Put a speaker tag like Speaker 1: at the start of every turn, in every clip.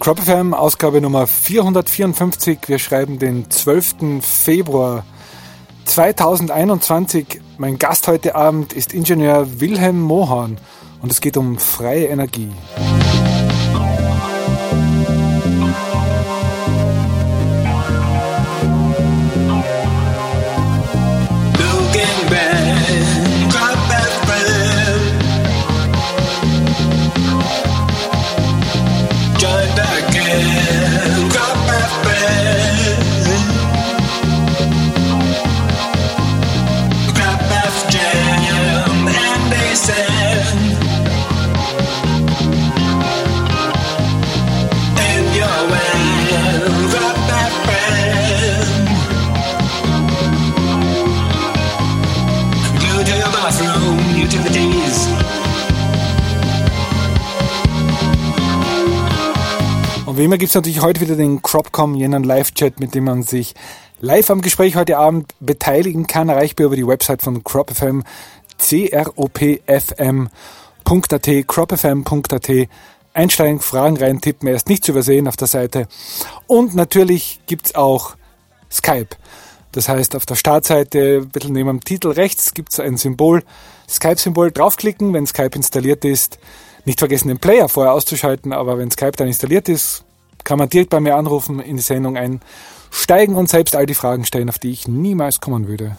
Speaker 1: Crop FM, Ausgabe Nummer 454. Wir schreiben den 12. Februar 2021. Mein Gast heute Abend ist Ingenieur Wilhelm Mohan und es geht um freie Energie. Und wie immer gibt es natürlich heute wieder den Cropcom, jenen Live-Chat, mit dem man sich live am Gespräch heute Abend beteiligen kann. Erreichbar über die Website von CropFM, cropfm.at, cropfm.at. Einsteigen, Fragen reintippen, er ist nicht zu übersehen auf der Seite. Und natürlich gibt es auch Skype. Das heißt, auf der Startseite, ein bisschen neben dem Titel rechts, gibt es ein Symbol, Skype-Symbol, draufklicken, wenn Skype installiert ist. Nicht vergessen, den Player vorher auszuschalten, aber wenn Skype dann installiert ist, kann man direkt bei mir anrufen, in die Sendung einsteigen und selbst all die Fragen stellen, auf die ich niemals kommen würde.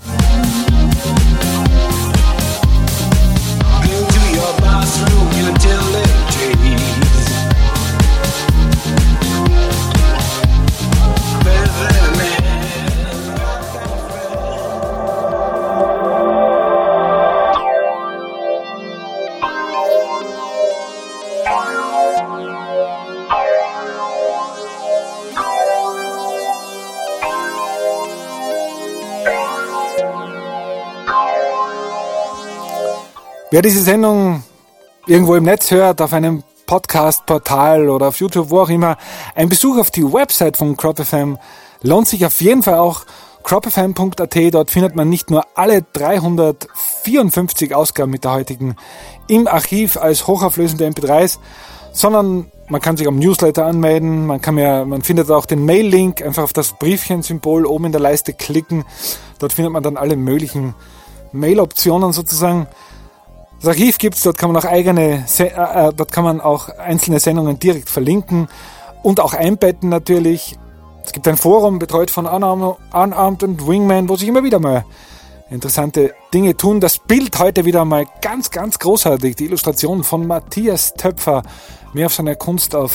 Speaker 1: Wer diese Sendung irgendwo im Netz hört, auf einem Podcast-Portal oder auf YouTube, wo auch immer, ein Besuch auf die Website von CropFM lohnt sich auf jeden Fall auch. cropfm.at, dort findet man nicht nur alle 354 Ausgaben mit der heutigen im Archiv als hochauflösende MP3s, sondern man kann sich am Newsletter anmelden, man findet auch den Mail-Link, einfach auf das Briefchen-Symbol oben in der Leiste klicken, dort findet man dann alle möglichen Mail-Optionen sozusagen. Das Archiv gibt's, dort kann man auch einzelne Sendungen direkt verlinken und auch einbetten natürlich. Es gibt ein Forum, betreut von Unarmed und Wingman, wo sich immer wieder mal interessante Dinge tun. Das Bild heute wieder mal ganz, ganz großartig. Die Illustration von Matthias Töpfer. Mehr auf seiner Kunst auf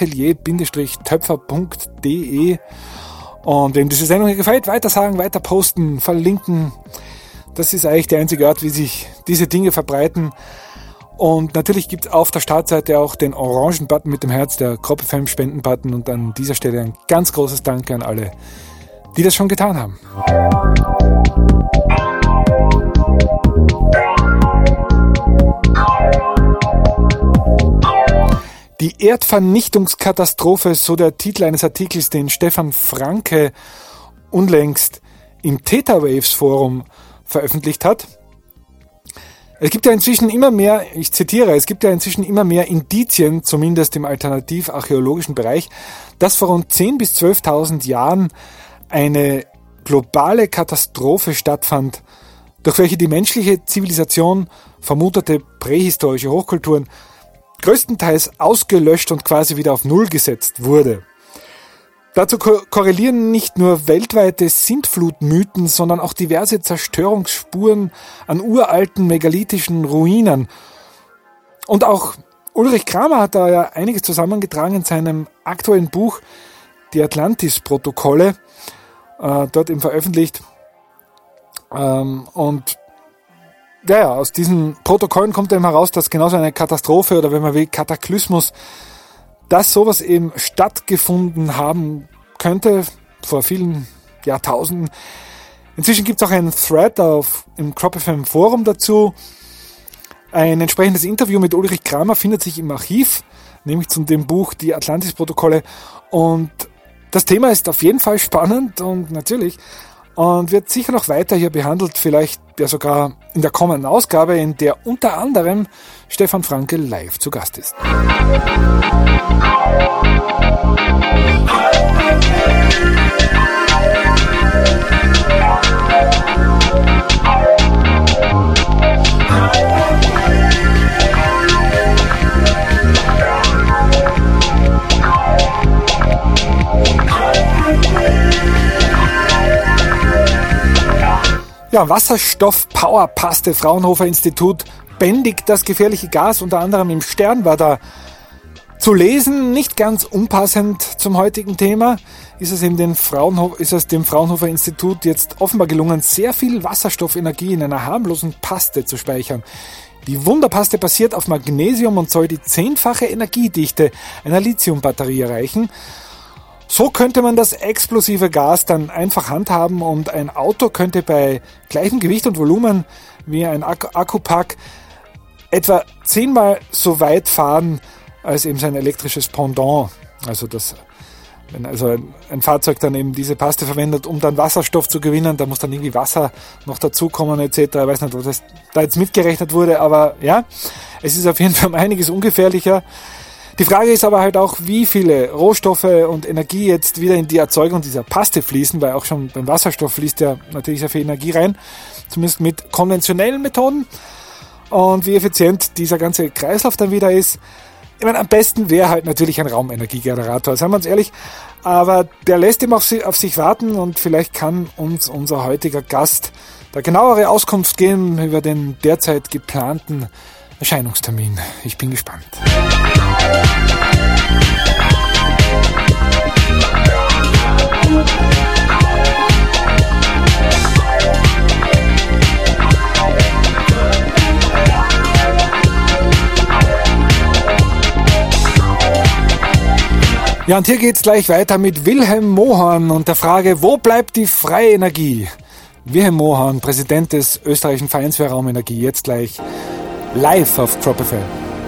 Speaker 1: atelier-töpfer.de. Und wem diese Sendung hier gefällt, weitersagen, weiter posten, verlinken. Das ist eigentlich der einzige Ort, wie sich diese Dinge verbreiten. Und natürlich gibt es auf der Startseite auch den orangen Button mit dem Herz, der CropFM Spenden-Button. Und an dieser Stelle ein ganz großes Danke an alle, die das schon getan haben. Die Erdvernichtungskatastrophe, so der Titel eines Artikels, den Stefan Franke unlängst im Theta Waves Forum veröffentlicht hat. Es gibt ja inzwischen immer mehr, ich zitiere, es gibt ja inzwischen immer mehr Indizien, zumindest im alternativ-archäologischen Bereich, dass vor rund 10.000 bis 12.000 Jahren eine globale Katastrophe stattfand, durch welche die menschliche Zivilisation vermutete prähistorische Hochkulturen größtenteils ausgelöscht und quasi wieder auf Null gesetzt wurde. Dazu korrelieren nicht nur weltweite Sintflutmythen, sondern auch diverse Zerstörungsspuren an uralten megalithischen Ruinen. Und auch Ulrich Kramer hat da ja einiges zusammengetragen in seinem aktuellen Buch Die Atlantis-Protokolle, dort eben veröffentlicht. Und ja, aus diesen Protokollen kommt eben heraus, dass genauso eine Katastrophe oder wenn man will Kataklysmus, dass sowas eben stattgefunden haben könnte vor vielen Jahrtausenden. Inzwischen gibt es auch einen Thread im CropFM Forum dazu. Ein entsprechendes Interview mit Ulrich Kramer findet sich im Archiv, nämlich zu dem Buch Die Atlantis-Protokolle. Und das Thema ist auf jeden Fall spannend und natürlich und wird sicher noch weiter hier behandelt, vielleicht ja sogar in der kommenden Ausgabe, in der unter anderem Stefan Franke live zu Gast ist. Ja, Wasserstoff-Power-Paste, Fraunhofer Institut bändigt das gefährliche Gas, unter anderem im Stern war da zu lesen, nicht ganz unpassend zum heutigen Thema, ist es dem Fraunhofer Institut jetzt offenbar gelungen, sehr viel Wasserstoffenergie in einer harmlosen Paste zu speichern. Die Wunderpaste basiert auf Magnesium und soll die 10-fache Energiedichte einer Lithiumbatterie erreichen. So könnte man das explosive Gas dann einfach handhaben und ein Auto könnte bei gleichem Gewicht und Volumen wie ein Akkupack etwa 10-mal so weit fahren als eben sein elektrisches Pendant. Also wenn ein Fahrzeug dann eben diese Paste verwendet, um dann Wasserstoff zu gewinnen, da muss dann irgendwie Wasser noch dazukommen etc. Ich weiß nicht, ob das da jetzt mitgerechnet wurde, aber ja, es ist auf jeden Fall um einiges ungefährlicher. Die Frage ist aber halt auch, wie viele Rohstoffe und Energie jetzt wieder in die Erzeugung dieser Paste fließen, weil auch schon beim Wasserstoff fließt ja natürlich sehr viel Energie rein, zumindest mit konventionellen Methoden. Und wie effizient dieser ganze Kreislauf dann wieder ist. Ich meine, am besten wäre halt natürlich ein Raumenergiegenerator, seien wir uns ehrlich. Aber der lässt eben auf sich warten und vielleicht kann uns unser heutiger Gast da genauere Auskunft geben über den derzeit geplanten Erscheinungstermin. Ich bin gespannt. Ja, und hier geht's gleich weiter mit Wilhelm Mohan und der Frage, wo bleibt die freie Energie? Wilhelm Mohan, Präsident des österreichischen Vereins für Raumenergie, jetzt gleich live auf Crop FM.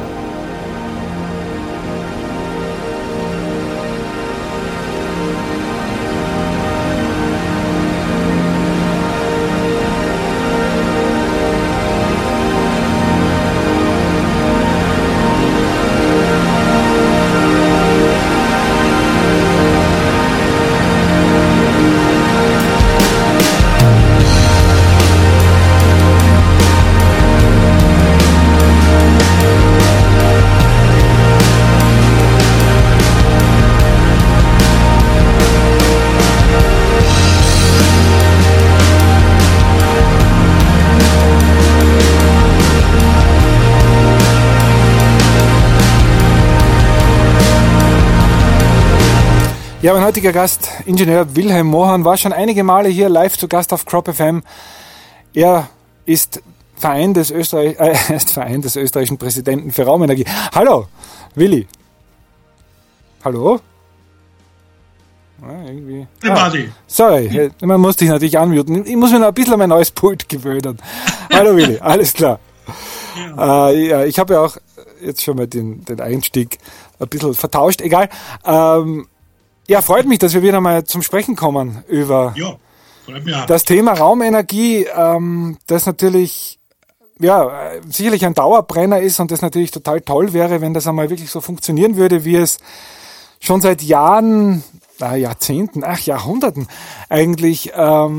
Speaker 1: Ja, mein heutiger Gast, Ingenieur Wilhelm Mohan, war schon einige Male hier live zu Gast auf Crop FM. Er ist Verein des österreichischen Präsidenten für Raumenergie. Hallo, Willi. Hallo? Irgendwie. Sorry, man muss dich natürlich unmuten. Ich muss mir noch ein bisschen an mein neues Pult gewöhnen. Hallo Willi, alles klar. Ja, ich habe ja auch jetzt schon mal den Einstieg ein bisschen vertauscht, egal. Ja, freut mich, dass wir wieder mal zum Sprechen kommen über das Thema Raumenergie, das natürlich sicherlich ein Dauerbrenner ist und das natürlich total toll wäre, wenn das einmal wirklich so funktionieren würde, wie es schon seit Jahren, Jahrzehnten, Jahrhunderten eigentlich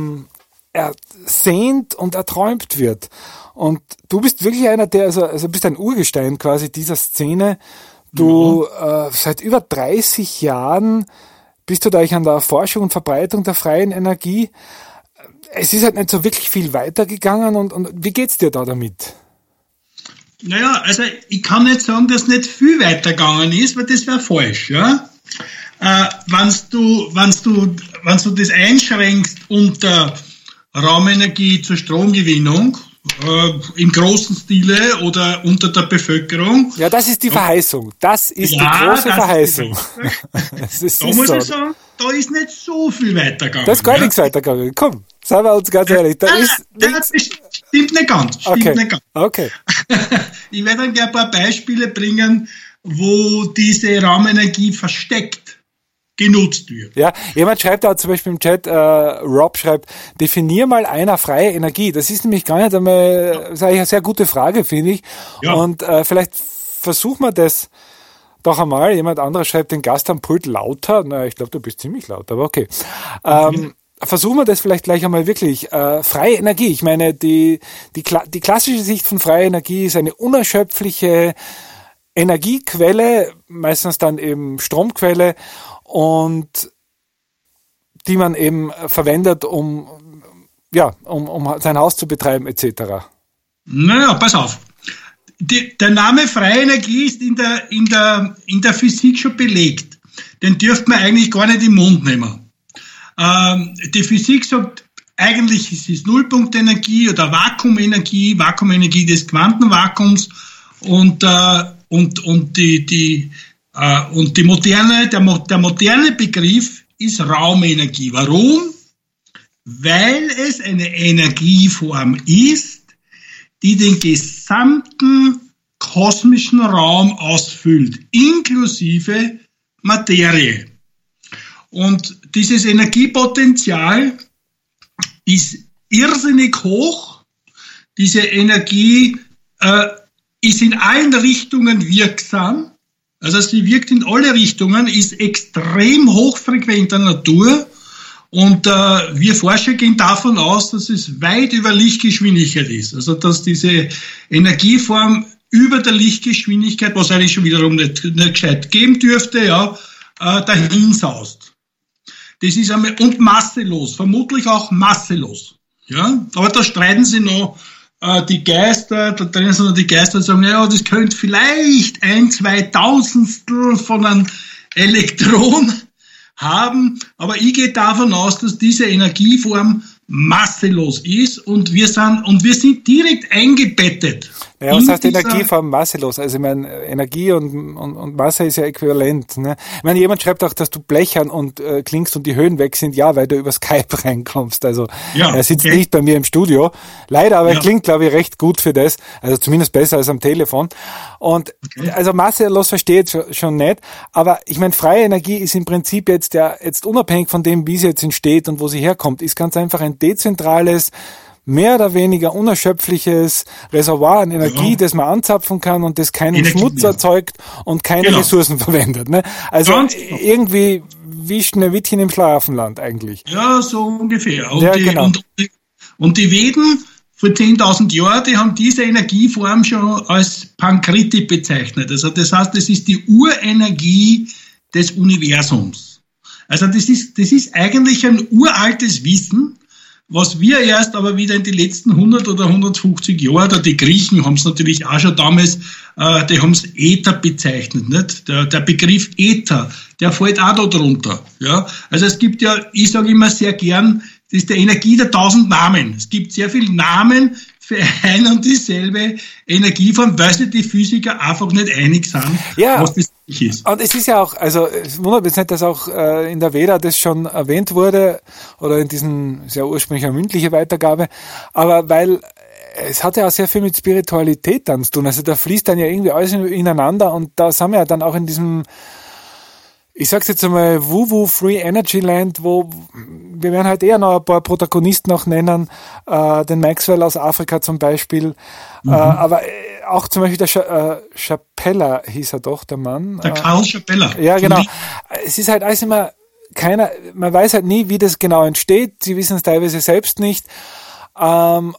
Speaker 1: ersehnt und erträumt wird. Und du bist wirklich einer, der, also bist ein Urgestein quasi dieser Szene. Du seit über 30 Jahren bist du da an der Erforschung und Verbreitung der freien Energie. Es ist halt nicht so wirklich viel weitergegangen und wie geht's dir da damit?
Speaker 2: Naja, also ich kann nicht sagen, dass nicht viel weitergegangen ist, weil das wäre falsch, ja. Wenn du das einschränkst unter Raumenergie zur Stromgewinnung, im großen Stile oder unter der Bevölkerung.
Speaker 1: Ja, das ist die Verheißung. Das ist die große Verheißung.
Speaker 2: Da muss ich sagen, da ist nicht so viel weitergegangen.
Speaker 1: Da ist gar nichts weitergegangen. Komm, seien wir uns ganz ehrlich.
Speaker 2: Das stimmt nicht ganz.
Speaker 1: Okay.
Speaker 2: Ich werde dann gerne ein paar Beispiele bringen, wo diese Raumenergie versteckt genutzt wird.
Speaker 1: Ja, jemand schreibt da zum Beispiel im Chat, Rob schreibt, definier mal einer freie Energie. Das ist nämlich gar nicht einmal, das ist eigentlich eine sehr gute Frage, finde ich. Ja. Und vielleicht versuchen wir das doch einmal. Jemand anderer schreibt den Gast am Pult lauter. Na, ich glaube, du bist ziemlich laut, aber okay. Versuchen wir das vielleicht gleich einmal wirklich. Freie Energie. Ich meine, die klassische Sicht von freier Energie ist eine unerschöpfliche Energiequelle, meistens dann eben Stromquelle, und die man eben verwendet, um sein Haus zu betreiben etc.
Speaker 2: Naja, pass auf. Der Name freie Energie ist in der Physik schon belegt. Den dürfte man eigentlich gar nicht im Mund nehmen. Die Physik sagt, eigentlich ist es Nullpunktenergie oder Vakuumenergie des Quantenvakuums, und der moderne Begriff ist Raumenergie. Warum? Weil es eine Energieform ist, die den gesamten kosmischen Raum ausfüllt, inklusive Materie. Und dieses Energiepotenzial ist irrsinnig hoch. Diese Energie ist in allen Richtungen wirksam. Also sie wirkt in alle Richtungen, ist extrem hochfrequenter Natur, und wir Forscher gehen davon aus, dass es weit über Lichtgeschwindigkeit ist. Also dass diese Energieform über der Lichtgeschwindigkeit, was eigentlich schon wiederum nicht gescheit geben dürfte, dahin saust. Das ist einmal, und masselos, vermutlich auch masselos. Ja, aber da streiten sie noch die Geister, da drinnen sind noch die Geister, die sagen, ja, das könnte vielleicht 1/2000 von einem Elektron haben, aber ich gehe davon aus, dass diese Energieform masselos ist, und wir sind direkt eingebettet.
Speaker 1: Ja, was heißt Energieform masselos? Also ich meine, Energie und Masse ist ja äquivalent. Ne? Ich meine, jemand schreibt auch, dass du blechern und klingst und die Höhen weg sind, ja, weil du über Skype reinkommst. Also er sitzt nicht bei mir im Studio. Leider, aber er klingt, glaube ich, recht gut für das. Also zumindest besser als am Telefon. Und also masselos verstehe ich schon nicht. Aber ich meine, freie Energie ist im Prinzip jetzt unabhängig von dem, wie sie jetzt entsteht und wo sie herkommt, ist ganz einfach ein dezentrales, mehr oder weniger unerschöpfliches Reservoir an Energie, das man anzapfen kann und das keinen Schmutz erzeugt und keine Ressourcen verwendet. Ne? Also irgendwie wie Schneewittchen im Schlaraffenland eigentlich.
Speaker 2: Ja, so ungefähr. Und die Veden vor 10.000 Jahren, die haben diese Energieform schon als Pankriti bezeichnet. Also das heißt, das ist die Urenergie des Universums. Also das ist eigentlich ein uraltes Wissen, was wir erst aber wieder in die letzten 100 oder 150 Jahre, oder die Griechen haben es natürlich auch schon damals, die haben es Äther bezeichnet, nicht? Der Begriff Äther, der fällt auch da drunter, ja. Also es gibt ja, ich sage immer sehr gern, das ist die Energie der 1000 Namen. Es gibt sehr viele Namen für ein und dieselbe Energieform, weil sich die Physiker einfach nicht einig sind, was das ist.
Speaker 1: Und es ist ja auch, also es wundert mich nicht, dass auch in der Veda das schon erwähnt wurde, oder in diesen sehr ursprünglichen mündliche Weitergabe, aber weil es hat ja auch sehr viel mit Spiritualität dann zu tun. Also da fließt dann ja irgendwie alles ineinander, und da sind wir ja dann auch in diesem, ich sag's jetzt einmal, Woo-Woo Free Energy Land, wo wir werden halt eher noch ein paar Protagonisten noch nennen, den Maxwell aus Afrika zum Beispiel, aber auch zum Beispiel der Chapella hieß er doch, der Mann.
Speaker 2: Der Karl Chapella.
Speaker 1: Ja, genau. Es ist halt alles immer man weiß halt nie, wie das genau entsteht, sie wissen es teilweise selbst nicht, ein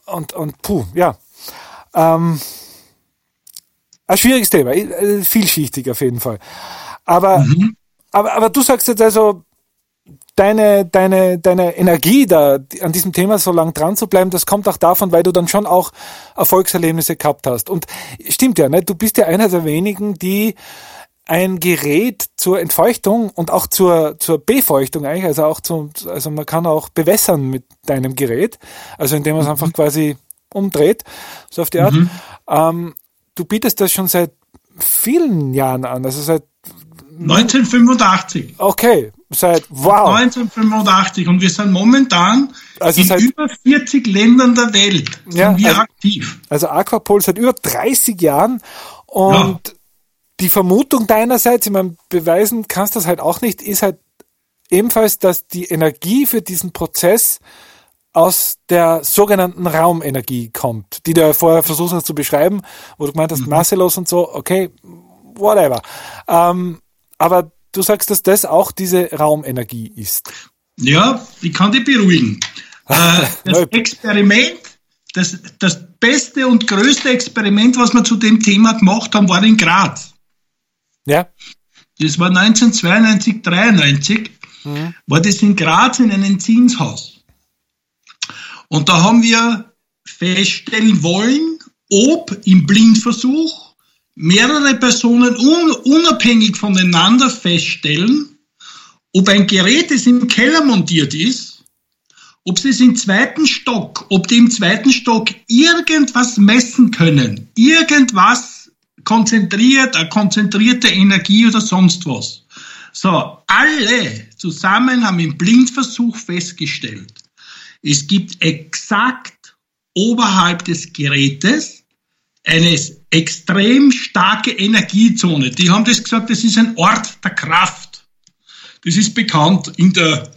Speaker 1: schwieriges Thema, vielschichtig auf jeden Fall. Aber du sagst jetzt also, deine Energie da, an diesem Thema so lang dran zu bleiben, das kommt auch davon, weil du dann schon auch Erfolgserlebnisse gehabt hast. Und stimmt ja, ne? Du bist ja einer der wenigen, die ein Gerät zur Entfeuchtung und auch zur Befeuchtung eigentlich, also man kann auch bewässern mit deinem Gerät, also indem man es einfach quasi umdreht, so auf die Art. Du bietest das schon seit vielen Jahren an, also seit
Speaker 2: 1985.
Speaker 1: Okay, wow.
Speaker 2: 1985, und wir sind momentan in über 40 Ländern der Welt aktiv.
Speaker 1: Also Aquapol seit über 30 Jahren, und die Vermutung deinerseits, ich meine, beweisen kannst du das halt auch nicht, ist halt ebenfalls, dass die Energie für diesen Prozess aus der sogenannten Raumenergie kommt, die du ja vorher versucht hast zu beschreiben, wo du gemeint hast, masselos und so, okay, whatever. Aber du sagst, dass das auch diese Raumenergie ist.
Speaker 2: Ja, ich kann dich beruhigen. Das Experiment, das beste und größte Experiment, was wir zu dem Thema gemacht haben, war in Graz.
Speaker 1: Ja.
Speaker 2: Das war 1992, 93, war das in Graz in einem Zinshaus. Und da haben wir feststellen wollen, ob im Blindversuch mehrere Personen unabhängig voneinander feststellen, ob ein Gerät, das im Keller montiert ist, ob sie es im zweiten Stock, ob die im zweiten Stock irgendwas messen können, irgendwas konzentriert, eine konzentrierte Energie oder sonst was. So, alle zusammen haben im Blindversuch festgestellt, es gibt exakt oberhalb des Gerätes eine extrem starke Energiezone. Die haben das gesagt, das ist ein Ort der Kraft. Das ist bekannt in der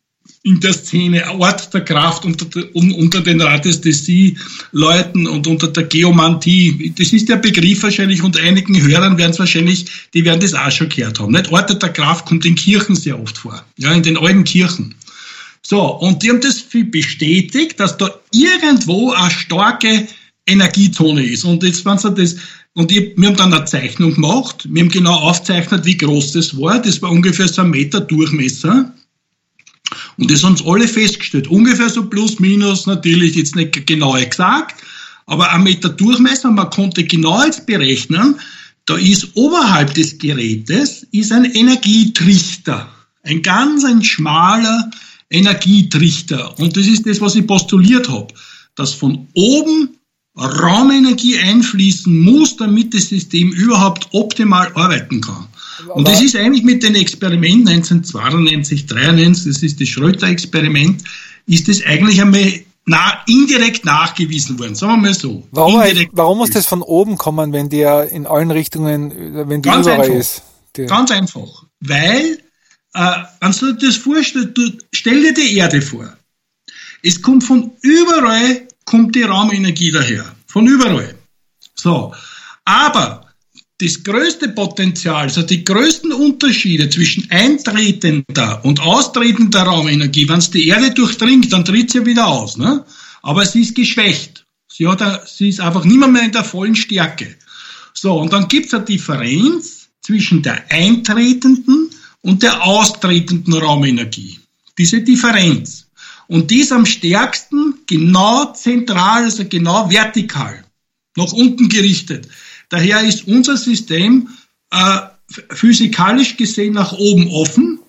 Speaker 2: Szene, Ort der Kraft unter den Radiästhesie-Leuten und unter der Geomantie. Das ist der Begriff wahrscheinlich, und einigen Hörern werden es wahrscheinlich, die werden das auch schon gehört haben. Nicht? Orte der Kraft kommt in Kirchen sehr oft vor, ja, in den alten Kirchen. So, und die haben das bestätigt, dass da irgendwo eine starke Energiezone ist. Und jetzt, wenn sie das, wir haben dann eine Zeichnung gemacht, wir haben genau aufgezeichnet, wie groß das war. Das war ungefähr so 1 Meter Durchmesser. Und das haben sie alle festgestellt. Ungefähr so plus, minus, natürlich jetzt nicht genau gesagt, aber 1 Meter Durchmesser. Man konnte genau jetzt berechnen, da ist oberhalb des Gerätes ist ein Energietrichter. Ein schmaler Energietrichter. Und das ist das, was ich postuliert habe. Dass von oben Raumenergie einfließen muss, damit das System überhaupt optimal arbeiten kann. Und das ist eigentlich mit dem Experiment 1992, 1993, das ist das Schröter-Experiment, ist das eigentlich einmal indirekt nachgewiesen worden, sagen wir mal so.
Speaker 1: Warum muss das von oben kommen, wenn der in allen Richtungen, wenn die überall ist?
Speaker 2: Ganz einfach. Weil, wenn du dir das vorstellst, stell dir die Erde vor. Es kommt von überall, kommt die Raumenergie daher. Von überall. So. Aber das größte Potenzial, also die größten Unterschiede zwischen eintretender und austretender Raumenergie, wenn es die Erde durchdringt, dann tritt sie ja wieder aus. Ne? Aber sie ist geschwächt. Sie ist einfach nicht mehr in der vollen Stärke. So, und dann gibt es eine Differenz zwischen der eintretenden und der austretenden Raumenergie. Diese Differenz. Und die ist am stärksten genau zentral, also genau vertikal, nach unten gerichtet. Daher ist unser System physikalisch gesehen nach oben offen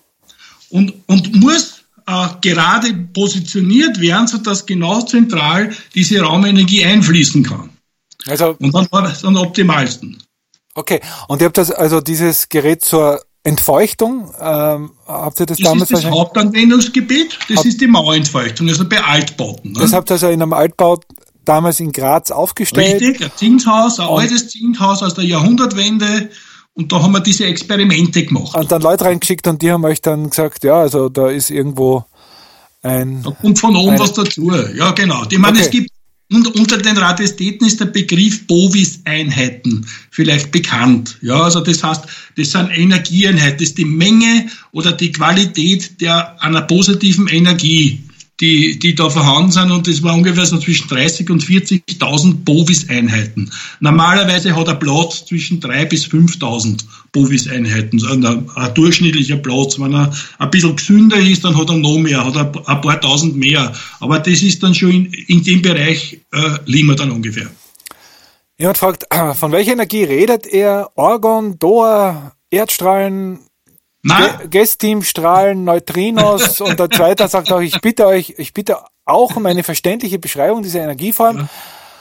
Speaker 2: und muss gerade positioniert werden, sodass genau zentral diese Raumenergie einfließen kann. Also, und dann war das am optimalsten.
Speaker 1: Okay, und ihr habt also dieses Gerät zur Entfeuchtung, habt ihr das damals?
Speaker 2: Das ist das Hauptanwendungsgebiet, das ist die Mauerentfeuchtung, also bei Altbauten. Ne?
Speaker 1: Das habt ihr also in einem Altbau damals in Graz aufgestellt?
Speaker 2: Richtig, ein Zinshaus, ein altes Zinshaus aus der Jahrhundertwende, und da haben wir diese Experimente gemacht.
Speaker 1: Und dann Leute reingeschickt und die haben euch dann gesagt, ja, also da ist irgendwo da
Speaker 2: kommt von oben was dazu. Ja, genau. Ich meine, es gibt, und unter den Radiästheten ist der Begriff Bovis-Einheiten vielleicht bekannt. Ja, also das heißt, das sind Energieeinheiten, das ist die Menge oder die Qualität einer positiven Energie, die da vorhanden sind, und das war ungefähr so zwischen 30.000 und 40.000 Bovis-Einheiten. Normalerweise hat ein Platz zwischen 3.000 bis 5.000 Bovis-Einheiten, ein durchschnittlicher Platz. Wenn er ein bisschen gesünder ist, dann hat er noch mehr, hat er ein paar tausend mehr. Aber das ist dann schon in dem Bereich, liegen wir dann ungefähr.
Speaker 1: Jemand fragt, von welcher Energie redet er? Argon, Dor, Erdstrahlen, Gesteam-Strahlen, Neutrinos, und der Zweite sagt auch, ich bitte auch um eine verständliche Beschreibung dieser Energieform. Ja.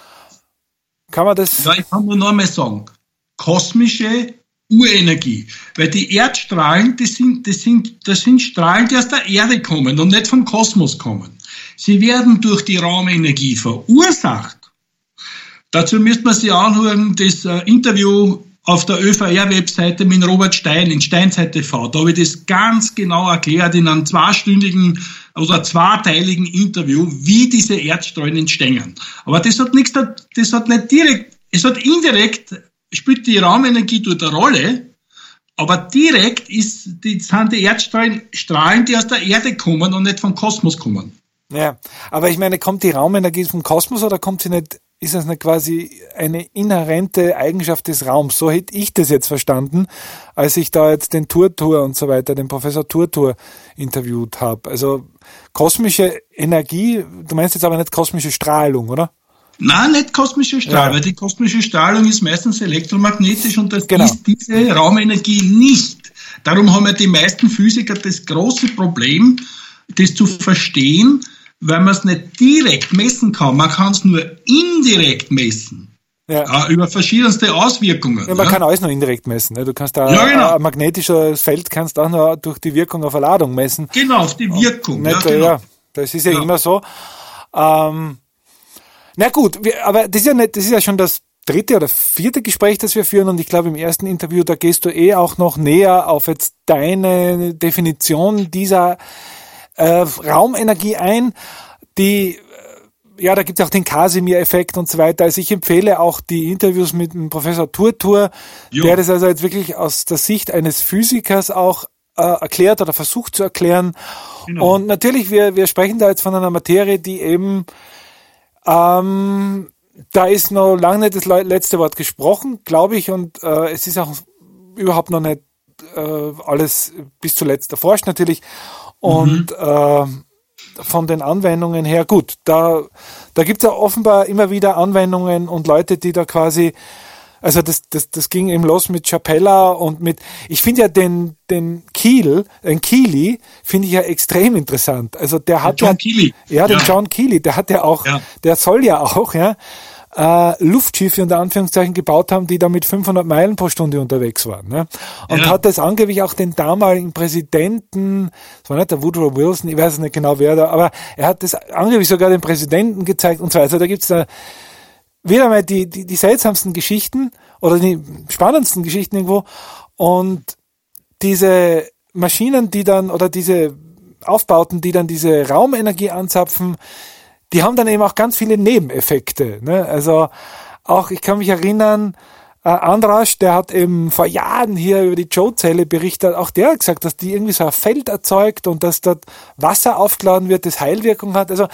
Speaker 1: Kann man das?
Speaker 2: Ja, ich kann nur noch einmal sagen, kosmische Urenergie, weil die Erdstrahlen, das sind Strahlen, die aus der Erde kommen und nicht vom Kosmos kommen. Sie werden durch die Raumenergie verursacht. Dazu müsste man sich anhören, das Interview auf der ÖVR-Webseite mit Robert Stein in Steinzeit TV. Da habe ich das ganz genau erklärt in einem zweistündigen oder zweiteiligen Interview, wie diese Erdstrahlen entstehen. Aber das hat nicht direkt, es hat indirekt, spielt die Raumenergie dort eine Rolle, aber direkt sind die Erdstrahlen Strahlen, die aus der Erde kommen und nicht vom Kosmos kommen.
Speaker 1: Ja, aber ich meine, kommt die Raumenergie vom Kosmos oder kommt sie nicht, ist das nicht quasi eine inhärente Eigenschaft des Raums? So hätte ich das jetzt verstanden, als ich da jetzt den Turtur und so weiter, den Professor Turtur interviewt habe. Also kosmische Energie, du meinst jetzt aber nicht kosmische Strahlung, oder?
Speaker 2: Nein, nicht kosmische Strahlung, weil die kosmische Strahlung ist meistens elektromagnetisch und das ist diese Raumenergie nicht. Darum haben ja die meisten Physiker das große Problem, das zu verstehen, weil man es nicht direkt messen kann. Man kann es nur indirekt messen. Ja. Über verschiedenste Auswirkungen.
Speaker 1: Ja, man kann alles nur indirekt messen. Ne? Du kannst da ein magnetisches Feld kannst auch nur durch die Wirkung auf eine Ladung messen.
Speaker 2: Genau, auf die Wirkung.
Speaker 1: Nicht, genau. Ja, das ist ja immer so. Na gut, aber das ist ja schon das 3. oder 4. Gespräch, das wir führen, und ich glaube, im ersten Interview, da gehst du auch noch näher auf jetzt deine Definition dieser Raumenergie ein, die, da gibt es auch den Casimir-Effekt und so weiter. Also ich empfehle auch die Interviews mit dem Professor Turtur, der das also jetzt wirklich aus der Sicht eines Physikers auch erklärt oder versucht zu erklären. Genau. Und natürlich, wir sprechen da jetzt von einer Materie, die eben da ist noch lange nicht das letzte Wort gesprochen, glaube ich, und es ist auch überhaupt noch nicht alles bis zuletzt erforscht natürlich. Und von den Anwendungen her, gut, da gibt es ja offenbar immer wieder Anwendungen und Leute, die da quasi, also das ging eben los mit Chapella und ich finde ja den Keely, finde ich ja extrem interessant. Also der hat
Speaker 2: John Keely.
Speaker 1: Ja, den John Keely, der hat ja auch, der soll ja auch, Luftschiffe unter Anführungszeichen gebaut haben, die da mit 500 Meilen pro Stunde unterwegs waren. Ne? Und hat das angeblich auch den damaligen Präsidenten, das war nicht der Woodrow Wilson, ich weiß nicht genau wer da, aber er hat das angeblich sogar den Präsidenten gezeigt und so weiter. Da gibt's da wieder mal die seltsamsten Geschichten oder die spannendsten Geschichten irgendwo. Und diese Maschinen, die dann, oder diese Aufbauten, die dann diese Raumenergie anzapfen, die haben dann eben auch ganz viele Nebeneffekte. Ne? Also auch, ich kann mich erinnern, Andras, der hat eben vor Jahren hier über die Joe-Zelle berichtet, auch der hat gesagt, dass die irgendwie so ein Feld erzeugt und dass dort Wasser aufgeladen wird, das Heilwirkung hat. Also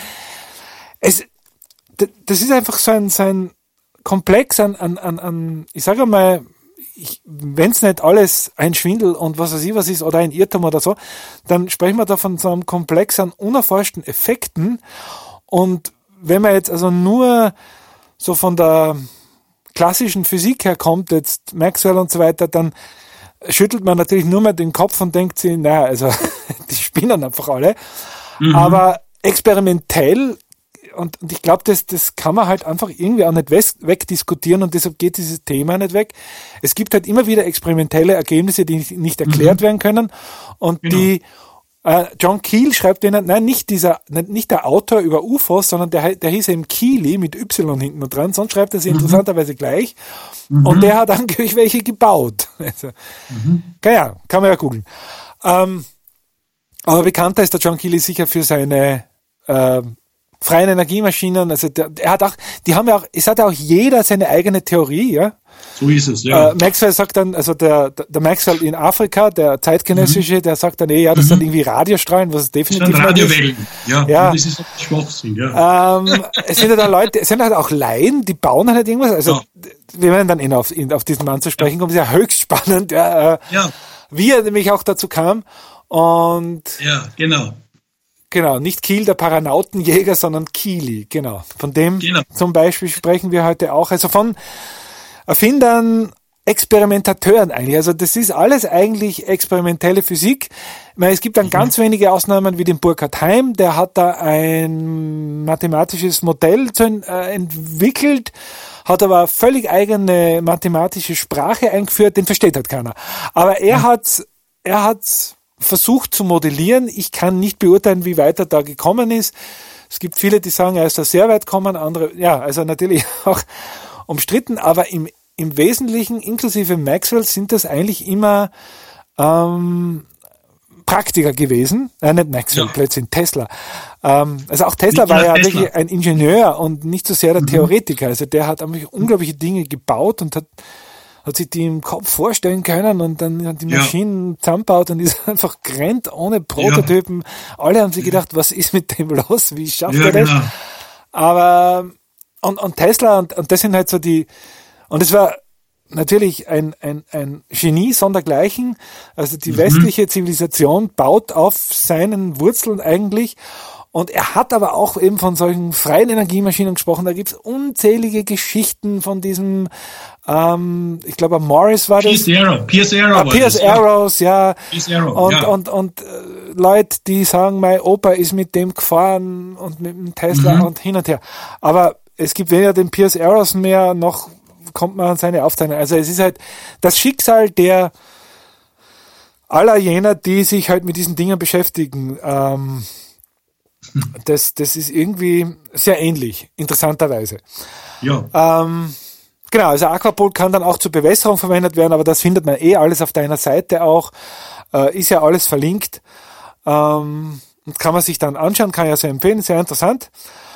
Speaker 1: das ist einfach so ein Komplex an ich sage mal, wenn es nicht alles ein Schwindel und was weiß ich was ist oder ein Irrtum oder so, dann sprechen wir da von so einem Komplex an unerforschten Effekten. Und wenn man jetzt also nur so von der klassischen Physik her kommt, jetzt Maxwell und so weiter, dann schüttelt man natürlich nur mal den Kopf und denkt sich, naja, also die spinnen einfach alle. Aber experimentell, und ich glaube, das kann man halt einfach irgendwie auch nicht wegdiskutieren und deshalb geht dieses Thema nicht weg. Es gibt halt immer wieder experimentelle Ergebnisse, die nicht erklärt werden können und die John Keel schreibt denen, nein, nicht der Autor über UFOs, sondern der hieß eben Keely mit Y hinten dran, sonst schreibt er sie interessanterweise gleich. Und der hat angeblich welche gebaut. Also, kann man ja googeln. Aber bekannter ist der John Keely sicher für seine freien Energiemaschinen. Also es hat ja auch jeder seine eigene Theorie, ja.
Speaker 2: So ist es, ja.
Speaker 1: Maxwell sagt dann, also der Maxwell in Afrika, der zeitgenössische, der sagt dann, das sind irgendwie Radiostrahlen, was es definitiv
Speaker 2: nicht ist. Radiowellen,
Speaker 1: ja.
Speaker 2: Das ist Schwachsinn, ja.
Speaker 1: Es sind ja dann Leute, es sind halt auch Laien, die bauen halt irgendwas, also wir werden dann auf diesen Mann zu sprechen kommen, ist ja höchst spannend, wie er nämlich auch dazu kam und Genau, nicht Kiel, der Paranautenjäger, sondern Keely, genau. Von dem zum Beispiel sprechen wir heute auch, also von Erfindern, Experimentateuren eigentlich. Also das ist alles eigentlich experimentelle Physik. Ich meine, es gibt dann ganz wenige Ausnahmen wie den Burkhard Heim, der hat da ein mathematisches Modell entwickelt, hat aber eine völlig eigene mathematische Sprache eingeführt, den versteht halt keiner. Aber er hat's versucht zu modellieren. Ich kann nicht beurteilen, wie weit er da gekommen ist. Es gibt viele, die sagen, er ist da sehr weit gekommen, andere, also natürlich auch umstritten, aber im im Wesentlichen, inklusive Maxwell, sind das eigentlich immer Praktiker gewesen, nicht Maxwell, plötzlich Tesla. Also auch Tesla war ja wirklich ein Ingenieur und nicht so sehr der Theoretiker. Also der hat einfach unglaubliche Dinge gebaut und hat sich die im Kopf vorstellen können und dann hat die Maschinen zusammengebaut und ist einfach gerannt ohne Prototypen. Alle haben sich gedacht, was ist mit dem los? Wie schafft er das? Genau. Aber und Tesla und das sind halt so die, und es war natürlich ein Genie sondergleichen. Also die westliche Zivilisation baut auf seinen Wurzeln eigentlich. Und er hat aber auch eben von solchen freien Energiemaschinen gesprochen. Da gibt's unzählige Geschichten von diesem, ich glaube, Morris war das. Pierce Arrows, ja. Pierce Arrow, und Leute, die sagen, mein Opa ist mit dem gefahren und mit dem Tesla und hin und her. Aber es gibt weder den Pierce Arrows mehr, noch kommt man an seine Aufzeichnung. Also es ist halt das Schicksal der aller jener, die sich halt mit diesen Dingen beschäftigen. Das ist irgendwie sehr ähnlich, interessanterweise. Ja. Genau, also Aquapol kann dann auch zur Bewässerung verwendet werden, aber das findet man alles auf deiner Seite auch. Ist ja alles verlinkt. Und kann man sich dann anschauen, kann ich ja sehr empfehlen, sehr interessant.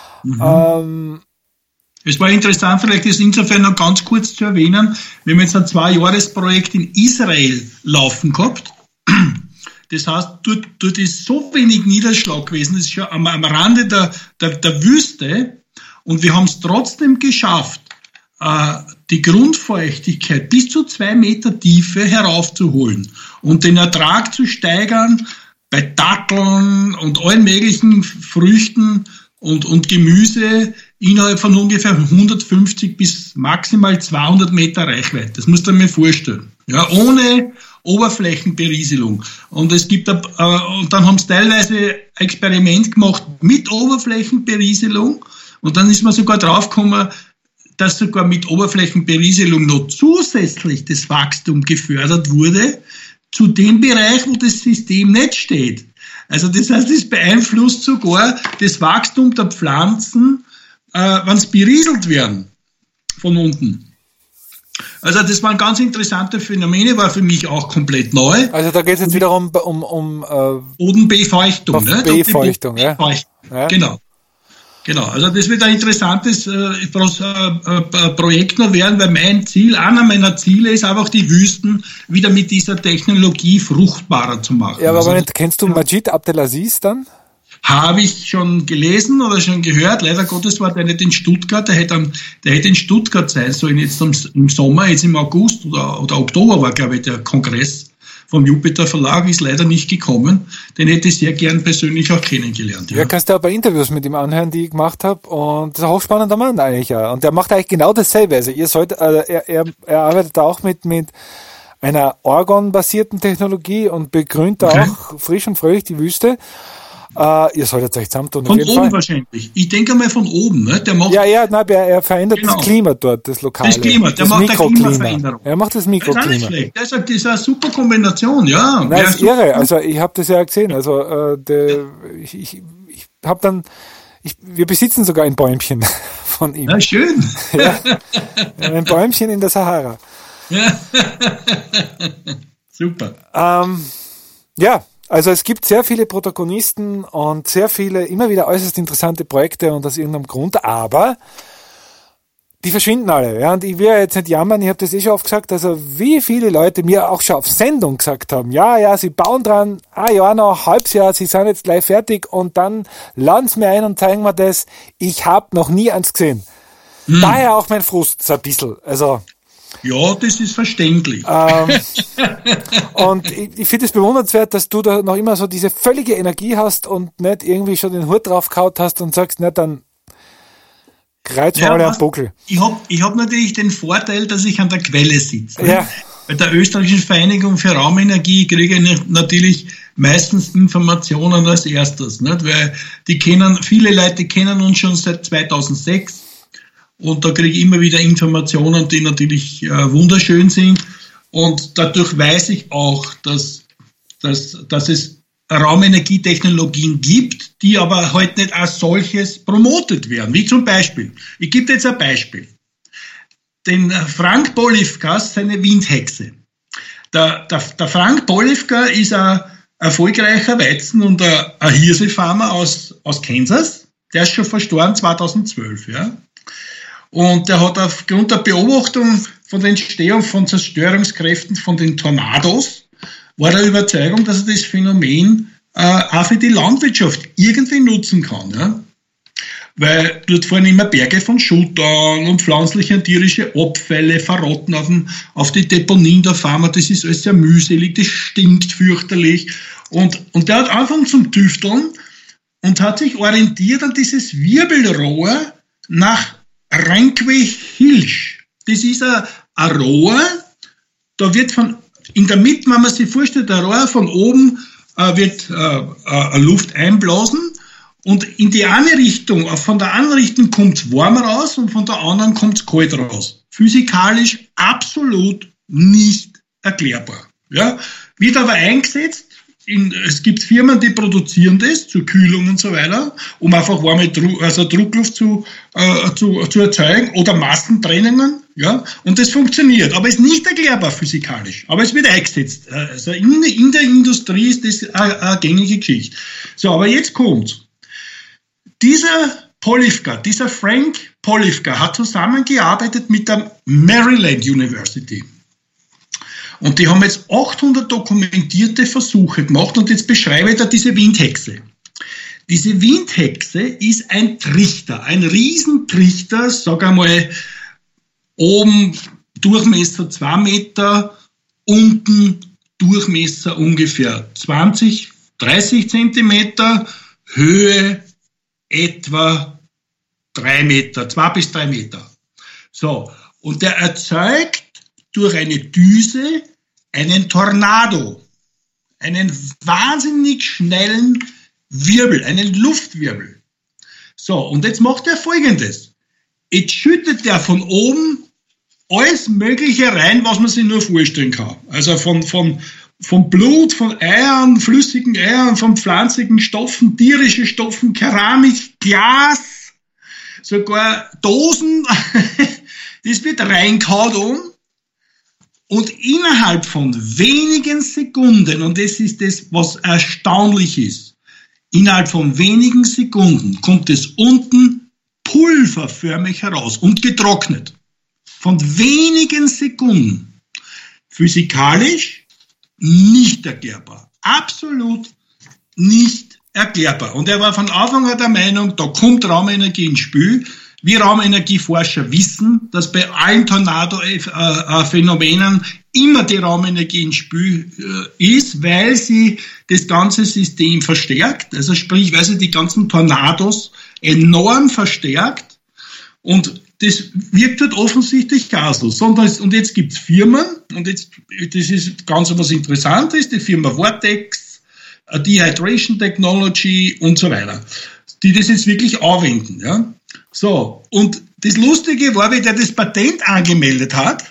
Speaker 2: Es war interessant, vielleicht ist insofern noch ganz kurz zu erwähnen, wir haben jetzt ein 2-Jahres-Projekt in Israel laufen gehabt. Das heißt, dort ist so wenig Niederschlag gewesen, das ist schon am Rande der Wüste, und wir haben es trotzdem geschafft, die Grundfeuchtigkeit bis zu 2 Meter Tiefe heraufzuholen und den Ertrag zu steigern bei Datteln und allen möglichen Früchten und Gemüse innerhalb von ungefähr 150 bis maximal 200 Meter Reichweite. Das musst du dir mal vorstellen. Ja, ohne Oberflächenberieselung. Und es gibt, und dann haben sie teilweise ein Experiment gemacht mit Oberflächenberieselung, und dann ist man sogar draufgekommen, dass sogar mit Oberflächenberieselung noch zusätzlich das Wachstum gefördert wurde, zu dem Bereich, wo das System nicht steht. Also das heißt, es beeinflusst sogar das Wachstum der Pflanzen, wenn sie berieselt werden von unten. Also das waren ganz interessante Phänomene, war für mich auch komplett neu.
Speaker 1: Also da geht es jetzt wiederum um
Speaker 2: Bodenbefeuchtung.
Speaker 1: Befeuchtung, ja.
Speaker 2: Genau, also das wird ein interessantes Projekt noch werden, weil einer meiner Ziele ist einfach, die Wüsten wieder mit dieser Technologie fruchtbarer zu machen.
Speaker 1: Ja, aber kennst du Majid Abdelaziz dann?
Speaker 2: Habe ich schon gelesen oder schon gehört. Leider Gottes war der nicht in Stuttgart. Der hätte in Stuttgart sein sollen, jetzt im Sommer, jetzt im August oder Oktober war, glaube ich, der Kongress vom Jupiter Verlag, ist leider nicht gekommen. Den hätte ich sehr gern persönlich auch kennengelernt.
Speaker 1: Ja, kannst du aber Interviews mit ihm anhören, die ich gemacht habe. Und das ist ein hochspannender Mann eigentlich, ja. Und der macht eigentlich genau dasselbe. Also er arbeitet auch mit einer Orgon-basierten Technologie und begrünt auch frisch und fröhlich die Wüste. Ihr solltet euch zusammentun.
Speaker 2: Von oben Fall. Wahrscheinlich. Ich denke mal von oben. Ne? Der macht
Speaker 1: er verändert das Klima dort, das Lokale.
Speaker 2: Das Klima, der macht eine Klimaveränderung.
Speaker 1: Er macht das Mikroklima.
Speaker 2: Das ist auch nicht schlecht. Das ist eine super Kombination, ja.
Speaker 1: Nein, das ist irre. Also ich habe das ja gesehen. Also ich habe dann, wir besitzen sogar ein Bäumchen von ihm.
Speaker 2: Na schön.
Speaker 1: Ja, ein Bäumchen in der Sahara.
Speaker 2: Super.
Speaker 1: Ja. Also es gibt sehr viele Protagonisten und sehr viele immer wieder äußerst interessante Projekte und aus irgendeinem Grund, aber die verschwinden alle. Ja, und ich will ja jetzt nicht jammern, ich habe das schon oft gesagt, also wie viele Leute mir auch schon auf Sendung gesagt haben, ja, sie bauen dran, ja, noch ein halbes Jahr, sie sind jetzt gleich fertig und dann laden sie mir ein und zeigen mir das, ich habe noch nie eins gesehen. Daher auch mein Frust so ein bisschen, also...
Speaker 2: Ja, das ist verständlich.
Speaker 1: Und ich finde es bewundernswert, dass du da noch immer so diese völlige Energie hast und nicht irgendwie schon den Hut draufgehauen hast und sagst, na dann reiz mal am Buckel.
Speaker 2: Ich hab natürlich den Vorteil, dass ich an der Quelle sitze.
Speaker 1: Ja.
Speaker 2: Bei der Österreichischen Vereinigung für Raumenergie kriege ich natürlich meistens Informationen als erstes, nicht? Weil viele Leute kennen uns schon seit 2006. Und da kriege ich immer wieder Informationen, die natürlich wunderschön sind. Und dadurch weiß ich auch, dass es Raumenergietechnologien gibt, die aber heute nicht als solches promotet werden. Wie zum Beispiel, ich gebe dir jetzt ein Beispiel. den Frank Polifkas seine Windhexe. Der Frank Polifka ist ein erfolgreicher Weizen- und ein Hirsefarmer aus Kansas. Der ist schon verstorben 2012. Ja? Und der hat aufgrund der Beobachtung von der Entstehung von Zerstörungskräften von den Tornados, war der Überzeugung, dass er das Phänomen auch für die Landwirtschaft irgendwie nutzen kann. Ja? Weil dort fahren immer Berge von Schutt an und pflanzliche und tierische Abfälle verrotten auf die Deponien der Farmer. Das ist alles sehr mühselig, das stinkt fürchterlich. Und der hat angefangen zum Tüfteln und hat sich orientiert an dieses Wirbelrohr nach Renkwe-Hilsch. Das ist ein Rohr, da wird in der Mitte, wenn man sich vorstellt, ein Rohr von oben wird Luft einblasen. Und in die eine Richtung, von der einen Richtung kommt es warm raus und von der anderen kommt es kalt raus. Physikalisch absolut nicht erklärbar. Ja? Wird aber eingesetzt, es gibt Firmen, die produzieren das zur Kühlung und so weiter, um einfach warme Druckluft zu erzeugen oder Massentrennungen. Ja? Und das funktioniert, aber ist nicht erklärbar physikalisch. Aber es wird eingesetzt. Also in der Industrie ist das eine gängige Geschichte. So, aber jetzt kommt's. Dieser Frank Polifka hat zusammengearbeitet mit der Maryland University. Und die haben jetzt 800 dokumentierte Versuche gemacht und jetzt beschreibe ich da diese Windhexe. Diese Windhexe ist ein Trichter, ein Riesentrichter, sag einmal, oben Durchmesser 2 Meter, unten Durchmesser ungefähr 20, 30 Zentimeter, Höhe etwa 3 Meter, 2 bis 3 Meter. So, und der erzeugt durch eine Düse einen Tornado, einen wahnsinnig schnellen Wirbel, einen Luftwirbel. So, und jetzt macht er Folgendes. Jetzt schüttet er von oben alles Mögliche rein, was man sich nur vorstellen kann. Also von Blut, von Eiern, flüssigen Eiern, von pflanzlichen Stoffen, tierische Stoffen, Keramik, Glas, sogar Dosen. Das wird reingehauen und innerhalb von wenigen Sekunden, und das ist das, was erstaunlich ist, innerhalb von wenigen Sekunden kommt es unten pulverförmig heraus und getrocknet. Von wenigen Sekunden. Physikalisch nicht erklärbar. Absolut nicht erklärbar. Und er war von Anfang an der Meinung, da kommt Raumenergie ins Spiel. Wir Raumenergieforscher wissen, dass bei allen Tornado-Phänomenen immer die Raumenergie ins Spiel ist, weil sie das ganze System verstärkt. Also sprich, weil sie die ganzen Tornados enorm verstärkt. Und das wirkt halt offensichtlich auch so. Und jetzt gibt's Firmen, und jetzt, das ist ganz was Interessantes, die Firma Vortex, Dehydration Technology und so weiter, die das jetzt wirklich anwenden. Ja? So, und das Lustige war, wie der das Patent angemeldet hat,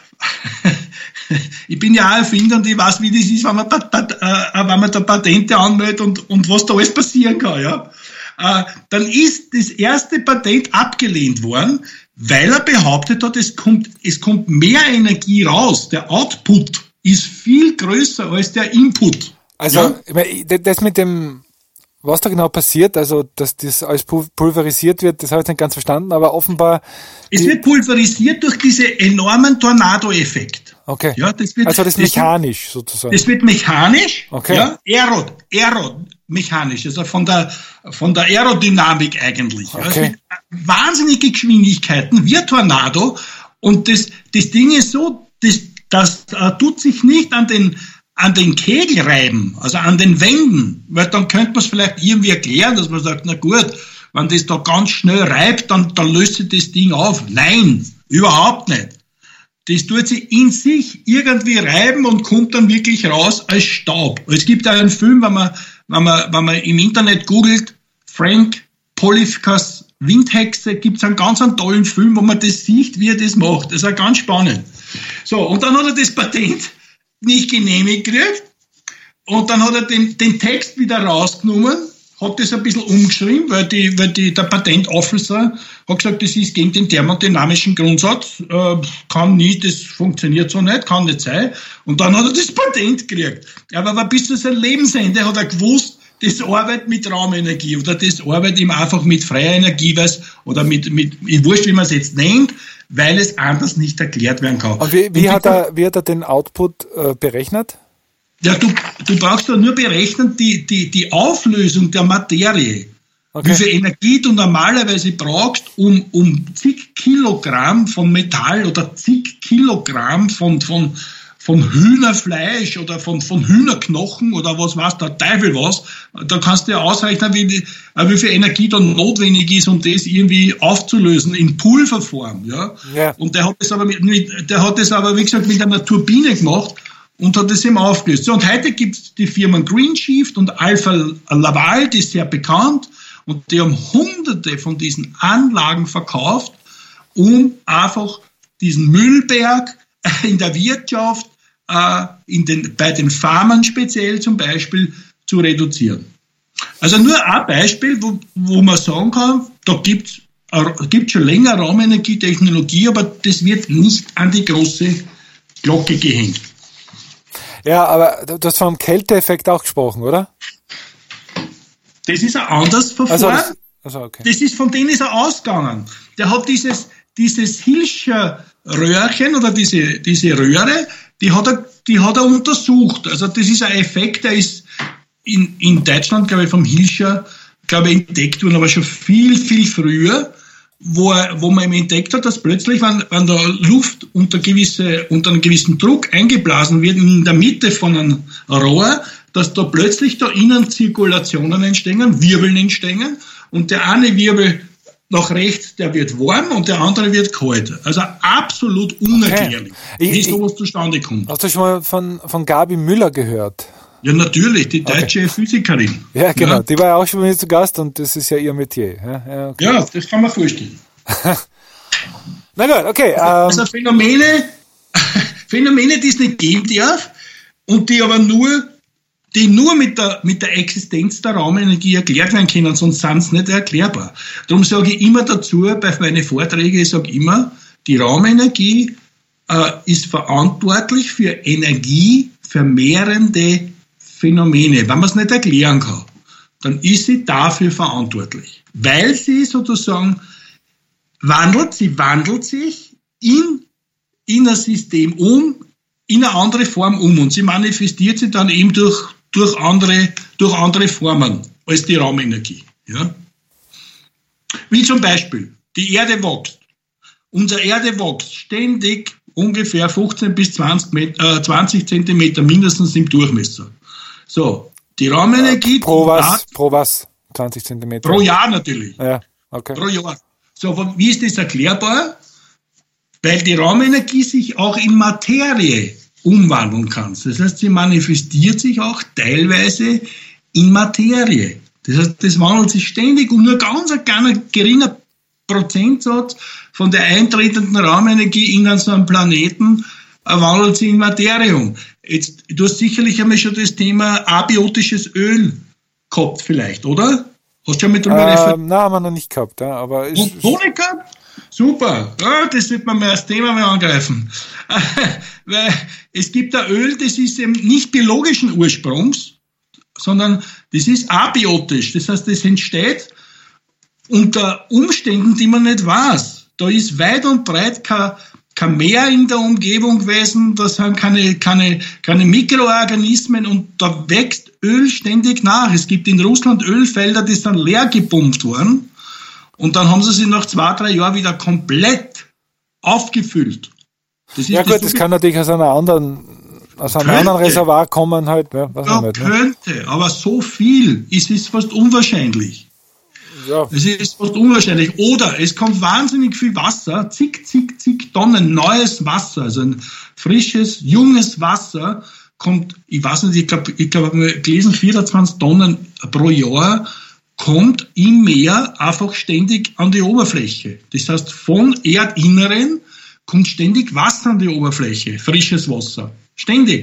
Speaker 2: ich bin ja auch Erfinder und ich weiß, wie das ist, wenn man da Patente anmeldet und was da alles passieren kann. Ja? Dann ist das erste Patent abgelehnt worden, weil er behauptet hat, es kommt mehr Energie raus. Der Output ist viel größer als der Input.
Speaker 1: Also, ja? Das mit dem, was da genau passiert, also, dass das alles pulverisiert wird, das habe ich nicht ganz verstanden, aber offenbar...
Speaker 2: Es wird pulverisiert durch diese enormen Tornado-Effekt.
Speaker 1: Okay.
Speaker 2: Ja, das wird
Speaker 1: mechanisch sozusagen.
Speaker 2: Das wird mechanisch,
Speaker 1: okay.
Speaker 2: Ja, aerodynamisch, also von der Aerodynamik eigentlich.
Speaker 1: Okay.
Speaker 2: Ja, wahnsinnige Geschwindigkeiten, wie Tornado, und das Ding ist so, das tut sich nicht an den Kegel reiben, also an den Wänden, weil dann könnte man es vielleicht irgendwie erklären, dass man sagt, na gut, wenn das da ganz schnell reibt, dann löst sich das Ding auf. Nein, überhaupt nicht. Das tut sich in sich irgendwie reiben und kommt dann wirklich raus als Staub. Es gibt auch einen Film, wenn man im Internet googelt, Frank Polifkas Windhexe, gibt es einen ganz tollen Film, wo man das sieht, wie er das macht. Das ist auch ganz spannend. So, und dann hat er das Patent nicht genehmigt gekriegt und dann hat er den Text wieder rausgenommen hat das ein bisschen umgeschrieben, weil der Patentofficer hat gesagt, das ist gegen den thermodynamischen Grundsatz, kann nie, das funktioniert so nicht, kann nicht sein. Und dann hat er das Patent gekriegt. Aber bis zu seinem Lebensende hat er gewusst, das arbeitet mit Raumenergie oder das arbeitet ihm einfach mit freier Energie, oder ich wurscht, wie man es jetzt nennt, weil es anders nicht erklärt werden kann.
Speaker 1: Und wie hat er den Output berechnet?
Speaker 2: Ja, du brauchst ja nur berechnen die Auflösung der Materie. Okay. Wie viel Energie du normalerweise brauchst, um zig Kilogramm von Metall oder zig Kilogramm von Hühnerfleisch oder von Hühnerknochen oder was weiß der Teufel was. Da kannst du ja ausrechnen, wie viel Energie da notwendig ist, um das irgendwie aufzulösen in Pulverform. Ja? Und der hat das aber wie gesagt mit einer Turbine gemacht und hat es eben aufgelöst. So, und heute gibt es die Firmen Greenshift und Alfa Laval, die ist sehr bekannt, und die haben hunderte von diesen Anlagen verkauft, um einfach diesen Müllberg in der Wirtschaft, bei den Farmern speziell zum Beispiel, zu reduzieren. Also nur ein Beispiel, wo man sagen kann, da gibt's schon länger Raumenergietechnologie, aber das wird nicht an die große Glocke gehängt.
Speaker 1: Ja, aber du hast vom Kälteeffekt auch gesprochen, oder?
Speaker 2: Das ist ein anderes Verfahren. Okay. Von denen ist er ausgegangen. Der hat dieses Hilscher Röhrchen oder diese Röhre, die hat er untersucht. Also das ist ein Effekt, der ist in Deutschland, glaube ich, vom Hilscher, entdeckt worden, aber schon viel, viel früher, wo man entdeckt hat, dass plötzlich, wenn da Luft unter einem gewissen Druck eingeblasen wird in der Mitte von einem Rohr, dass da plötzlich da innen Zirkulationen entstehen, Wirbeln entstehen, und der eine Wirbel nach rechts, der wird warm und der andere wird kalt. Also absolut unerklärlich, wie sowas zustande kommt.
Speaker 1: Hast du schon mal von Gabi Müller gehört?
Speaker 2: Ja, natürlich, die deutsche Physikerin.
Speaker 1: Ja, genau, ja. Die war ja auch schon mal zu Gast und das ist ja ihr Metier. Ja, okay.
Speaker 2: Ja, das kann man vorstellen.
Speaker 1: Na gut, okay.
Speaker 2: Also Phänomene, die es nicht geben darf und die aber nur mit der Existenz der Raumenergie erklärt werden können, sonst sind sie nicht erklärbar. Darum sage ich immer dazu, bei meinen Vorträgen, ich sage immer, die Raumenergie ist verantwortlich für energievermehrende Phänomene. Wenn man es nicht erklären kann, dann ist sie dafür verantwortlich. Weil sie sozusagen wandelt sich in ein System in eine andere Form und sie manifestiert sich dann eben durch andere Formen als die Raumenergie. Ja? Wie zum Beispiel, die Erde wächst. Unsere Erde wächst ständig ungefähr 15 bis 20 Zentimeter mindestens im Durchmesser. So, die Raumenergie...
Speaker 1: Pro was? 20 Zentimeter?
Speaker 2: Pro Jahr natürlich.
Speaker 1: Ja, okay.
Speaker 2: Pro Jahr. So, wie ist das erklärbar? Weil die Raumenergie sich auch in Materie umwandeln kann. Das heißt, sie manifestiert sich auch teilweise in Materie. Das heißt, das wandelt sich ständig und nur ganz ein geringer Prozentsatz von der eintretenden Raumenergie in so einem Planeten wandelt sich in Materie um. Jetzt, du hast sicherlich einmal schon das Thema abiotisches Öl gehabt vielleicht, oder? Hast du schon mit drüber referiert?
Speaker 1: Nein, haben wir noch nicht gehabt. Ja, aber
Speaker 2: so nicht gehabt? Super, ja, das wird man mal als Thema mal angreifen. Weil es gibt ein Öl, das ist eben nicht biologischen Ursprungs, sondern das ist abiotisch. Das heißt, das entsteht unter Umständen, die man nicht weiß. Da ist weit und breit kein Meer in der Umgebung gewesen, da sind keine Mikroorganismen und da wächst Öl ständig nach. Es gibt in Russland Ölfelder, die sind leer gepumpt worden. Und dann haben sie sich nach 2-3 Jahren wieder komplett aufgefüllt.
Speaker 1: Das kann natürlich aus einem anderen Reservoir kommen halt. Ja,
Speaker 2: könnte, aber so viel ist fast unwahrscheinlich. Ja. Es ist fast unwahrscheinlich. Oder es kommt wahnsinnig viel Wasser, zig Tonnen neues Wasser, also ein frisches, junges Wasser kommt, ich weiß nicht, ich glaube, ich habe gelesen, 24 Tonnen pro Jahr kommt im Meer einfach ständig an die Oberfläche. Das heißt, von Erdinneren kommt ständig Wasser an die Oberfläche, frisches Wasser. Ständig.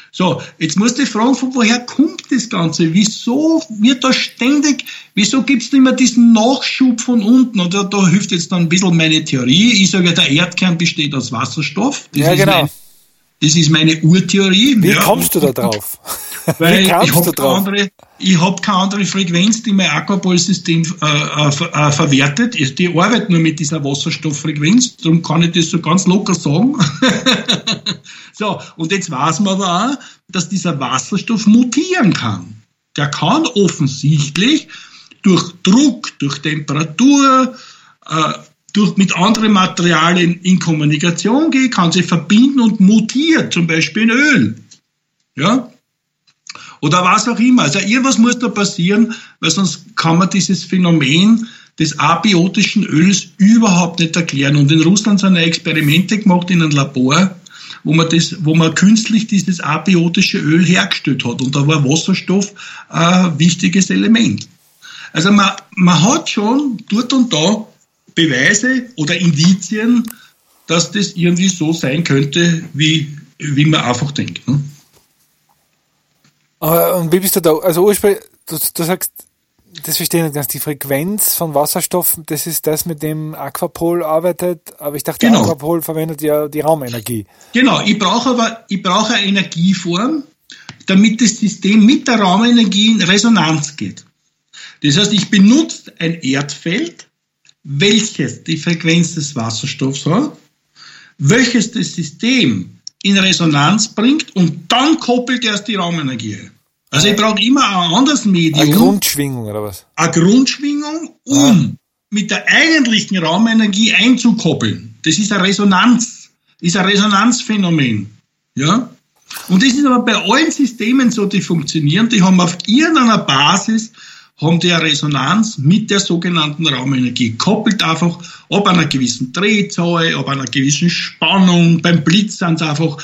Speaker 2: So, jetzt musst du dich fragen, von woher kommt das Ganze? Wieso wird da ständig, wieso gibt's immer diesen Nachschub von unten? Und da hilft jetzt dann ein bisschen meine Theorie. Ich sage, der Erdkern besteht aus Wasserstoff.
Speaker 1: Ja, genau.
Speaker 2: Das ist meine Urtheorie.
Speaker 1: Wie kommst du da drauf?
Speaker 2: Weil ich habe keine andere Frequenz, die mein Aquapol-System verwertet. Die arbeitet nur mit dieser Wasserstofffrequenz, darum kann ich das so ganz locker sagen. So, und jetzt weiß man aber auch, dass dieser Wasserstoff mutieren kann. Der kann offensichtlich durch Druck, durch Temperatur, mit anderen Materialien in Kommunikation gehen, kann sich verbinden und mutiert, zum Beispiel in Öl. Ja? Oder was auch immer. Also irgendwas muss da passieren, weil sonst kann man dieses Phänomen des abiotischen Öls überhaupt nicht erklären. Und in Russland sind Experimente gemacht in einem Labor, wo man künstlich dieses abiotische Öl hergestellt hat. Und da war Wasserstoff ein wichtiges Element. Also man hat schon dort und da Beweise oder Indizien, dass das irgendwie so sein könnte, wie man einfach denkt. Ne?
Speaker 1: Aber und wie bist du da? Also ursprünglich, du sagst, das verstehe ich nicht ganz, die Frequenz von Wasserstoff, das ist das, mit dem Aquapol arbeitet, aber ich dachte, genau. Aquapol verwendet ja die Raumenergie.
Speaker 2: Genau, ich brauche eine Energieform, damit das System mit der Raumenergie in Resonanz geht. Das heißt, ich benutze ein Erdfeld, welches die Frequenz des Wasserstoffs hat, welches das System in Resonanz bringt und dann koppelt erst die Raumenergie. Also ich brauche immer ein anderes Medium.
Speaker 1: Eine Grundschwingung oder was?
Speaker 2: Eine Grundschwingung, mit der eigentlichen Raumenergie einzukoppeln. Das ist eine Resonanz, ist ein Resonanzphänomen. Ja? Und das ist aber bei allen Systemen so, die funktionieren, die haben auf irgendeiner Basis haben die eine Resonanz mit der sogenannten Raumenergie. Koppelt einfach ab einer gewissen Drehzahl, ab einer gewissen Spannung. Beim Blitz ist einfach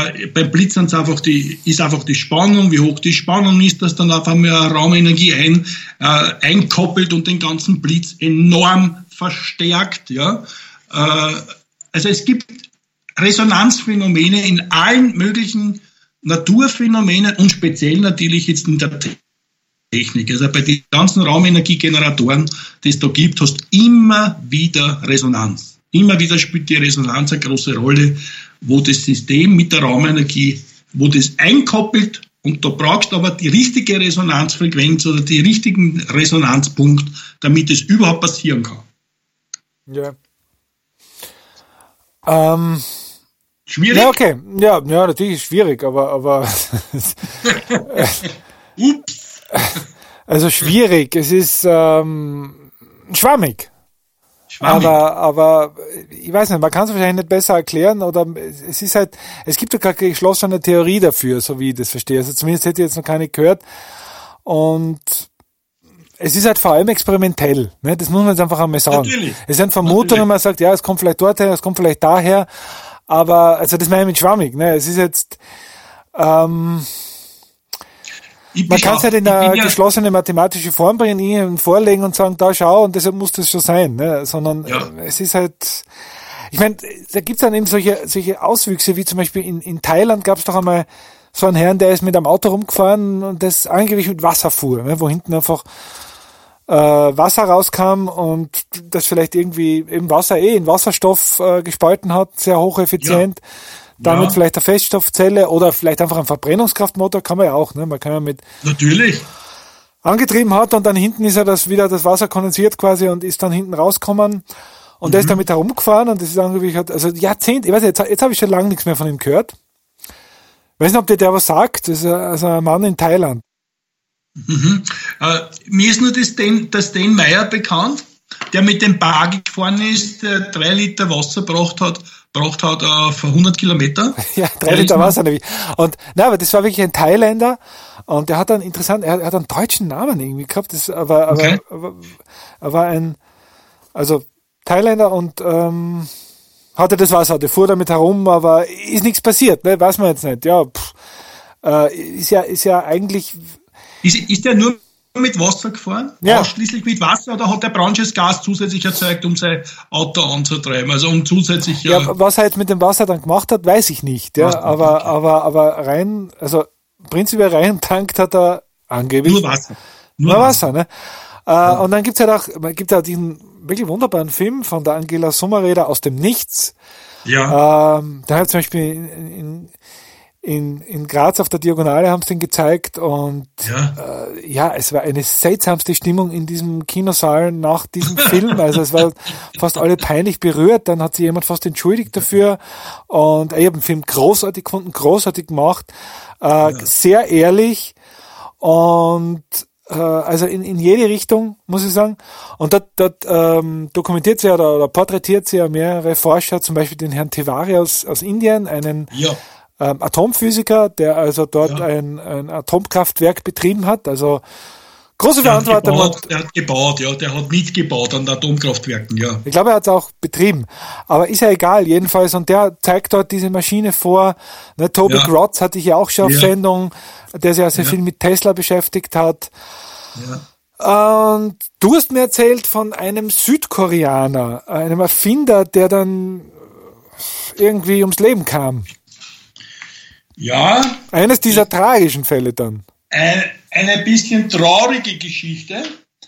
Speaker 2: die Spannung, wie hoch die Spannung ist, dass dann auf einmal eine Raumenergie einkoppelt und den ganzen Blitz enorm verstärkt, ja. Also es gibt Resonanzphänomene in allen möglichen Naturphänomenen und speziell natürlich jetzt in der Technik. Also bei den ganzen Raumenergiegeneratoren, die es da gibt, hast du immer wieder Resonanz. Immer wieder spielt die Resonanz eine große Rolle, wo das System mit der Raumenergie, wo das einkoppelt, und da brauchst du aber die richtige Resonanzfrequenz oder die richtigen Resonanzpunkt, damit es überhaupt passieren kann.
Speaker 1: Ja.
Speaker 2: Schwierig?
Speaker 1: Ja, okay. Ja, natürlich schwierig, aber
Speaker 2: Ups.
Speaker 1: Also schwierig, es ist schwammig. Aber ich weiß nicht, man kann es wahrscheinlich nicht besser erklären, oder es ist halt, es gibt ja keine geschlossene Theorie dafür, so wie ich das verstehe. Also zumindest hätte ich jetzt noch keine gehört. Und es ist halt vor allem experimentell, ne? Das muss man jetzt einfach einmal sagen. Natürlich. Es sind Vermutungen, man sagt, ja, es kommt vielleicht dorthin, es kommt vielleicht daher, aber, also das meine ich mit schwammig, ne? Es ist jetzt, man kann es halt in eine geschlossene mathematische Form bringen, ihnen vorlegen und sagen, da schau, und deshalb muss das schon sein, ne? Sondern es ist halt, ich meine, da gibt's dann eben solche Auswüchse, wie zum Beispiel in Thailand gab's doch einmal so einen Herrn, der ist mit einem Auto rumgefahren und das angeblich mit Wasser fuhr, ne? Wo hinten einfach Wasser rauskam und das vielleicht irgendwie eben Wasser in Wasserstoff gespalten hat, sehr hocheffizient. Ja. Damit vielleicht eine Feststoffzelle oder vielleicht einfach ein Verbrennungskraftmotor, kann man ja auch, ne? Man kann ja mit
Speaker 2: natürlich
Speaker 1: angetrieben hat und dann hinten ist ja das Wasser kondensiert quasi und ist dann hinten rausgekommen und der ist damit herumgefahren und das ist angeblich, also Jahrzehnte, ich weiß nicht, jetzt habe ich schon lange nichts mehr von ihm gehört. Ich weiß nicht, ob der was sagt, das ist also ein Mann in Thailand.
Speaker 2: Mir ist nur das Dan Meyer bekannt, der mit dem Buggy gefahren ist, der 3 Liter Wasser braucht hat auf 100 Kilometer.
Speaker 1: Ja, 3 Liter Wasser nämlich. Und, aber das war wirklich ein Thailänder und der hat einen er hat einen deutschen Namen irgendwie gehabt, das, aber war ein, also Thailänder und, hatte das Wasser, der fuhr damit herum, aber ist nichts passiert, ne, weiß man jetzt nicht, ja, ist ja eigentlich.
Speaker 2: Ist der nur mit Wasser gefahren?
Speaker 1: Ja.
Speaker 2: Ausschließlich mit Wasser, oder hat der braunsches Gas zusätzlich erzeugt, um sein Auto anzutreiben? Also um zusätzlich...
Speaker 1: Ja, was er jetzt mit dem Wasser dann gemacht hat, weiß ich nicht. Ja, aber rein, also prinzipiell rein tankt hat er angeblich.
Speaker 2: Nur Wasser.
Speaker 1: Nur Wasser, ne? Und dann gibt's halt diesen wirklich wunderbaren Film von der Angela Sommereder aus dem Nichts.
Speaker 2: Ja.
Speaker 1: Da hat zum Beispiel in Graz auf der Diagonale haben sie den gezeigt und es war eine seltsamste Stimmung in diesem Kinosaal nach diesem Film. Also es war fast alle peinlich berührt, dann hat sich jemand fast entschuldigt dafür und ich habe den Film großartig gefunden, großartig gemacht, sehr ehrlich und also in jede Richtung, muss ich sagen. Und dort dokumentiert sie oder porträtiert sie ja mehrere Forscher, zum Beispiel den Herrn Tiwari aus Indien, einen Atomphysiker, der also dort ein Atomkraftwerk betrieben hat, also große Verantwortung.
Speaker 2: Der hat mitgebaut an Atomkraftwerken, ja.
Speaker 1: Ich glaube, er hat es auch betrieben. Aber ist ja egal, jedenfalls. Und der zeigt dort diese Maschine vor. Ne, Toby Grotz hatte ich ja auch schon auf Sendung, der sich ja sehr viel mit Tesla beschäftigt hat. Ja. Und du hast mir erzählt von einem Südkoreaner, einem Erfinder, der dann irgendwie ums Leben kam.
Speaker 2: Ja.
Speaker 1: Eines dieser tragischen Fälle dann.
Speaker 2: Eine bisschen traurige Geschichte.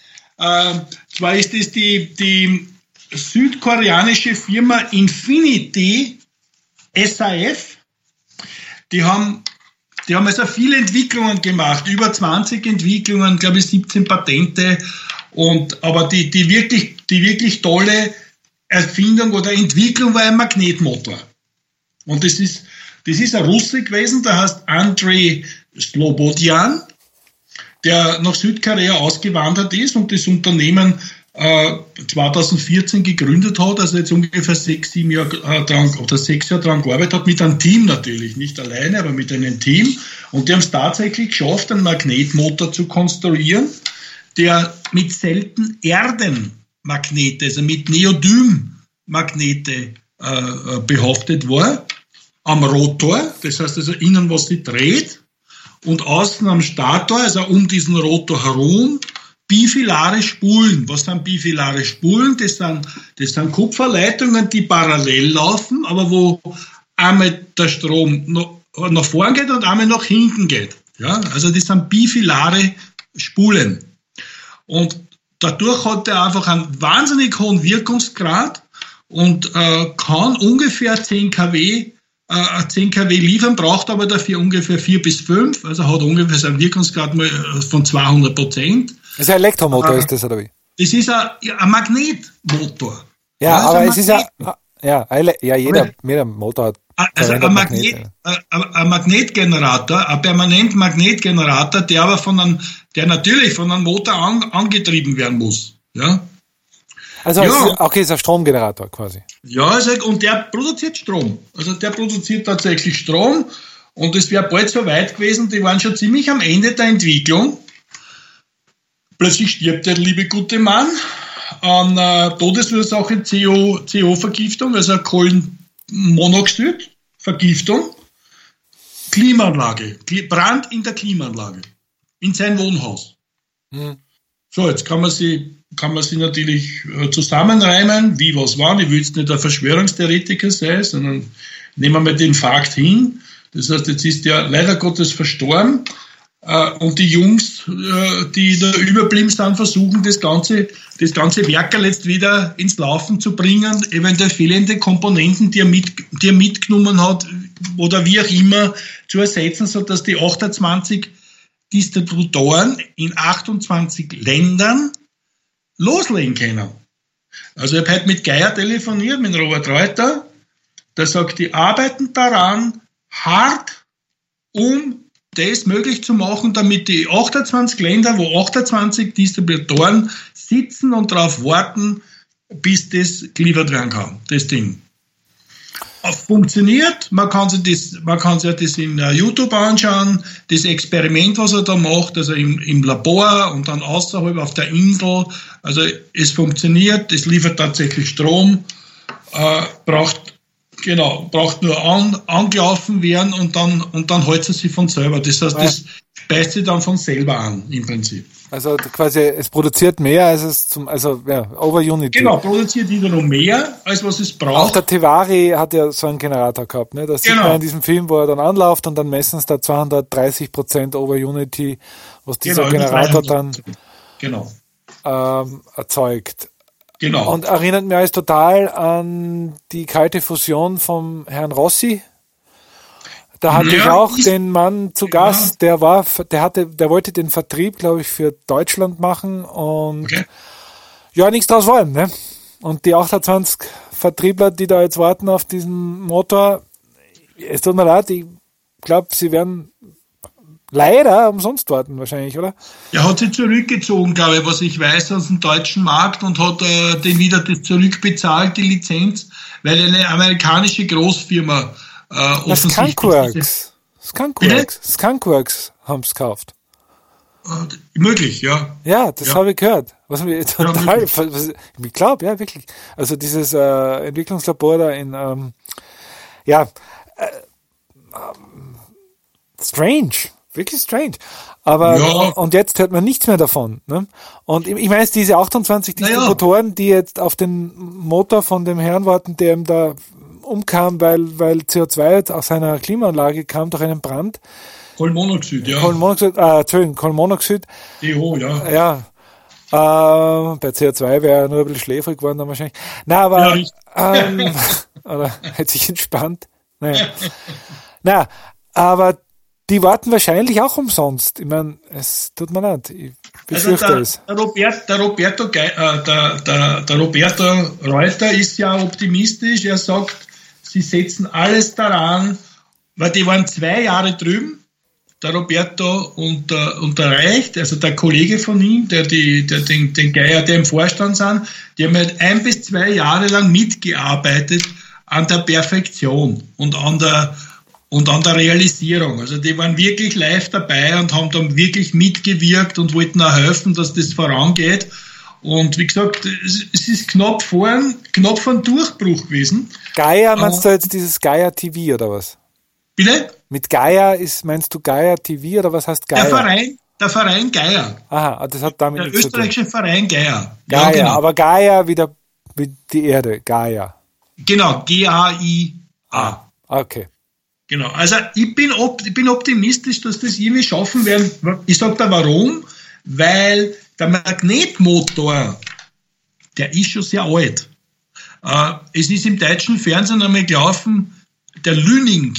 Speaker 2: Zwar ist es die südkoreanische Firma Infinity SAF. Die haben also viele Entwicklungen gemacht, über 20 Entwicklungen, glaube ich 17 Patente. Aber die wirklich tolle Erfindung oder Entwicklung war ein Magnetmotor. Und das ist ein Russe gewesen, der heißt Andrei Slobodjan, der nach Südkorea ausgewandert ist und das Unternehmen 2014 gegründet hat, also jetzt ungefähr 6 Jahre dran gearbeitet hat, mit einem Team natürlich, nicht alleine, aber mit einem Team. Und die haben es tatsächlich geschafft, einen Magnetmotor zu konstruieren, der mit seltenen Erdenmagnete, also mit Neodym-Magnete behaftet war, am Rotor, das heißt also innen, was sich dreht, und außen am Stator, also um diesen Rotor herum, bifilare Spulen. Was sind bifilare Spulen? Das sind Kupferleitungen, die parallel laufen, aber wo einmal der Strom nach vorn geht und einmal nach hinten geht. Ja, also das sind bifilare Spulen. Und dadurch hat er einfach einen wahnsinnig hohen Wirkungsgrad und kann ungefähr 10 kW liefern, braucht aber dafür ungefähr 4 bis 5, also hat ungefähr so einen Wirkungsgrad von 200%.
Speaker 1: Das ist ein Elektromotor, ist das, oder wie?
Speaker 2: Das ist ein Magnetmotor.
Speaker 1: Ja, aber es ist jeder Motor hat.
Speaker 2: Also ein Magnetgenerator, ein permanent Magnetgenerator, der natürlich von einem Motor angetrieben werden muss. Ja.
Speaker 1: Also es ist ein Stromgenerator quasi.
Speaker 2: Ja, und der produziert Strom. Also der produziert tatsächlich Strom und es wäre bald so weit gewesen, die waren schon ziemlich am Ende der Entwicklung. Plötzlich stirbt der liebe gute Mann an Todesursache CO-Vergiftung, also Kohlenmonoxid-Vergiftung. Klimaanlage, Brand in der Klimaanlage, in sein Wohnhaus. So, jetzt kann man sie natürlich zusammenreimen, wie, was, wann. Ich will jetzt nicht ein Verschwörungstheoretiker sein, sondern nehmen wir den Fakt hin. Das heißt, jetzt ist der leider Gottes verstorben und die Jungs, die da überblieben sind, versuchen das ganze Werkerl jetzt wieder ins Laufen zu bringen, eventuell fehlende Komponenten, die er mitgenommen hat oder wie auch immer zu ersetzen, sodass die 28 Distributoren in 28 Ländern loslegen können. Also ich habe heute mit Geier telefoniert, mit Robert Reuter, der sagt, die arbeiten daran hart, um das möglich zu machen, damit die 28 Länder, wo 28 Distributoren sitzen und darauf warten, bis das geliefert werden kann, das Ding. Funktioniert, man kann sich das in YouTube anschauen, das Experiment, was er da macht, also im Labor und dann außerhalb auf der Insel, also es funktioniert, es liefert tatsächlich Strom, braucht Genau, braucht nur angelaufen werden und dann hält es sich von selber. Das heißt, das speist sich dann von selber an, im Prinzip.
Speaker 1: Also quasi, es produziert mehr, als es Over-Unity.
Speaker 2: Genau, produziert wiederum mehr, als was es braucht.
Speaker 1: Auch der Tevari hat ja so einen Generator gehabt, ne? Das sieht man in diesem Film, wo er dann anläuft und dann messen es da 230% Over-Unity, was dieser Generator dann erzeugt.
Speaker 2: Genau.
Speaker 1: Und erinnert mich alles total an die kalte Fusion vom Herrn Rossi. Da hatte ich auch den Mann zu Gast, der wollte den Vertrieb, glaube ich, für Deutschland machen und nichts draus wollen, ne? Und die 28 Vertriebler, die da jetzt warten auf diesen Motor, es tut mir leid, ich glaube, sie werden leider umsonst warten wahrscheinlich, oder?
Speaker 2: Er hat sich zurückgezogen, glaube ich, was ich weiß, aus dem deutschen Markt und hat den wieder zurückbezahlt, die Lizenz, weil eine amerikanische Großfirma
Speaker 1: Skunkworks haben es gekauft.
Speaker 2: Möglich, ja.
Speaker 1: Ja, das habe ich gehört. Was mir total, ich glaube, ja, wirklich. Also dieses Entwicklungslabor da in, strange. Wirklich strange. Aber, und jetzt hört man nichts mehr davon. Ne? Und ich meine, diese 28 Distributoren, die jetzt auf den Motor von dem Herrn warten, der ihm da umkam, weil CO2 aus seiner Klimaanlage kam durch einen Brand.
Speaker 2: Kohlenmonoxid, ja.
Speaker 1: Kohlenmonoxid.
Speaker 2: DO, ja.
Speaker 1: Ja. Bei CO2 wäre er nur ein bisschen schläfrig geworden dann wahrscheinlich. Na, aber, oder hätte sich entspannt. Naja. Aber die warten wahrscheinlich auch umsonst. Ich meine, es tut mir leid. Ich befürchte es.
Speaker 2: Der Roberto Reuter ist ja optimistisch. Er sagt, sie setzen alles daran, weil die waren 2 Jahre drüben, der Roberto und der Reicht, also der Kollege von ihm, den Geier, der im Vorstand sind, die haben halt 1 bis 2 Jahre lang mitgearbeitet an der Perfektion und an der Realisierung. Also die waren wirklich live dabei und haben dann wirklich mitgewirkt und wollten auch helfen, dass das vorangeht. Und wie gesagt, es ist knapp vor einem Durchbruch gewesen.
Speaker 1: Gaia, meinst du jetzt dieses Gaia TV oder was?
Speaker 2: Bitte?
Speaker 1: Mit Gaia meinst du Gaia TV oder was heißt Gaia?
Speaker 2: Der Verein Gaia.
Speaker 1: Aha, das hat damit nichts zu tun.
Speaker 2: Der österreichische Verein Gaia.
Speaker 1: Gaia, ja, genau. Aber Gaia wie die Erde, Gaia.
Speaker 2: Genau, G-A-I-A.
Speaker 1: Okay.
Speaker 2: Genau, also ich bin optimistisch, dass das irgendwie schaffen werden. Ich sage da warum, weil der Magnetmotor, der ist schon sehr alt. Es ist im deutschen Fernsehen einmal gelaufen, der Lüning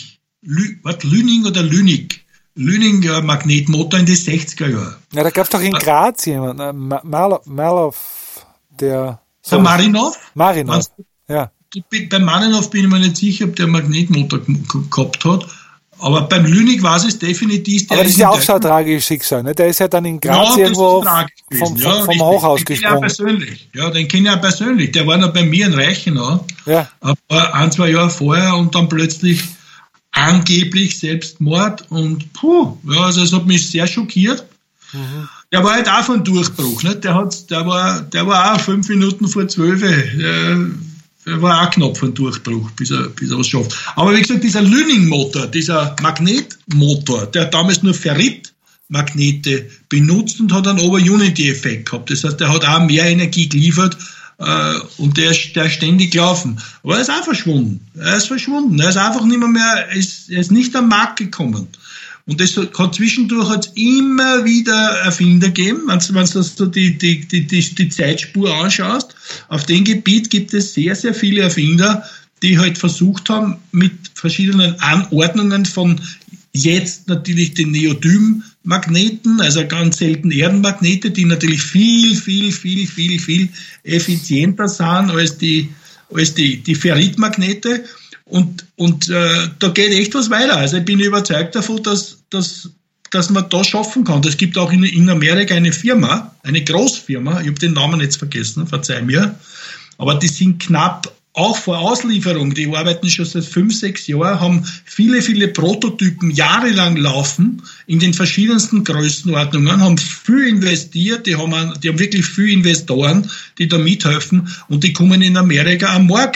Speaker 2: Magnetmotor in den 60er Jahren.
Speaker 1: Ja, da gab es doch in Graz jemanden, Marlow, der
Speaker 2: Marinov?
Speaker 1: Marinov, ja.
Speaker 2: Beim Marinov bin ich mir nicht sicher, ob der Magnetmotor gehabt hat. Aber beim Lünig war es definitiv.
Speaker 1: Aber das ist ja auch so ein tragisches Schicksal, ne? Der ist ja dann in Graz irgendwo vom Hochhaus gesprungen.
Speaker 2: Den kenne ich ja persönlich. Der war noch bei mir in Reichenau. Ja. 1-2 Jahre vorher und dann plötzlich angeblich Selbstmord und also es hat mich sehr schockiert. Mhm. Der war halt auch von Durchbruch, ne? Der war auch 5 Minuten vor 12. Der war auch knapp von Durchbruch, bis er was schafft. Aber wie gesagt, dieser Lüning-Motor, dieser Magnetmotor, der hat damals nur Ferrit-Magnete benutzt und hat einen Over-Unity-Effekt gehabt. Das heißt, der hat auch mehr Energie geliefert und der ist ständig gelaufen. Aber er ist auch verschwunden. Er ist einfach nicht mehr, er ist nicht am Markt gekommen. Und das hat zwischendurch immer wieder Erfinder gegeben, wenn du so die Zeitspur anschaust. Auf dem Gebiet gibt es sehr, sehr viele Erfinder, die halt versucht haben, mit verschiedenen Anordnungen von jetzt natürlich den Neodym-Magneten, also ganz selten Erdenmagnete, die natürlich viel, viel, viel, viel, viel effizienter sind als die Ferritmagnete. Und da geht echt was weiter. Also ich bin überzeugt davon, dass man das schaffen kann. Es gibt auch in Amerika eine Firma, eine Großfirma, ich habe den Namen jetzt vergessen, verzeih mir, aber die sind knapp auch vor Auslieferung, die arbeiten schon seit 5-6 Jahren, haben viele, viele Prototypen jahrelang laufen, in den verschiedensten Größenordnungen, haben viel investiert, die haben wirklich viele Investoren, die da mithelfen und die kommen in Amerika am Markt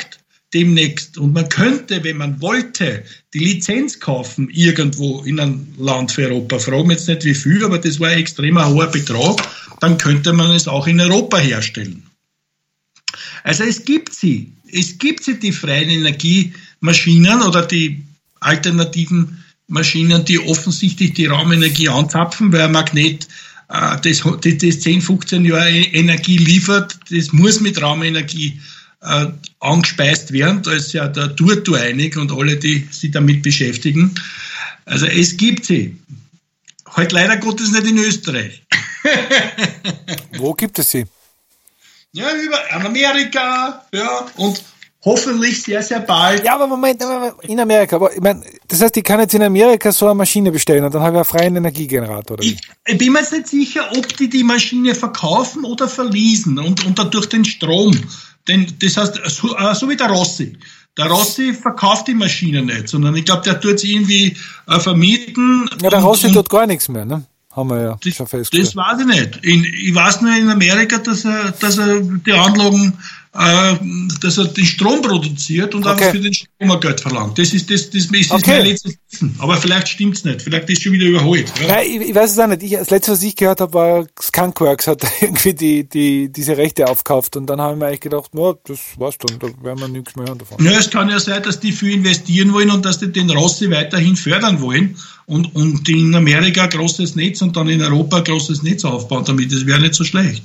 Speaker 2: demnächst, und man könnte, wenn man wollte, die Lizenz kaufen irgendwo in einem Land für Europa. Fragen wir jetzt nicht wie viel, aber das war ein extremer hoher Betrag. Dann könnte man es auch in Europa herstellen. Also es gibt sie, die freien Energiemaschinen oder die alternativen Maschinen, die offensichtlich die Raumenergie anzapfen, weil ein Magnet das 10, 15 Jahre Energie liefert, das muss mit Raumenergie angespeist werden. Da ist ja der Turtur einig und alle, die sich damit beschäftigen. Also es gibt sie. Halt leider Gottes nicht in Österreich.
Speaker 1: Wo gibt es sie?
Speaker 2: Ja, in Amerika, ja, und hoffentlich sehr, sehr bald.
Speaker 1: Ja, aber Moment, in Amerika. Aber ich meine, das heißt, ich kann jetzt in Amerika so eine Maschine bestellen und dann habe ich einen freien Energiegenerator, oder wie?
Speaker 2: Ich bin mir jetzt nicht sicher, ob die Maschine verkaufen oder verleasen und dadurch den Strom. Denn das heißt, so wie der Rossi. Der Rossi verkauft die Maschine nicht, sondern ich glaube, der tut es irgendwie vermieten.
Speaker 1: Ja, der Rossi tut gar nichts mehr, ne? Haben wir ja schon festgestellt.
Speaker 2: Das weiß ich nicht. Ich weiß nur in Amerika, dass er die Anlagen, dass er den Strom produziert und einfach für den Strom Geld verlangt. Das ist mein letztes Wissen. Aber vielleicht stimmt's nicht. Vielleicht ist es schon wieder überholt. Ja?
Speaker 1: Nein, ich weiß es auch nicht. Das letzte, was ich gehört habe, war Skunkworks hat irgendwie diese Rechte aufgekauft und dann habe ich mir eigentlich gedacht, no, das war's dann, da werden wir nichts mehr hören davon.
Speaker 2: Ja, es kann ja sein, dass die viel investieren wollen und dass die den Rossi weiterhin fördern wollen und in Amerika ein großes Netz und dann in Europa ein großes Netz aufbauen damit. Das wäre nicht so schlecht.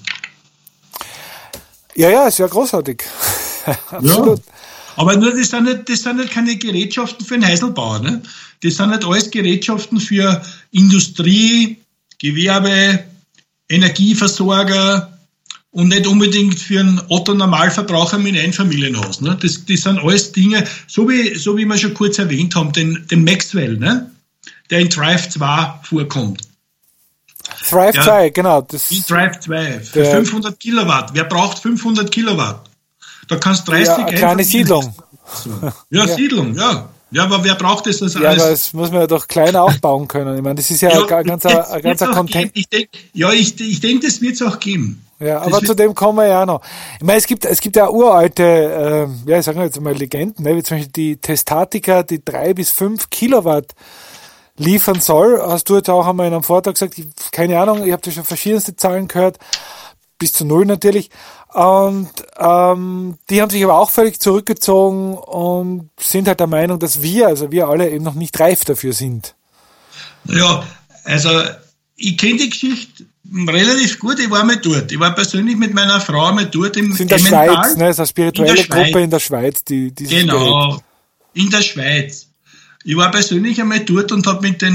Speaker 1: Ja, ist ja großartig. Absolut.
Speaker 2: Ja. Aber nur, das sind nicht keine Gerätschaften für den Heiselbauer, ne? Das sind nicht alles Gerätschaften für Industrie, Gewerbe, Energieversorger und nicht unbedingt für einen Otto-Normalverbraucher mit Einfamilienhaus, ne? Das sind alles Dinge, so wie wir schon kurz erwähnt haben, den Maxwell, ne? Der in Drive 2 vorkommt.
Speaker 1: Drive 2, genau.
Speaker 2: Die Drive 2 für 500 Kilowatt. Wer braucht 500 Kilowatt? Da kannst 30... Ja,
Speaker 1: eine kleine Siedlung.
Speaker 2: Ja, Siedlung, ja. Ja, aber wer braucht das alles?
Speaker 1: Ja, aber das muss man ja doch kleiner aufbauen können. Ich meine, das ist ja ein ganzer Content.
Speaker 2: Ich denke, das wird es auch geben.
Speaker 1: Ja, aber zu dem kommen wir ja auch noch. Ich meine, es gibt ja uralte, ich sage jetzt mal Legenden, ne, wie zum Beispiel die Testatica, die 3 bis 5 Kilowatt liefern soll. Hast du jetzt auch einmal in einem Vortrag gesagt, keine Ahnung, ich habe da schon verschiedenste Zahlen gehört, bis zu 0 natürlich. Und die haben sich aber auch völlig zurückgezogen und sind halt der Meinung, dass wir alle eben noch nicht reif dafür sind.
Speaker 2: Ja, also ich kenne die Geschichte relativ gut, ich war mal dort. Ich war persönlich mit meiner Frau mal dort im
Speaker 1: in der Schweiz, ne, ist eine spirituelle Gruppe in der Schweiz, die
Speaker 2: genau, Gerät. In der Schweiz. Ich war persönlich einmal dort und habe mit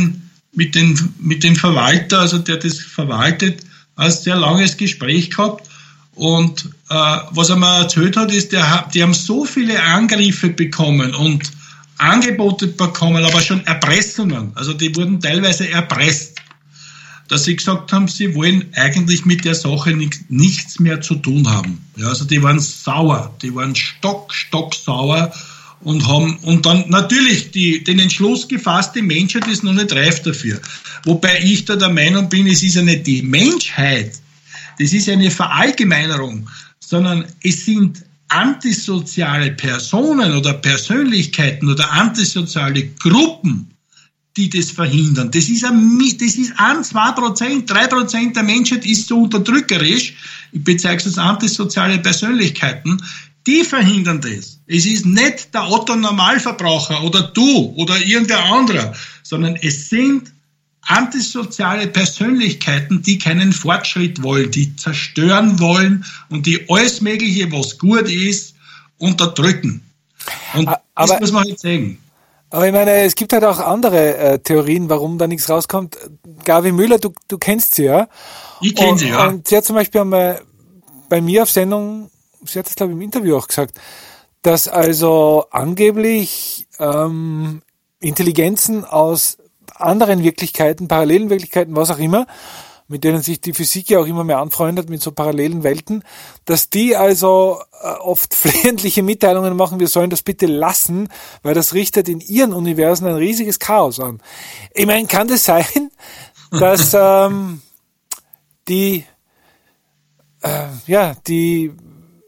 Speaker 2: dem Verwalter, also der das verwaltet, ein sehr langes Gespräch gehabt. Und was er mir erzählt hat, ist, die haben so viele Angriffe bekommen und Angebote bekommen, aber schon Erpressungen. Also die wurden teilweise erpresst, dass sie gesagt haben, sie wollen eigentlich mit der Sache nichts mehr zu tun haben. Ja, also die waren sauer, die waren stocksauer. Und haben dann natürlich den Entschluss gefasst, die Menschheit ist noch nicht reif dafür. Wobei ich da der Meinung bin, es ist ja nicht die Menschheit, das ist ja eine Verallgemeinerung, sondern es sind antisoziale Personen oder Persönlichkeiten oder antisoziale Gruppen, die das verhindern. Das ist 1, 2%, 3% der Menschheit ist so unterdrückerisch. Ich bezeichne es als antisoziale Persönlichkeiten. Die verhindern das. Es ist nicht der Otto-Normalverbraucher oder du oder irgendein anderer, sondern es sind antisoziale Persönlichkeiten, die keinen Fortschritt wollen, die zerstören wollen und die alles Mögliche, was gut ist, unterdrücken. Und das muss man halt sagen.
Speaker 1: Aber ich meine, es gibt halt auch andere Theorien, warum da nichts rauskommt. Gabi Müller, du kennst sie, ja?
Speaker 2: Ich kenne sie, ja.
Speaker 1: Und sie hat zum Beispiel einmal bei mir auf Sendung, sie hat das, glaube ich, im Interview auch gesagt, dass also angeblich Intelligenzen aus anderen Wirklichkeiten, parallelen Wirklichkeiten, was auch immer, mit denen sich die Physik ja auch immer mehr anfreundet, mit so parallelen Welten, dass die also oft flehentliche Mitteilungen machen, wir sollen das bitte lassen, weil das richtet in ihren Universen ein riesiges Chaos an. Ich meine, kann das sein, dass die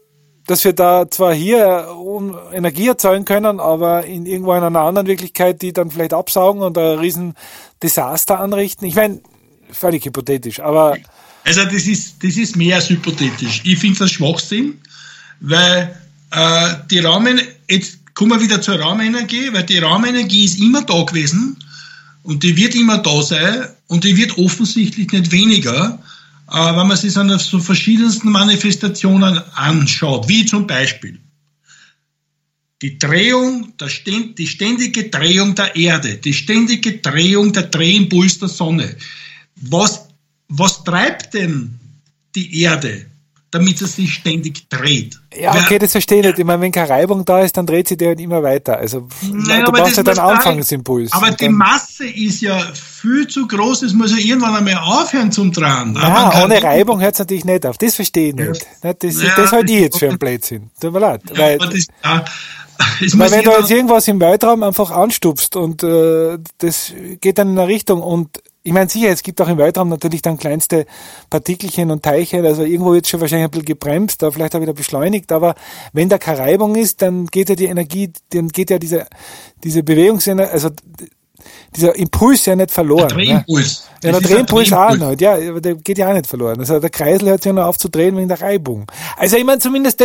Speaker 1: dass wir da zwar hier Energie erzeugen können, aber irgendwo in einer anderen Wirklichkeit, die dann vielleicht absaugen und ein riesen Desaster anrichten. Ich meine, völlig hypothetisch, aber...
Speaker 2: Also das ist mehr als hypothetisch. Ich finde das Schwachsinn, weil jetzt kommen wir wieder zur Raumenergie, weil die Raumenergie ist immer da gewesen und die wird immer da sein und die wird offensichtlich nicht weniger, wenn man sich an so verschiedensten Manifestationen anschaut, wie zum Beispiel die ständige Drehung der Erde, die ständige Drehung der Drehimpuls der Sonne. Was treibt denn die Erde, damit sie sich ständig dreht?
Speaker 1: Ja, okay, das verstehe ich nicht. Ich meine, wenn keine Reibung da ist, dann dreht sie halt immer weiter. Also du brauchst ja dann Anfangsimpuls.
Speaker 2: Aber die Masse ist ja viel zu groß, es muss ja irgendwann einmal aufhören zum Drehen.
Speaker 1: Ja, ohne Reibung hört es natürlich nicht auf. Das verstehe ich nicht. Das halte ich jetzt für einen Blödsinn. Tut mir leid. Weil wenn du jetzt irgendwas im Weltraum einfach anstupst und das geht dann in eine Richtung und ich meine, sicher, es gibt auch im Weltraum natürlich dann kleinste Partikelchen und Teilchen, also irgendwo wird es schon wahrscheinlich ein bisschen gebremst, da vielleicht auch wieder beschleunigt, aber wenn da keine Reibung ist, dann geht ja die Energie, dann geht ja diese Bewegungsenergie, also dieser Impuls ja nicht verloren. Der
Speaker 2: Drehimpuls.
Speaker 1: Ja, der Drehimpuls auch nicht, ja, aber der geht ja auch nicht verloren. Also der Kreisel hört sich ja noch auf zu drehen wegen der Reibung. Also ich meine, zumindest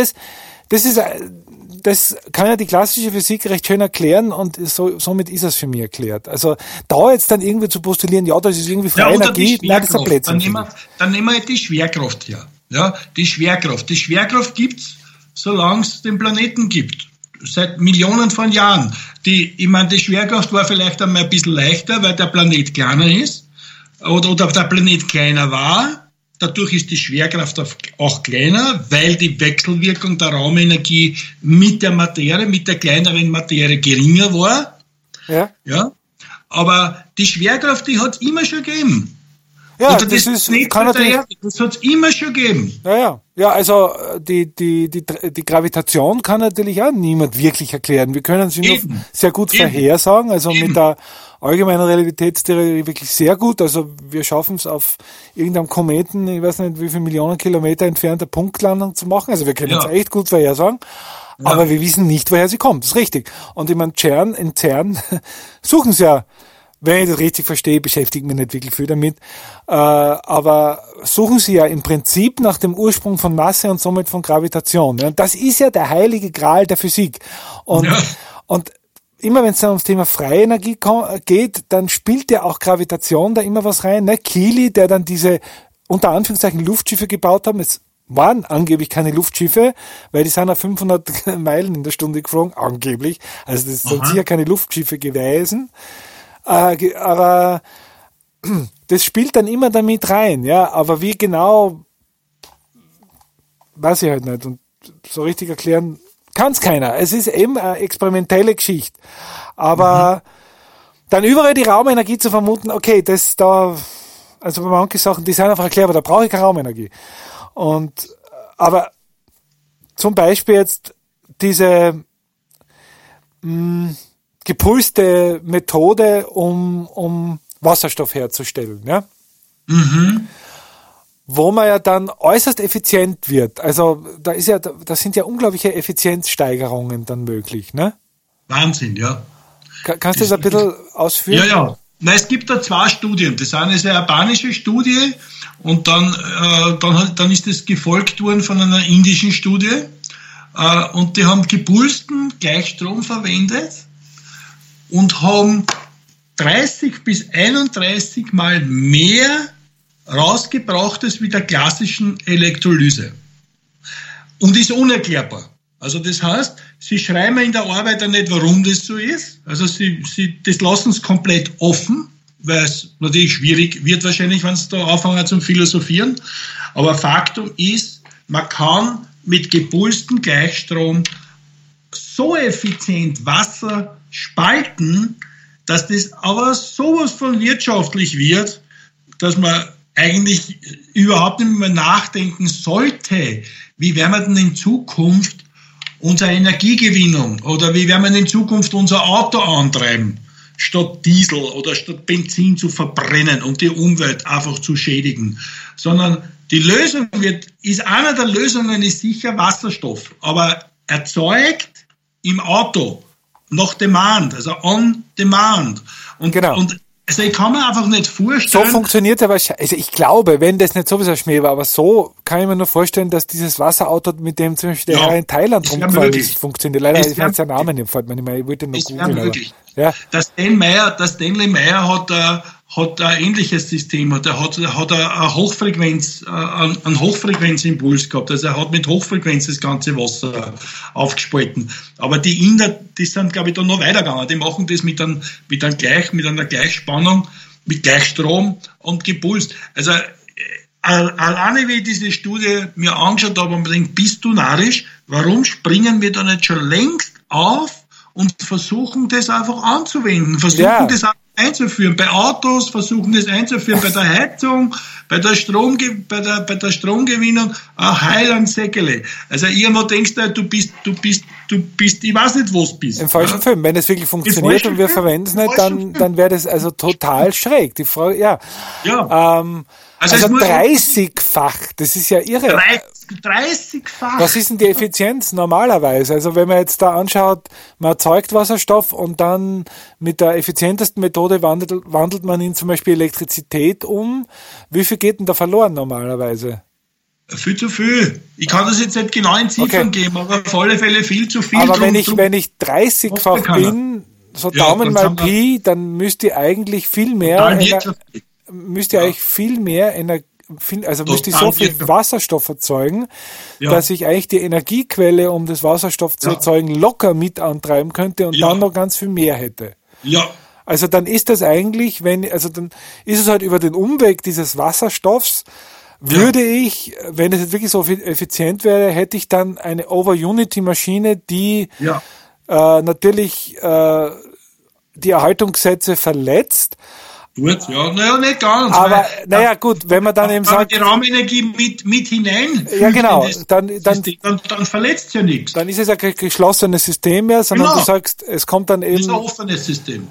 Speaker 1: das kann ja die klassische Physik recht schön erklären und somit ist es für mich erklärt. Also da jetzt dann irgendwie zu postulieren, ja, das ist irgendwie freie Energie, nein, das ist ein Blödsinn.
Speaker 2: Dann nehmen wir die Schwerkraft her. Ja, die Schwerkraft. Die Schwerkraft gibt's, solange es den Planeten gibt. Seit Millionen von Jahren. Die Schwerkraft war vielleicht einmal ein bisschen leichter, weil der Planet kleiner ist. Oder der Planet kleiner war. Dadurch ist die Schwerkraft auch kleiner, weil die Wechselwirkung der Raumenergie mit der Materie, mit der kleineren Materie geringer war. Ja. Aber die Schwerkraft, die hat es immer schon gegeben.
Speaker 1: Ja,
Speaker 2: oder das hat es immer schon gegeben.
Speaker 1: Ja, also die Gravitation kann natürlich auch niemand wirklich erklären. Wir können sie nur sehr gut vorhersagen, also mit der allgemeinen Relativitätstheorie wirklich sehr gut. Also wir schaffen es auf irgendeinem Kometen, ich weiß nicht wie viele Millionen Kilometer entfernte Punktlandung zu machen. Also wir können es echt gut vorhersagen. Ja. Aber wir wissen nicht, woher sie kommt. Das ist richtig. Und ich meine, in CERN suchen sie ja, wenn ich das richtig verstehe, beschäftigt mich nicht wirklich viel damit, aber suchen sie ja im Prinzip nach dem Ursprung von Masse und somit von Gravitation. Ja? Und das ist ja der heilige Gral der Physik. Und immer wenn es dann ums Thema freie Energie geht, dann spielt ja auch Gravitation da immer was rein. Ne? Keely, der dann diese, unter Anführungszeichen, Luftschiffe gebaut haben, es waren angeblich keine Luftschiffe, weil die sind auf 500 Meilen in der Stunde geflogen, angeblich. Also das sind sicher keine Luftschiffe gewesen. Aber das spielt dann immer damit rein, ja. Aber wie genau, weiß ich halt nicht. Und so richtig erklären kann es keiner. Es ist eben eine experimentelle Geschichte. Aber dann überall die Raumenergie zu vermuten, okay, also bei manchen Sachen, die sind einfach erklärbar, da brauche ich keine Raumenergie. Aber zum Beispiel jetzt diese gepulste Methode, um Wasserstoff herzustellen, ja? Wo man ja dann äußerst effizient wird. Also da sind ja unglaubliche Effizienzsteigerungen dann möglich, ne?
Speaker 2: Wahnsinn, ja.
Speaker 1: Kannst du das ein bisschen ausführen?
Speaker 2: Ja. Na, es gibt da 2 Studien. Das eine ist eine japanische Studie und dann ist das gefolgt worden von einer indischen Studie. Und die haben gepulsten Gleichstrom verwendet und haben 30 bis 31 Mal mehr rausgebracht als mit der klassischen Elektrolyse. Und ist unerklärbar. Also das heißt, sie schreiben in der Arbeit auch nicht, warum das so ist. Also das lassen sie komplett offen, weil es natürlich schwierig wird wahrscheinlich, wenn sie da anfangen zum Philosophieren. Aber Faktum ist, man kann mit gepulstem Gleichstrom so effizient Wasser spalten, dass das aber sowas von wirtschaftlich wird, dass man eigentlich überhaupt nicht mehr nachdenken sollte, wie werden wir denn in Zukunft unsere Energiegewinnung oder wie werden wir in Zukunft unser Auto antreiben, statt Diesel oder statt Benzin zu verbrennen und die Umwelt einfach zu schädigen, sondern Die Lösung ist einer der Lösungen ist sicher Wasserstoff, aber erzeugt im Auto nach Demand, also on Demand. Und,
Speaker 1: genau.
Speaker 2: Und also ich kann mir einfach nicht
Speaker 1: So
Speaker 2: vorstellen.
Speaker 1: funktioniert er wahrscheinlich, also ich glaube, wenn das nicht sowieso ein Schmäh war, aber so kann ich mir nur vorstellen, dass dieses Wasserauto, mit dem zum Beispiel der Herr in Thailand rumgefahren ist, funktioniert. Leider ist mir jetzt der Name nicht gefällt mir nicht mehr, ich wollte noch googeln.
Speaker 2: Möglich.
Speaker 1: Ja.
Speaker 2: Der Stanley Meyer hat ein ähnliches System, er hat eine einen Hochfrequenzimpuls gehabt, also er hat mit Hochfrequenz das ganze Wasser aufgespalten. Aber die Inder, die sind, glaube ich, da noch weitergegangen, die machen das mit einer Gleichspannung, mit Gleichstrom und gepulst. Also alleine wie ich diese Studie mir angeschaut habe und mir denke, bist du narrisch, warum springen wir da nicht schon längst auf und versuchen das einfach anzuwenden, das einzuführen. Bei Autos versuchen das einzuführen, bei der Heizung, bei der Stromgewinnung, auch Heil und Säckele. Also irgendwo denkst du bist, ich weiß nicht, wo du bist.
Speaker 1: Im falschen Film. Wenn es wirklich funktioniert und wir verwenden es nicht, dann wäre das also total schräg. Die Frage, ja. Also 30-fach, das ist ja irre.
Speaker 2: 30-fach.
Speaker 1: Was ist denn die Effizienz normalerweise? Also wenn man jetzt da anschaut, man erzeugt Wasserstoff und dann mit der effizientesten Methode wandelt man in zum Beispiel Elektrizität um. Wie viel geht denn da verloren normalerweise?
Speaker 2: Viel zu viel. Ich kann das jetzt nicht genau in Ziffern geben, aber auf alle Fälle viel zu viel.
Speaker 1: Aber wenn ich 30-fach bin, so Daumen mal Pi, dann müsste ich eigentlich viel mehr müsste ich so viel Wasserstoff erzeugen, dass ich eigentlich die Energiequelle, um das Wasserstoff zu erzeugen, locker mit antreiben könnte und dann noch ganz viel mehr hätte.
Speaker 2: Ja.
Speaker 1: Also dann ist das eigentlich, dann ist es halt über den Umweg dieses Wasserstoffs, würde ich, wenn es jetzt wirklich so effizient wäre, hätte ich dann eine Over-Unity-Maschine, die natürlich die Erhaltungsgesetze verletzt.
Speaker 2: Gut, naja, nicht ganz.
Speaker 1: Aber, gut, wenn man dann eben sagt...
Speaker 2: die Raumenergie mit hinein...
Speaker 1: Ja, genau. Dann
Speaker 2: verletzt ja nichts.
Speaker 1: Dann ist es ja kein geschlossenes System mehr, sondern du sagst, es kommt dann eben... Das ist
Speaker 2: ein offenes System.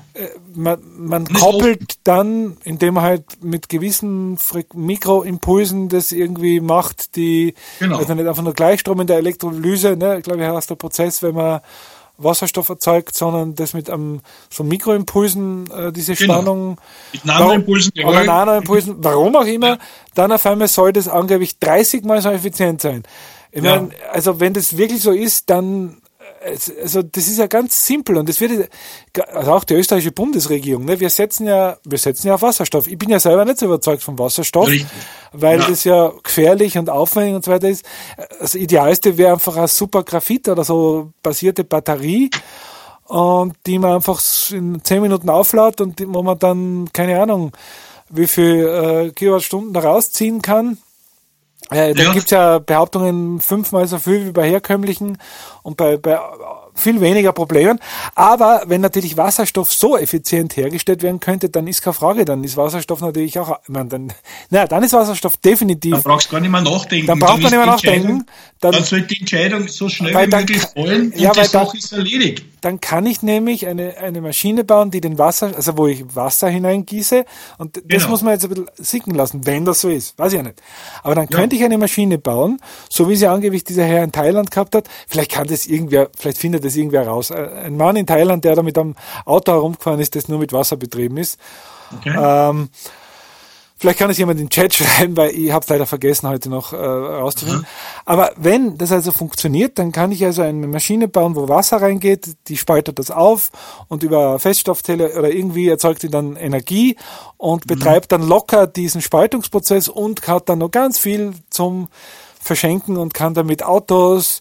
Speaker 1: Man koppelt dann, indem man halt mit gewissen Mikroimpulsen das irgendwie macht, also nicht einfach nur Gleichstrom in der Elektrolyse, ne, glaube ich, heißt der Prozess, wenn man Wasserstoff erzeugt, sondern das mit so Mikroimpulsen, diese Spannung.
Speaker 2: Mit Nanoimpulsen.
Speaker 1: Oder Nanoimpulsen, warum auch immer, dann auf einmal soll das angeblich 30 mal so effizient sein. Ich meine, also wenn das wirklich so ist, dann, also das ist ja ganz simpel und das wird, also auch die österreichische Bundesregierung, ne, wir setzen ja auf Wasserstoff. Ich bin ja selber nicht so überzeugt vom Wasserstoff, weil das ja gefährlich und aufwendig und so weiter ist. Das Idealste wäre einfach eine super Graphit oder so basierte Batterie, und die man einfach in 10 Minuten aufladet und wo man dann, keine Ahnung, wie viel Kilowattstunden da rausziehen kann. Da gibt's ja Behauptungen 5-mal so viel wie bei herkömmlichen und bei viel weniger Problemen. Aber wenn natürlich Wasserstoff so effizient hergestellt werden könnte, dann ist keine Frage, dann ist Wasserstoff natürlich auch, dann ist Wasserstoff definitiv.
Speaker 2: Dann brauchst du gar nicht mehr nachdenken.
Speaker 1: Dann braucht man nicht mehr nachdenken.
Speaker 2: Dann sollte die Entscheidung so schnell wie möglich fallen und die Sache ist erledigt.
Speaker 1: Dann kann ich nämlich eine Maschine bauen, die wo ich Wasser hineingieße, und das muss man jetzt ein bisschen sinken lassen, wenn das so ist, weiß ich ja nicht. Aber dann könnte ich eine Maschine bauen, so wie sie angeblich dieser Herr in Thailand gehabt hat. Vielleicht findet das irgendwer raus. Ein Mann in Thailand, der da mit einem Auto herumgefahren ist, das nur mit Wasser betrieben ist. Okay. Vielleicht kann es jemand in den Chat schreiben, weil ich habe es leider vergessen, heute noch rauszufinden. Aber wenn das also funktioniert, dann kann ich also eine Maschine bauen, wo Wasser reingeht, die spaltet das auf und über Feststoffzelle oder irgendwie erzeugt die dann Energie und betreibt dann locker diesen Spaltungsprozess und hat dann noch ganz viel zum Verschenken und kann damit Autos,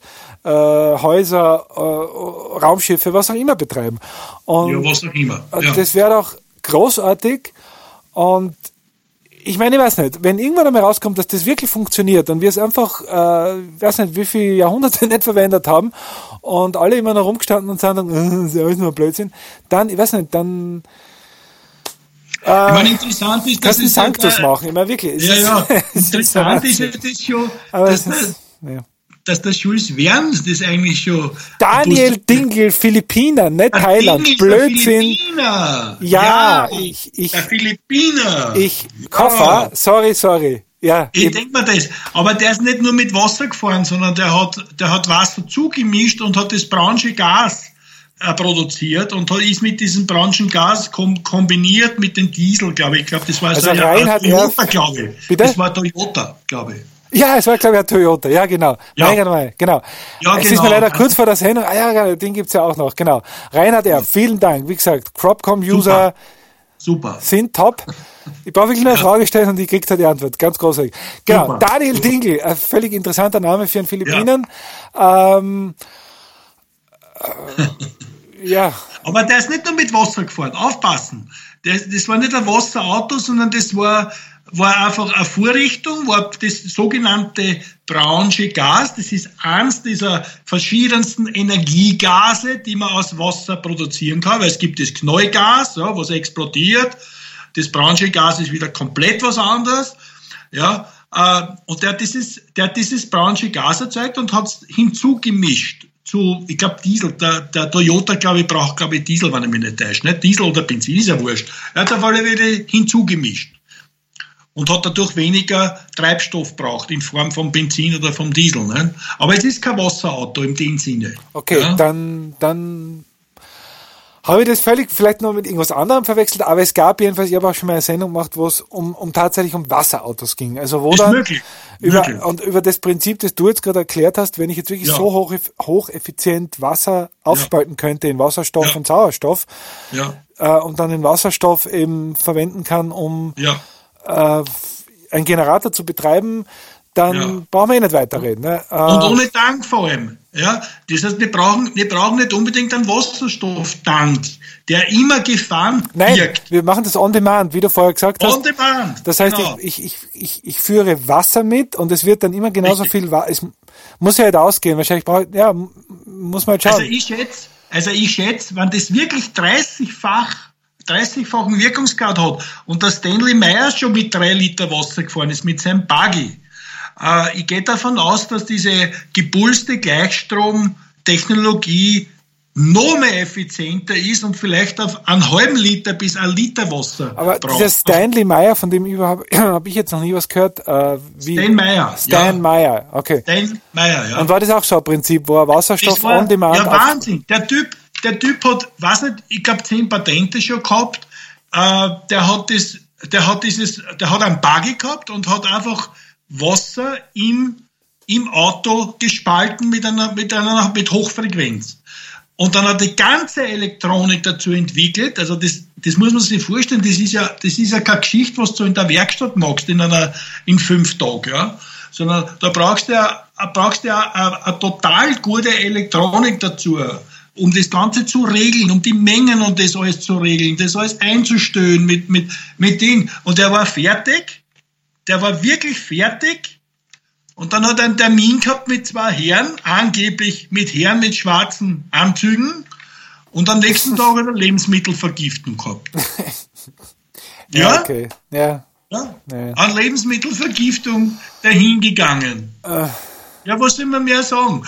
Speaker 1: Häuser, Raumschiffe, was auch immer betreiben. Und
Speaker 2: was auch immer.
Speaker 1: Das wäre doch großartig. Und ich meine, ich weiß nicht, wenn irgendwann einmal rauskommt, dass das wirklich funktioniert und wir es einfach, weiß nicht, wie viele Jahrhunderte nicht verwendet haben und alle immer noch rumgestanden und sagen, das ist alles nur Blödsinn, dann, ich weiß nicht, dann
Speaker 2: ich meine, interessant ist,
Speaker 1: dass es Sanctus machen, ich meine, wirklich.
Speaker 2: Interessant ist das schon, dass der Jules Verne das eigentlich schon...
Speaker 1: Daniel Dingel, Philippiner, nicht Thailand, Blödsinn.
Speaker 2: Philippiner.
Speaker 1: Ja,
Speaker 2: der Philippiner.
Speaker 1: Koffer, sorry. Ja.
Speaker 2: Ich denke mir das. Aber der ist nicht nur mit Wasser gefahren, sondern der hat Wasser zugemischt und hat das braunste Gas produziert und ist mit diesem braunsten Gas kombiniert mit dem Diesel, glaube ich. Ich glaube, das war
Speaker 1: also
Speaker 2: so
Speaker 1: ein
Speaker 2: Toyota, glaube ich.
Speaker 1: Bitte?
Speaker 2: Das war Toyota, glaube ich.
Speaker 1: Ja, es war, glaube ich, ein Toyota. Ja, genau.
Speaker 2: Ja.
Speaker 1: Genau.
Speaker 2: Ja,
Speaker 1: es ist mir leider kurz vor der Sendung. Ja, den gibt's ja auch noch. Genau. Reinhard R., vielen Dank. Wie gesagt, Cropcom-User
Speaker 2: Super.
Speaker 1: sind top. Ich brauche wirklich nur eine Frage stellen und ich kriege da die Antwort. Ganz großartig. Genau. Super. Daniel Dingl, ein völlig interessanter Name für einen Philippinen. Ja.
Speaker 2: Aber der ist nicht nur mit Wasser gefahren. Aufpassen. Das war nicht ein Wasserauto, sondern das war einfach eine Vorrichtung, war das sogenannte braunsche Gas. Das ist eins dieser verschiedensten Energiegase, die man aus Wasser produzieren kann, weil es gibt das Knallgas, ja, was explodiert. Das braunsche Gas ist wieder komplett was anderes. Ja, und der hat dieses braunsche Gas erzeugt und hat es hinzugemischt zu, ich glaube, Diesel. Der Toyota, glaube ich, braucht, Diesel, wenn ich mich nicht täusche. Nicht Diesel oder Benzin, ist ja wurscht. Er hat auf alle Fälle hinzugemischt. Und hat dadurch weniger Treibstoff braucht in Form von Benzin oder vom Diesel. Ne? Aber es ist kein Wasserauto in dem Sinne.
Speaker 1: Okay, ja? Dann habe ich das vielleicht noch mit irgendwas anderem verwechselt, aber es gab jedenfalls, ich habe auch schon mal eine Sendung gemacht, wo es tatsächlich um Wasserautos ging. Also wo
Speaker 2: ist
Speaker 1: dann
Speaker 2: möglich.
Speaker 1: über das Prinzip, das du jetzt gerade erklärt hast, wenn ich jetzt wirklich so hocheffizient Wasser aufspalten könnte in Wasserstoff und Sauerstoff und dann den Wasserstoff eben verwenden kann, um einen Generator zu betreiben, dann brauchen wir nicht weiterreden. Ne?
Speaker 2: Und ohne Tank vor allem. Ja? Das heißt, wir brauchen nicht unbedingt einen Wasserstofftank, der immer gefahren
Speaker 1: Nein,
Speaker 2: wirkt.
Speaker 1: Wir machen das on demand, wie du vorher gesagt hast.
Speaker 2: On demand.
Speaker 1: Das heißt,
Speaker 2: genau.
Speaker 1: ich führe Wasser mit und es wird dann immer genauso viel Wasser. Es muss ja nicht ausgehen. Wahrscheinlich muss man halt schauen.
Speaker 2: Also ich schätze, wenn das wirklich 30-fachen Wirkungsgrad hat und der Stanley Meyer schon mit 3 Liter Wasser gefahren ist, mit seinem Buggy. Ich gehe davon aus, dass diese gepulste Gleichstrom-Technologie noch mehr effizienter ist und vielleicht auf einen halben Liter bis 1 Liter Wasser
Speaker 1: aber
Speaker 2: braucht.
Speaker 1: Dieser Stanley Meyer, von dem habe ich jetzt noch nie was gehört.
Speaker 2: Stan Meyer.
Speaker 1: Meyer, okay.
Speaker 2: Stan Meyer, ja.
Speaker 1: Und war das auch so ein Prinzip, wo er Wasserstoff on demand...
Speaker 2: Ja, Wahnsinn. Der Typ hat, weiß nicht, ich glaube 10 Patente schon gehabt. Der hat einen Buggy gehabt und hat einfach Wasser im Auto gespalten mit Hochfrequenz. Und dann hat die ganze Elektronik dazu entwickelt. Also das muss man sich vorstellen. Das ist ja keine Geschichte, was du in der Werkstatt machst in 5 Tagen, ja. Sondern da brauchst du ja eine total gute Elektronik dazu, um das Ganze zu regeln, um die Mengen und das alles zu regeln, das alles einzustellen mit Ding. Und der war fertig. Der war wirklich fertig. Und dann hat er einen Termin gehabt mit 2 Herren, angeblich mit Herren mit schwarzen Anzügen. Und am nächsten Tag hat er Lebensmittelvergiftung gehabt.
Speaker 1: Ja, okay. Ja.
Speaker 2: An Lebensmittelvergiftung dahingegangen. Ja, was soll man mehr sagen?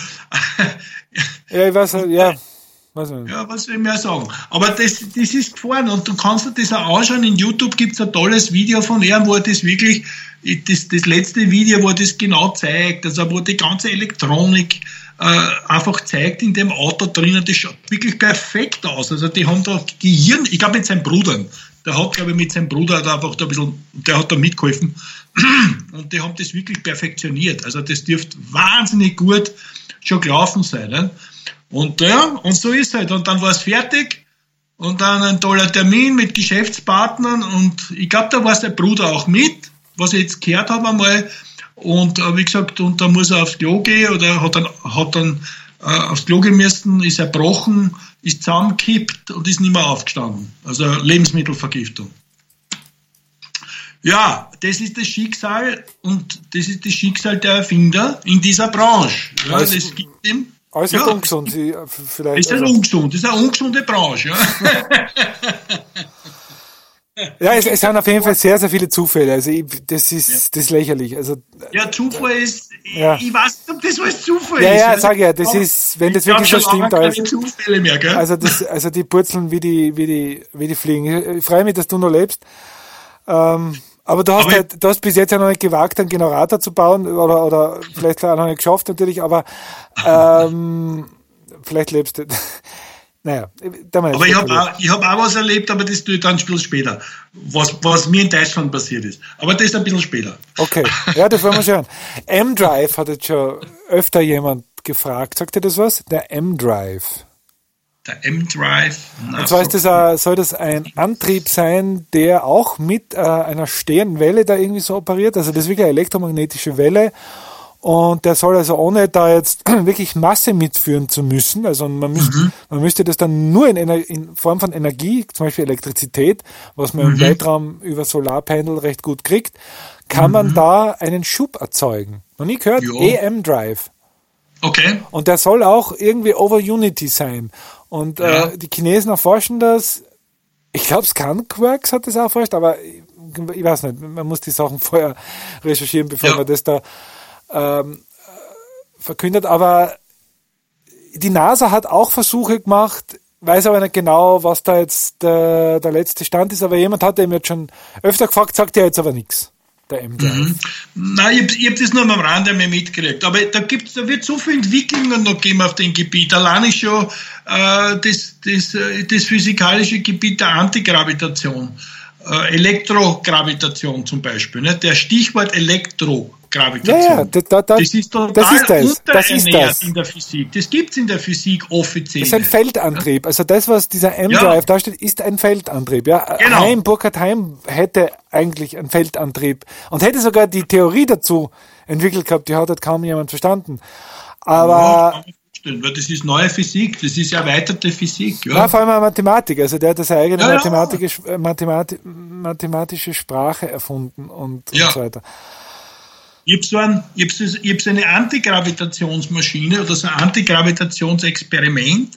Speaker 1: Ja, ich weiß, ja.
Speaker 2: Was soll ich mehr sagen? Aber das ist gefahren und du kannst dir das auch anschauen. In YouTube gibt es ein tolles Video von ihm, wo er das wirklich, das letzte Video, wo er das genau zeigt, also wo die ganze Elektronik einfach zeigt in dem Auto drinnen, das schaut wirklich perfekt aus. Also die haben da Gehirn, ich glaube mit seinem Bruder, der hat glaube ich mit seinem Bruder einfach da ein bisschen, der hat da mitgeholfen und die haben das wirklich perfektioniert. Also das dürfte wahnsinnig gut schon gelaufen sein. Ne? Und und so ist es halt. Und dann war es fertig und dann ein toller Termin mit Geschäftspartnern und ich glaube, da war sein Bruder auch mit, was ich jetzt gehört habe einmal. Und wie gesagt, und da muss er aufs Klo gehen oder hat dann aufs Klo gehen müssen, ist erbrochen, ist zusammengekippt und ist nicht mehr aufgestanden. Also Lebensmittelvergiftung. Ja, das ist das Schicksal und das ist das Schicksal der Erfinder in dieser Branche. Ja,
Speaker 1: also,
Speaker 2: das gibt ihm.
Speaker 1: Äußerst ungesund, vielleicht.
Speaker 2: Ist ungesund, das ist eine ungesunde Branche. Ja.
Speaker 1: Ja, es sind auf jeden Fall sehr, sehr viele Zufälle. Also das ist lächerlich. Also
Speaker 2: ja, Zufall ist, ich weiß nicht, ob das alles Zufall ist.
Speaker 1: Ja, sag ja, das ist, wenn das wirklich so stimmt,
Speaker 2: keine Zufälle mehr, gell?
Speaker 1: Also die purzeln wie die fliegen. Ich freue mich, dass du noch lebst. Aber Aber du hast bis jetzt ja noch nicht gewagt, einen Generator zu bauen oder vielleicht auch noch nicht geschafft natürlich, aber vielleicht lebst du. Naja,
Speaker 2: aber ich hab auch was erlebt, aber das tue ich dann ein bisschen später, was mir in Deutschland passiert ist. Aber das ist ein bisschen später.
Speaker 1: Okay, ja, das wollen wir schon. M-Drive hat jetzt schon öfter jemand gefragt. Sagt dir das was? Der M-Drive.
Speaker 2: Der M-Drive.
Speaker 1: Und zwar soll das ein Antrieb sein, der auch mit einer stehenden Welle da irgendwie so operiert. Also das ist wirklich eine elektromagnetische Welle. Und der soll also, ohne da jetzt wirklich Masse mitführen zu müssen, also man müsste das dann nur in Form von Energie, zum Beispiel Elektrizität, was man im Weltraum über Solarpanel recht gut kriegt, kann man da einen Schub erzeugen. Noch nie gehört? EM-Drive.
Speaker 2: Okay.
Speaker 1: Und der soll auch irgendwie over Unity sein. Und die Chinesen erforschen das. Ich glaube, Scanquarks hat das auch erforscht, aber ich weiß nicht, man muss die Sachen vorher recherchieren, bevor man das da verkündet, aber die NASA hat auch Versuche gemacht, weiß aber nicht genau, was da jetzt der letzte Stand ist, aber jemand hat ihm jetzt schon öfter gefragt, sagt ja jetzt aber nichts, der M-Drive.
Speaker 2: Nein, ich hab das nur am Rande mehr mitgekriegt, aber da wird so viel Entwicklungen noch geben auf dem Gebiet, allein ist schon das physikalische Gebiet der Antigravitation, Elektrogravitation zum Beispiel, ne? Der Stichwort Elektrogravitation.
Speaker 1: Ja,
Speaker 2: das ist total unterernährt in der Physik. Das gibt's in der Physik offiziell.
Speaker 1: Das ist ein Feldantrieb. Also das, was dieser M-Drive da steht, ist ein Feldantrieb. Ja, genau. Burkhard Heim hätte eigentlich einen Feldantrieb und hätte sogar die Theorie dazu entwickelt gehabt. Die hat halt kaum jemand verstanden. Aber
Speaker 2: weil das ist neue Physik, das ist erweiterte Physik. Ja,
Speaker 1: vor allem eine Mathematik. Also der hat seine eigene mathematische Sprache erfunden und so weiter.
Speaker 2: Ich habe so eine Antigravitationsmaschine oder so ein Antigravitationsexperiment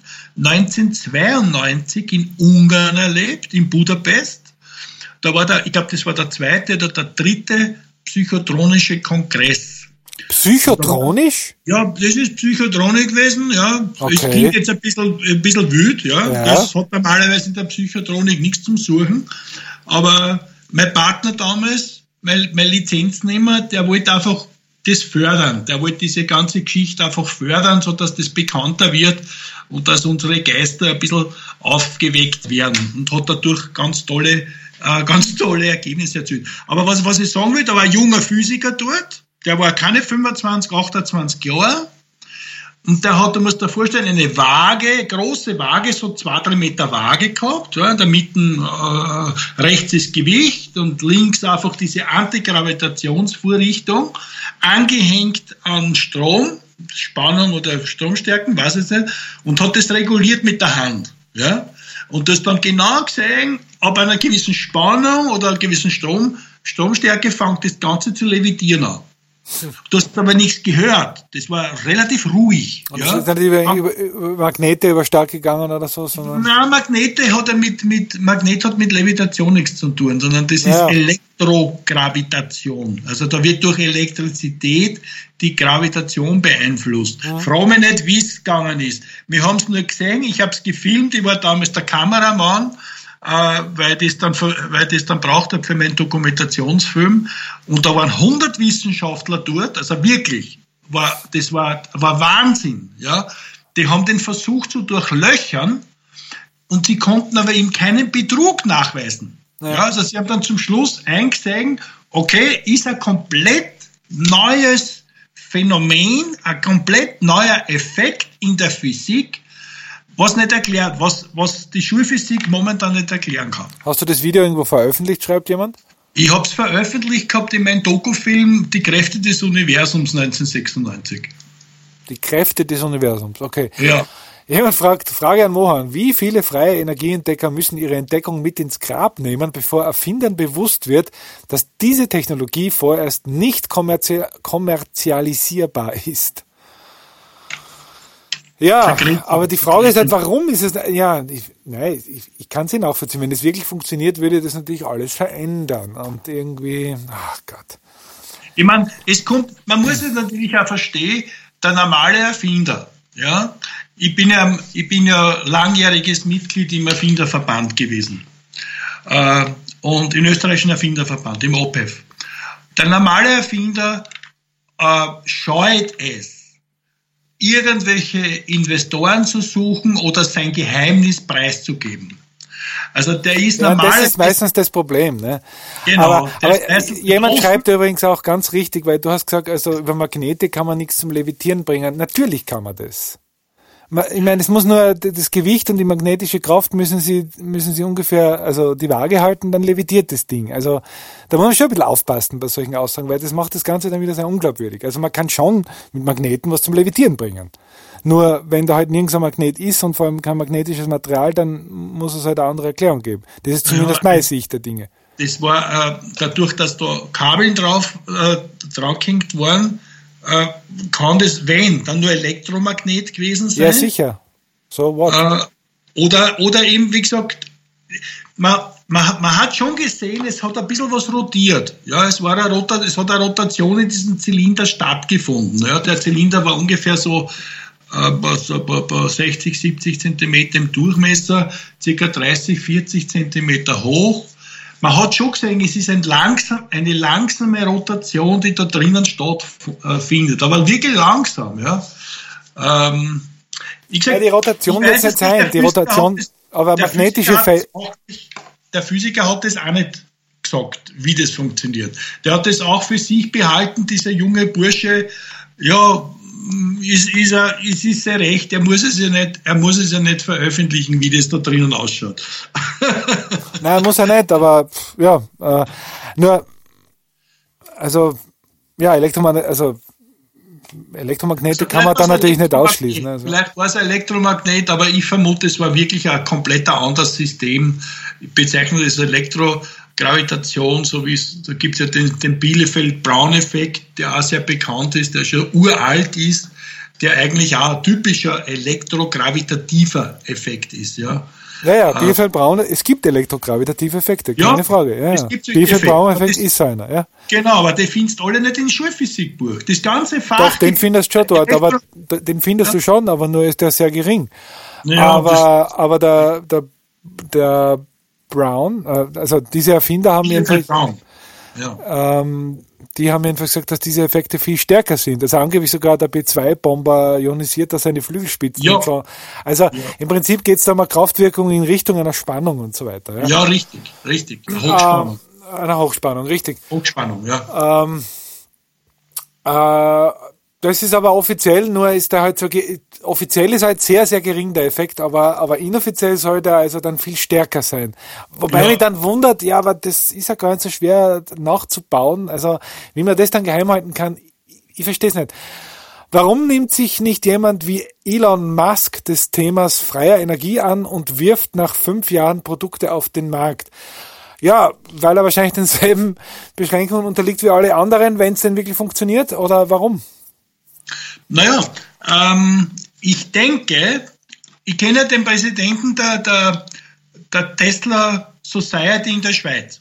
Speaker 2: 1992 in Ungarn erlebt, in Budapest. Da war ich glaube, das war der zweite oder der dritte psychotronische Kongress.
Speaker 1: Psychotronisch?
Speaker 2: Ja, das ist Psychotronik gewesen, ja.
Speaker 1: Okay.
Speaker 2: Es klingt jetzt ein bisschen wild, ja. Das hat normalerweise in der Psychotronik nichts zum Suchen. Aber mein Partner damals, mein Lizenznehmer, der wollte einfach das fördern. Der wollte diese ganze Geschichte einfach fördern, sodass das bekannter wird und dass unsere Geister ein bisschen aufgeweckt werden und hat dadurch ganz tolle Ergebnisse erzielt. Aber was ich sagen will, da war ein junger Physiker dort, der war keine 25, 28 Jahre. Und der hat, du musst dir vorstellen, eine große Waage, so 2-3 Meter Waage gehabt. Ja, in der Mitte rechts ist Gewicht und links einfach diese Antigravitationsvorrichtung, angehängt an Strom, Spannung oder Stromstärken, weiß ich nicht, und hat das reguliert mit der Hand. Ja? Und das dann genau gesehen, ab einer gewissen Spannung oder einer gewissen Stromstärke fängt das Ganze zu levitieren an. Du hast aber nichts gehört. Das war relativ ruhig.
Speaker 1: Und das ist nicht über Magnete über stark gegangen oder so?
Speaker 2: Nein, Magnet hat mit Levitation nichts zu tun, sondern das ist Elektrogravitation. Also da wird durch Elektrizität die Gravitation beeinflusst. Ja. Frage mich nicht, wie es gegangen ist. Wir haben es nur gesehen, ich habe es gefilmt, ich war damals der Kameramann, weil das dann braucht für meinen Dokumentationsfilm. Und da waren 100 Wissenschaftler dort, also wirklich, das war Wahnsinn, ja. Die haben den versucht zu durchlöchern und sie konnten aber ihm keinen Betrug nachweisen. Ja, also sie haben dann zum Schluss eingesehen, okay, ist ein komplett neues Phänomen, ein komplett neuer Effekt in der Physik, was nicht erklärt, was die Schulphysik momentan nicht erklären kann.
Speaker 1: Hast du das Video irgendwo veröffentlicht, schreibt jemand?
Speaker 2: Ich habe es veröffentlicht gehabt in meinem Dokufilm Die Kräfte des Universums 1996.
Speaker 1: Die Kräfte des Universums, okay.
Speaker 2: Ja.
Speaker 1: Jemand fragt, Frage an Mohan, wie viele freie Energieentdecker müssen ihre Entdeckung mit ins Grab nehmen, bevor Erfindern bewusst wird, dass diese Technologie vorerst nicht kommerzialisierbar ist? Ja, aber die Frage ist halt, warum ist es, ich kann es nachvollziehen. Wenn es wirklich funktioniert, würde das natürlich alles verändern und irgendwie, ach Gott.
Speaker 2: Ich meine, man muss es natürlich auch verstehen, der normale Erfinder, ja. Ich bin ja langjähriges Mitglied im Erfinderverband gewesen. und im österreichischen Erfinderverband, im OPEF. Der normale Erfinder scheut es, irgendwelche Investoren zu suchen oder sein Geheimnis preiszugeben. Also der ist normal.
Speaker 1: Das ist meistens das Problem, ne?
Speaker 2: Genau.
Speaker 1: Aber jemand schreibt übrigens auch ganz richtig, weil du hast gesagt, also über Magnete kann man nichts zum Levitieren bringen. Natürlich kann man das. Ich meine, es muss nur das Gewicht und die magnetische Kraft müssen sie ungefähr, also die Waage halten, dann levitiert das Ding. Also da muss man schon ein bisschen aufpassen bei solchen Aussagen, weil das macht das Ganze dann wieder sehr unglaubwürdig. Also man kann schon mit Magneten was zum Levitieren bringen. Nur wenn da halt nirgends ein Magnet ist und vor allem kein magnetisches Material, dann muss es halt eine andere Erklärung geben. Das ist zumindest meine Sicht der Dinge.
Speaker 2: Das war dadurch, dass da Kabeln drauf gehängt waren, kann das, wenn, dann nur Elektromagnet gewesen sein.
Speaker 1: Ja, sicher. So what?
Speaker 2: Oder eben, wie gesagt, man hat schon gesehen, es hat ein bisschen was rotiert. Ja, es hat eine Rotation in diesem Zylinder stattgefunden. Ja, der Zylinder war ungefähr so 60, 70 Zentimeter im Durchmesser, ca. 30, 40 Zentimeter hoch. Man hat schon gesehen, es ist eine langsame Rotation, die da drinnen stattfindet, aber wirklich langsam. Ja. Die Rotation wird es nicht sein, die Rotation, aber magnetische Feld. Der Physiker hat das auch nicht gesagt, wie das funktioniert. Der hat das auch für sich behalten, dieser junge Bursche, ja, es ist sehr recht, er muss es ja nicht veröffentlichen, wie das da drinnen ausschaut.
Speaker 1: Nein, muss er nicht, aber ja, nur, also, ja, Elektromagnete kann man da natürlich nicht ausschließen. Also.
Speaker 2: Vielleicht war es ein Elektromagnet, aber ich vermute, es war wirklich ein komplett anderes System. Ich bezeichne das Elektrogravitation, so wie es, da gibt es ja den Bielefeld-Braun-Effekt, der auch sehr bekannt ist, der schon uralt ist, der eigentlich auch ein typischer elektrogravitativer Effekt ist, ja.
Speaker 1: Ja, Bielefeld-Braun, es gibt elektrogravitative Effekte, keine Frage. Ja, es gibt Bielefeld-Braun-Effekt ist einer, ja.
Speaker 2: Genau, aber den findest du alle nicht in Schulphysikbuch. Das ganze Fach.
Speaker 1: Doch, den findest du schon dort, aber den findest du schon, aber nur ist der sehr gering. Ja, aber der Brown, also diese Erfinder haben jedenfalls, die haben jedenfalls gesagt, dass diese Effekte viel stärker sind. Also angeblich sogar der B2-Bomber ionisiert da seine Flügelspitzen und so. Also im Prinzip geht es da um eine Kraftwirkung in Richtung einer Spannung und so weiter. Ja,
Speaker 2: richtig. Hochspannung.
Speaker 1: Einer Hochspannung, richtig.
Speaker 2: Hochspannung, ja.
Speaker 1: Das ist aber offiziell, nur ist der halt so, offiziell ist halt sehr, sehr gering der Effekt, aber inoffiziell soll der also dann viel stärker sein. Wobei mich dann wundert, ja, aber das ist ja gar nicht so schwer nachzubauen, also wie man das dann geheim halten kann, ich verstehe es nicht. Warum nimmt sich nicht jemand wie Elon Musk des Themas freier Energie an und wirft nach 5 Jahren Produkte auf den Markt? Ja, weil er wahrscheinlich denselben Beschränkungen unterliegt wie alle anderen, wenn es denn wirklich funktioniert, oder warum?
Speaker 2: Naja, ich denke, ich kenne den Präsidenten der Tesla Society in der Schweiz.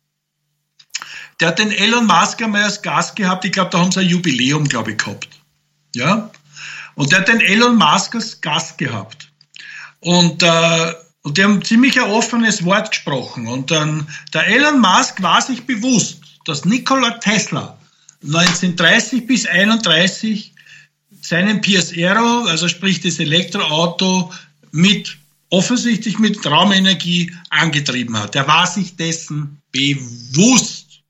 Speaker 2: Der hat den Elon Musk einmal als Gast gehabt, ich glaube, da haben sie ein Jubiläum, gehabt. Ja? Und der hat den Elon Musk als Gast gehabt. Und die haben ziemlich ein offenes Wort gesprochen. Und dann, der Elon Musk war sich bewusst, dass Nikola Tesla 1930 bis 1931 seinen PS Aero, also sprich das Elektroauto, offensichtlich mit Raumenergie angetrieben hat. Er war sich dessen bewusst.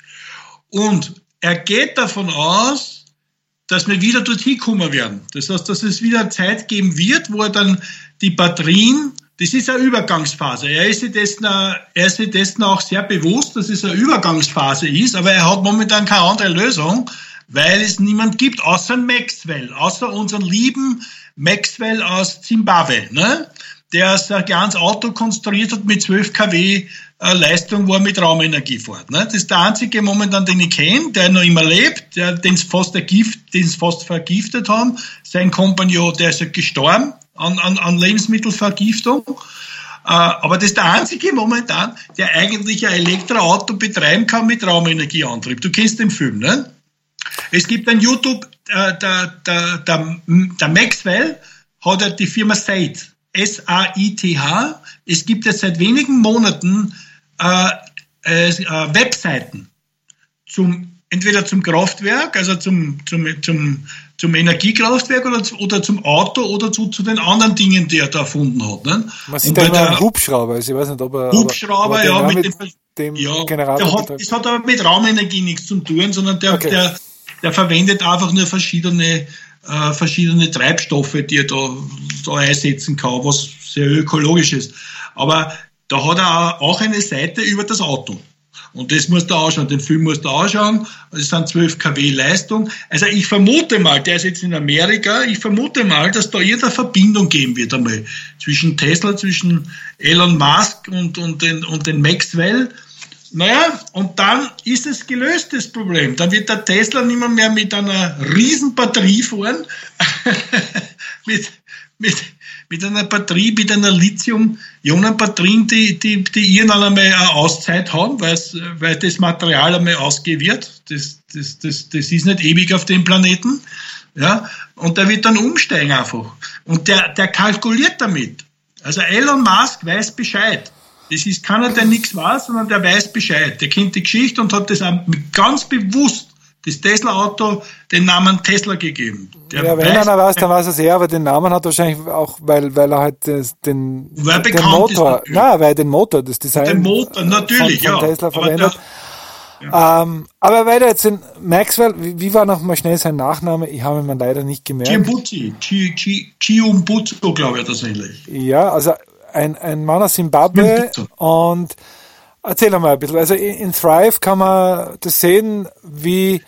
Speaker 2: Und er geht davon aus, dass wir wieder dorthin kommen werden. Das heißt, dass es wieder Zeit geben wird, wo er dann die Batterien, das ist eine Übergangsphase. Er ist sich dessen auch sehr bewusst, dass es eine Übergangsphase ist, aber er hat momentan keine andere Lösung, weil es niemand gibt, außer Maxwell, außer unseren lieben Maxwell aus Zimbabwe, ne? Der ein kleines Auto konstruiert hat mit 12 kW Leistung, wo er mit Raumenergie fährt. Ne? Das ist der einzige momentan, den ich kenne, der noch immer lebt, den es fast vergiftet haben. Sein Kompagnon, der ist ja gestorben an Lebensmittelvergiftung. Aber das ist der einzige momentan, der eigentlich ein Elektroauto betreiben kann mit Raumenergieantrieb. Du kennst den Film, ne? Es gibt ein YouTube, der Maxwell hat ja die Firma SAIT, S-A-I-T-H. Es gibt ja seit wenigen Monaten Webseiten entweder zum Kraftwerk, also zum Energiekraftwerk oder zum Auto oder zu den anderen Dingen, die er da erfunden hat. Ne?
Speaker 1: Man sieht da immer einen Hubschrauber, also ich weiß nicht, ob er...
Speaker 2: Hubschrauber, ja,
Speaker 1: dem
Speaker 2: ja,
Speaker 1: Generator.
Speaker 2: Das hat aber mit Raumenergie nichts zu tun, sondern der verwendet einfach nur verschiedene Treibstoffe, die er da einsetzen kann, was sehr ökologisch ist. Aber da hat er auch eine Seite über das Auto. Und das musst du anschauen, den Film musst du anschauen. Das sind 12 kW Leistung. Also ich vermute mal, der ist jetzt in Amerika, dass da irgendeine Verbindung geben wird einmal zwischen Tesla, zwischen Elon Musk und den Maxwell. Naja, und dann ist es gelöst, das Problem. Dann wird der Tesla nicht mehr mit einer riesen Batterie fahren, mit einer Batterie, mit einer Lithium-Ionen-Batterien, die irgendwann einmal eine Auszeit haben, weil das Material einmal ausgehen wird. Das ist nicht ewig auf dem Planeten. Ja, und der wird dann umsteigen einfach. Und der kalkuliert damit. Also Elon Musk weiß Bescheid. Das ist keiner, der nichts weiß, sondern der weiß Bescheid. Der kennt die Geschichte und hat das auch ganz bewusst das Tesla-Auto den Namen Tesla gegeben.
Speaker 1: Wenn einer weiß, dann weiß er es eher, aber den Namen hat wahrscheinlich auch, weil er halt den Motor, weil den Motor, das Design
Speaker 2: den Motor, natürlich,
Speaker 1: von Tesla verwendet. Aber weiter jetzt in Maxwell, wie war noch mal schnell sein Nachname? Ich habe ihn mir leider nicht gemerkt.
Speaker 2: Chiumbuzo, glaube ich, tatsächlich.
Speaker 1: Ja, also ein Mann aus Zimbabwe und erzähl mal ein bisschen. Also in Thrive kann man das sehen, wie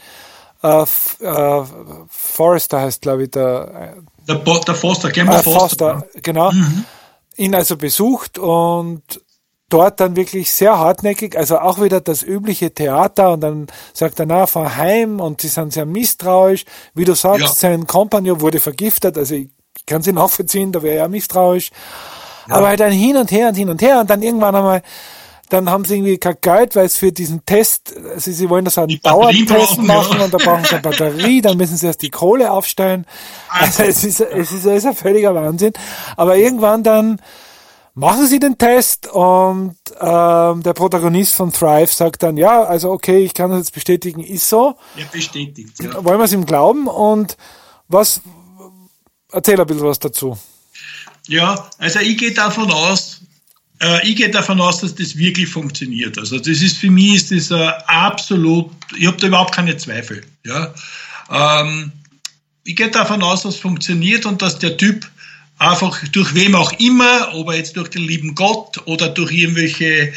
Speaker 1: Forrester heißt, glaube ich, der
Speaker 2: Foster, Gemma
Speaker 1: Foster, genau, ihn also besucht und dort dann wirklich sehr hartnäckig, also auch wieder das übliche Theater und dann sagt er, fahr heim und sie sind sehr misstrauisch. Wie du sagst, sein Kompagnon wurde vergiftet, also ich kann sie nachvollziehen, da wäre er misstrauisch. Ja. Aber halt dann hin und her und dann irgendwann einmal, dann haben sie irgendwie kein Geld, weil es für diesen Test, also sie wollen das einen Dauertest machen und da brauchen sie eine Batterie, dann müssen sie erst die Kohle aufstellen. Also es ist ein völliger Wahnsinn. Aber irgendwann dann machen sie den Test und der Protagonist von Thrive sagt dann, ja, also okay, ich kann das jetzt bestätigen, ist so.
Speaker 2: Ja, bestätigt, ja.
Speaker 1: Wollen wir es ihm glauben und erzähl ein bisschen was dazu.
Speaker 2: Ja, also ich gehe davon aus, dass das wirklich funktioniert. Also das ist für mich absolut, ich habe da überhaupt keine Zweifel. Ja, ich gehe davon aus, dass es funktioniert und dass der Typ einfach durch wem auch immer, ob er jetzt durch den lieben Gott oder durch irgendwelche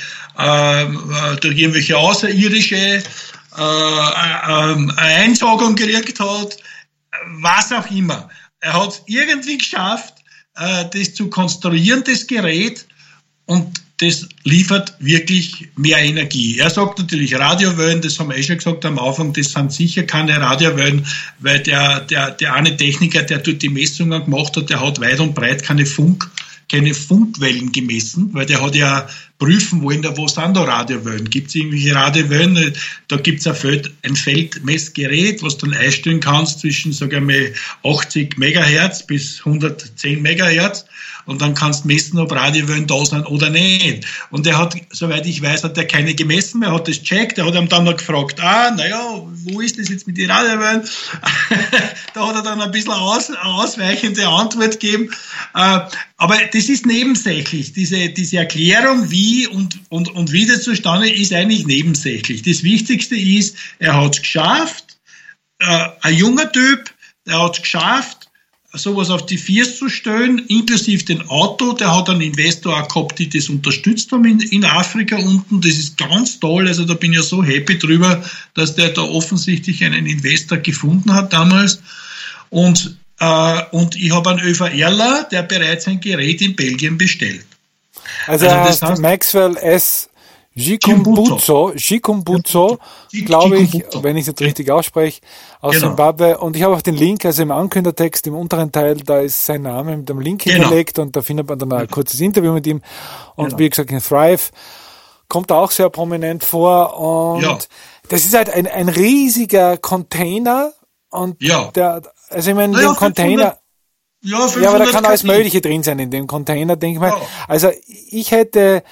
Speaker 2: Außerirdische eine Einsagung gekriegt hat, was auch immer. Er hat es irgendwie geschafft, das zu konstruieren, das Gerät, und das liefert wirklich mehr Energie. Er sagt natürlich Radiowellen, das haben wir schon gesagt am Anfang, das sind sicher keine Radiowellen, weil der eine Techniker, der dort die Messungen gemacht hat, der hat weit und breit keine Funkwellen gemessen, weil der hat ja prüfen wollen, wo sind da Radiowellen. Gibt es irgendwelche Radiowellen? Da gibt es ein Feldmessgerät, was du dann einstellen kannst zwischen, sage ich mal, 80 Megahertz bis 110 Megahertz. Und dann kannst du messen, ob Radiowellen da sind oder nicht. Und er hat, soweit ich weiß, hat er keine gemessen mehr, hat das checkt. Er hat ihm dann noch gefragt, wo ist das jetzt mit den Radiowellen? Da hat er dann ein bisschen ausweichende Antwort gegeben. Aber das ist nebensächlich. Diese Erklärung, wie und wie das zustande ist, eigentlich nebensächlich. Das Wichtigste ist, er hat es geschafft, ein junger Typ, er hat es geschafft, sowas auf die Viers zu stellen, inklusive den Auto. Der hat einen Investor auch gehabt, die das unterstützt haben in Afrika unten. Das ist ganz toll. Also da bin ich ja so happy drüber, dass der da offensichtlich einen Investor gefunden hat damals. Und ich habe einen ÖVRler, der bereits ein Gerät in Belgien bestellt.
Speaker 1: Also das heißt Maxwell S. Chikumbuzo, glaube ich, wenn ich es jetzt richtig ausspreche, aus Zimbabwe. Und ich habe auch den Link, also im Ankündertext, im unteren Teil, da ist sein Name mit dem Link hinterlegt und da findet man dann ein kurzes Interview mit ihm. Und wie gesagt, in Thrive kommt er auch sehr prominent vor. Und das ist halt ein riesiger Container. Und also ich meine, den Container... Ja, aber da kann alles Mögliche drin sein in dem Container, denke ich mal. Ja. Also ich hätte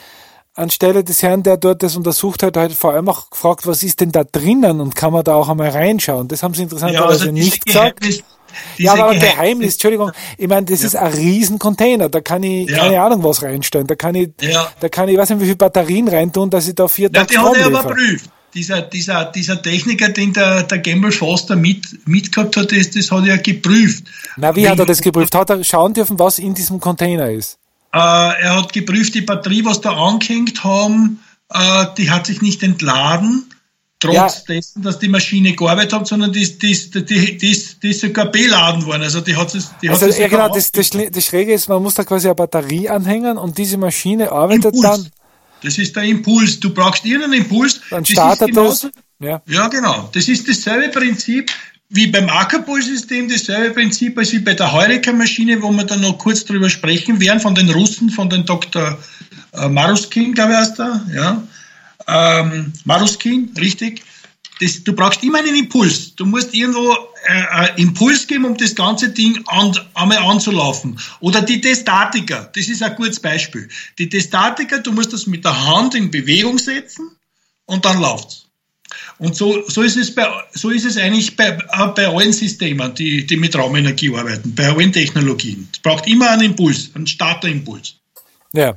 Speaker 1: anstelle des Herrn, der dort das untersucht hat, halt vor allem auch gefragt, was ist denn da drinnen und kann man da auch einmal reinschauen? Das haben sie interessanterweise nicht gesagt. Ja, aber ein Geheimnis, Entschuldigung, ich meine, das ist ein riesen Container, da kann ich keine Ahnung was reinstellen, da kann ich, ich weiß nicht, wie viele Batterien reintun, dass ich da 4 Tage
Speaker 2: Strom liefere. Die hat er aber prüft. Dieser Techniker, den der Gamble Foster mitgehabt hat, das hat er geprüft.
Speaker 1: Na, wie hat er das geprüft? Hat er schauen dürfen, was in diesem Container ist?
Speaker 2: Er hat geprüft, die Batterie, was da angehängt haben, die hat sich nicht entladen, trotz dessen, dass die Maschine gearbeitet hat, sondern die ist sogar beladen worden. Also die hat es.
Speaker 1: Genau, das Schräge ist, man muss da quasi eine Batterie anhängen und diese Maschine arbeitet dann.
Speaker 2: Das ist der Impuls. Du brauchst irgendeinen Impuls.
Speaker 1: Dann startet das.
Speaker 2: Ja, genau. Das ist dasselbe Prinzip wie beim Ackerball-System, dasselbe Prinzip als wie bei der Heureka-Maschine, wo wir dann noch kurz drüber sprechen werden, von den Russen, von den Dr. Maruskin, glaube ich, heißt er. Ja. Maruskin, richtig. Du brauchst immer einen Impuls. Du musst irgendwo einen Impuls geben, um das ganze Ding einmal anzulaufen. Oder die Testatiker, das ist ein gutes Beispiel. Die Testatiker, du musst das mit der Hand in Bewegung setzen und dann läuft's. Und so ist es eigentlich bei allen Systemen, die mit Raumenergie arbeiten, bei allen Technologien. Es braucht immer einen Impuls, einen Starterimpuls.
Speaker 1: Ja.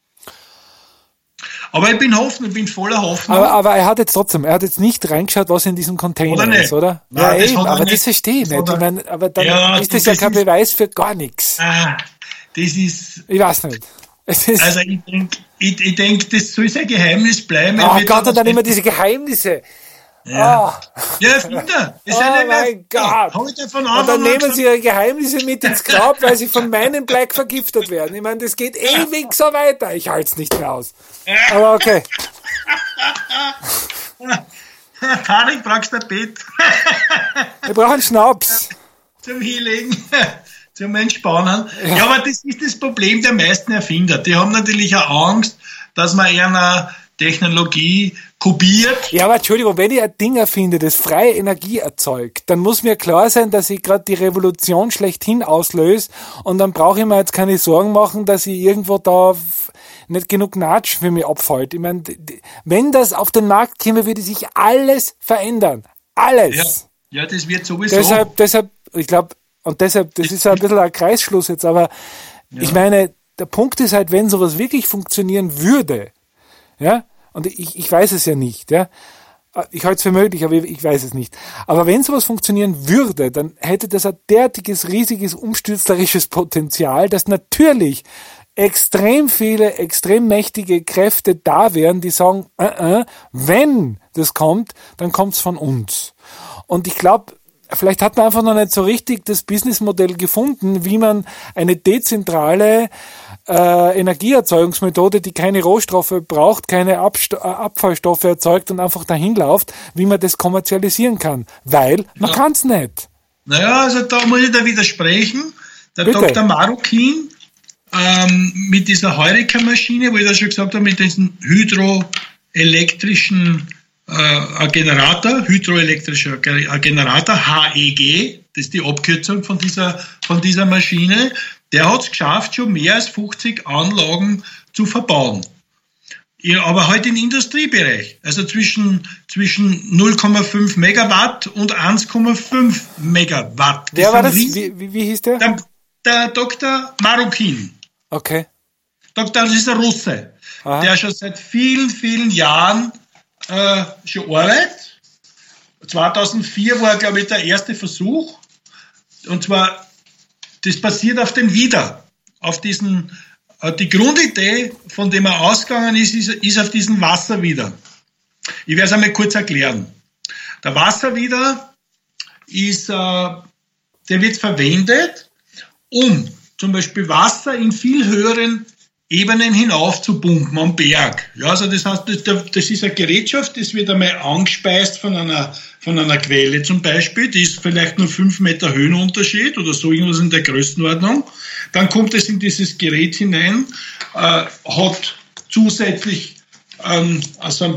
Speaker 2: Aber ich bin voller Hoffnung.
Speaker 1: Aber er hat jetzt nicht reingeschaut, was in diesem Container ist, oder?
Speaker 2: Nein,
Speaker 1: ja, eben, aber das verstehe ich nicht. Ich meine, aber dann ist das ja kein Beweis für gar nichts.
Speaker 2: Das ist...
Speaker 1: Ich weiß nicht.
Speaker 2: Also ich denke, das soll ein Geheimnis bleiben.
Speaker 1: Oh Gott, und dann immer diese Geheimnisse.
Speaker 2: Ja, Erfinder.
Speaker 1: Oh mein Gott. Und dann nehmen sie ihre Geheimnisse mit ins Grab, weil sie von meinem Black vergiftet werden. Ich meine, das geht ewig so weiter. Ich halte es nicht mehr aus. Aber okay.
Speaker 2: Karin, brauchst du ein Bett?
Speaker 1: Wir brauchen Schnaps.
Speaker 2: Zum Healing. Zum Entspannen. Ja, aber das ist das Problem der meisten Erfinder. Die haben natürlich auch Angst, dass man einer Technologie kopiert.
Speaker 1: Ja, aber Entschuldigung, wenn ich ein Ding erfinde, das freie Energie erzeugt, dann muss mir klar sein, dass ich gerade die Revolution schlechthin auslöse und dann brauche ich mir jetzt keine Sorgen machen, dass ich irgendwo da nicht genug Natsch für mich abfällt. Ich meine, wenn das auf den Markt käme, würde sich alles verändern. Alles.
Speaker 2: Ja, das wird sowieso.
Speaker 1: Deshalb, ich glaube, und deshalb, das ist ein bisschen ein Kreisschluss jetzt, aber ich meine, der Punkt ist halt, wenn sowas wirklich funktionieren würde, ja, und ich weiß es ja nicht, ja, ich halte es für möglich, aber ich weiß es nicht. Aber wenn sowas funktionieren würde, dann hätte das ein derartiges, riesiges, umstürzerisches Potenzial, dass natürlich extrem viele, extrem mächtige Kräfte da wären, die sagen, wenn das kommt, dann kommt's von uns. Und ich glaube, vielleicht hat man einfach noch nicht so richtig das Businessmodell gefunden, wie man eine dezentrale Energieerzeugungsmethode, die keine Rohstoffe braucht, keine Abfallstoffe erzeugt und einfach dahin läuft, wie man das kommerzialisieren kann. Weil man kann's nicht.
Speaker 2: Naja, also da muss ich da widersprechen. Der
Speaker 1: Bitte.
Speaker 2: Dr. Marukin mit dieser Heureka-Maschine, wo ich da schon gesagt habe, mit diesem hydroelektrischer Generator, HEG, das ist die Abkürzung von dieser Maschine, der hat es geschafft, schon mehr als 50 Anlagen zu verbauen. Ja, aber halt im Industriebereich, also zwischen 0,5 Megawatt und 1,5 Megawatt.
Speaker 1: Wer war das? Wie hieß der?
Speaker 2: Der Dr. Marukin.
Speaker 1: Okay.
Speaker 2: Das ist ein Russe, der schon seit vielen, vielen Jahren schon arbeitet. 2004 war, glaube ich, der erste Versuch. Und zwar, das basiert auf den Widder. Auf diesen, die Grundidee, von dem er ausgegangen ist auf diesen Wasserwidder. Ich werde es einmal kurz erklären. Der Wasserwidder ist, der wird verwendet, um zum Beispiel Wasser in viel höheren Ebenen hinauf zu pumpen am Berg. Ja, also das heißt, das ist eine Gerätschaft, das wird einmal angespeist von einer Quelle zum Beispiel, die ist vielleicht nur 5 Meter Höhenunterschied oder so irgendwas in der Größenordnung. Dann kommt es in dieses Gerät hinein, hat zusätzlich aus einem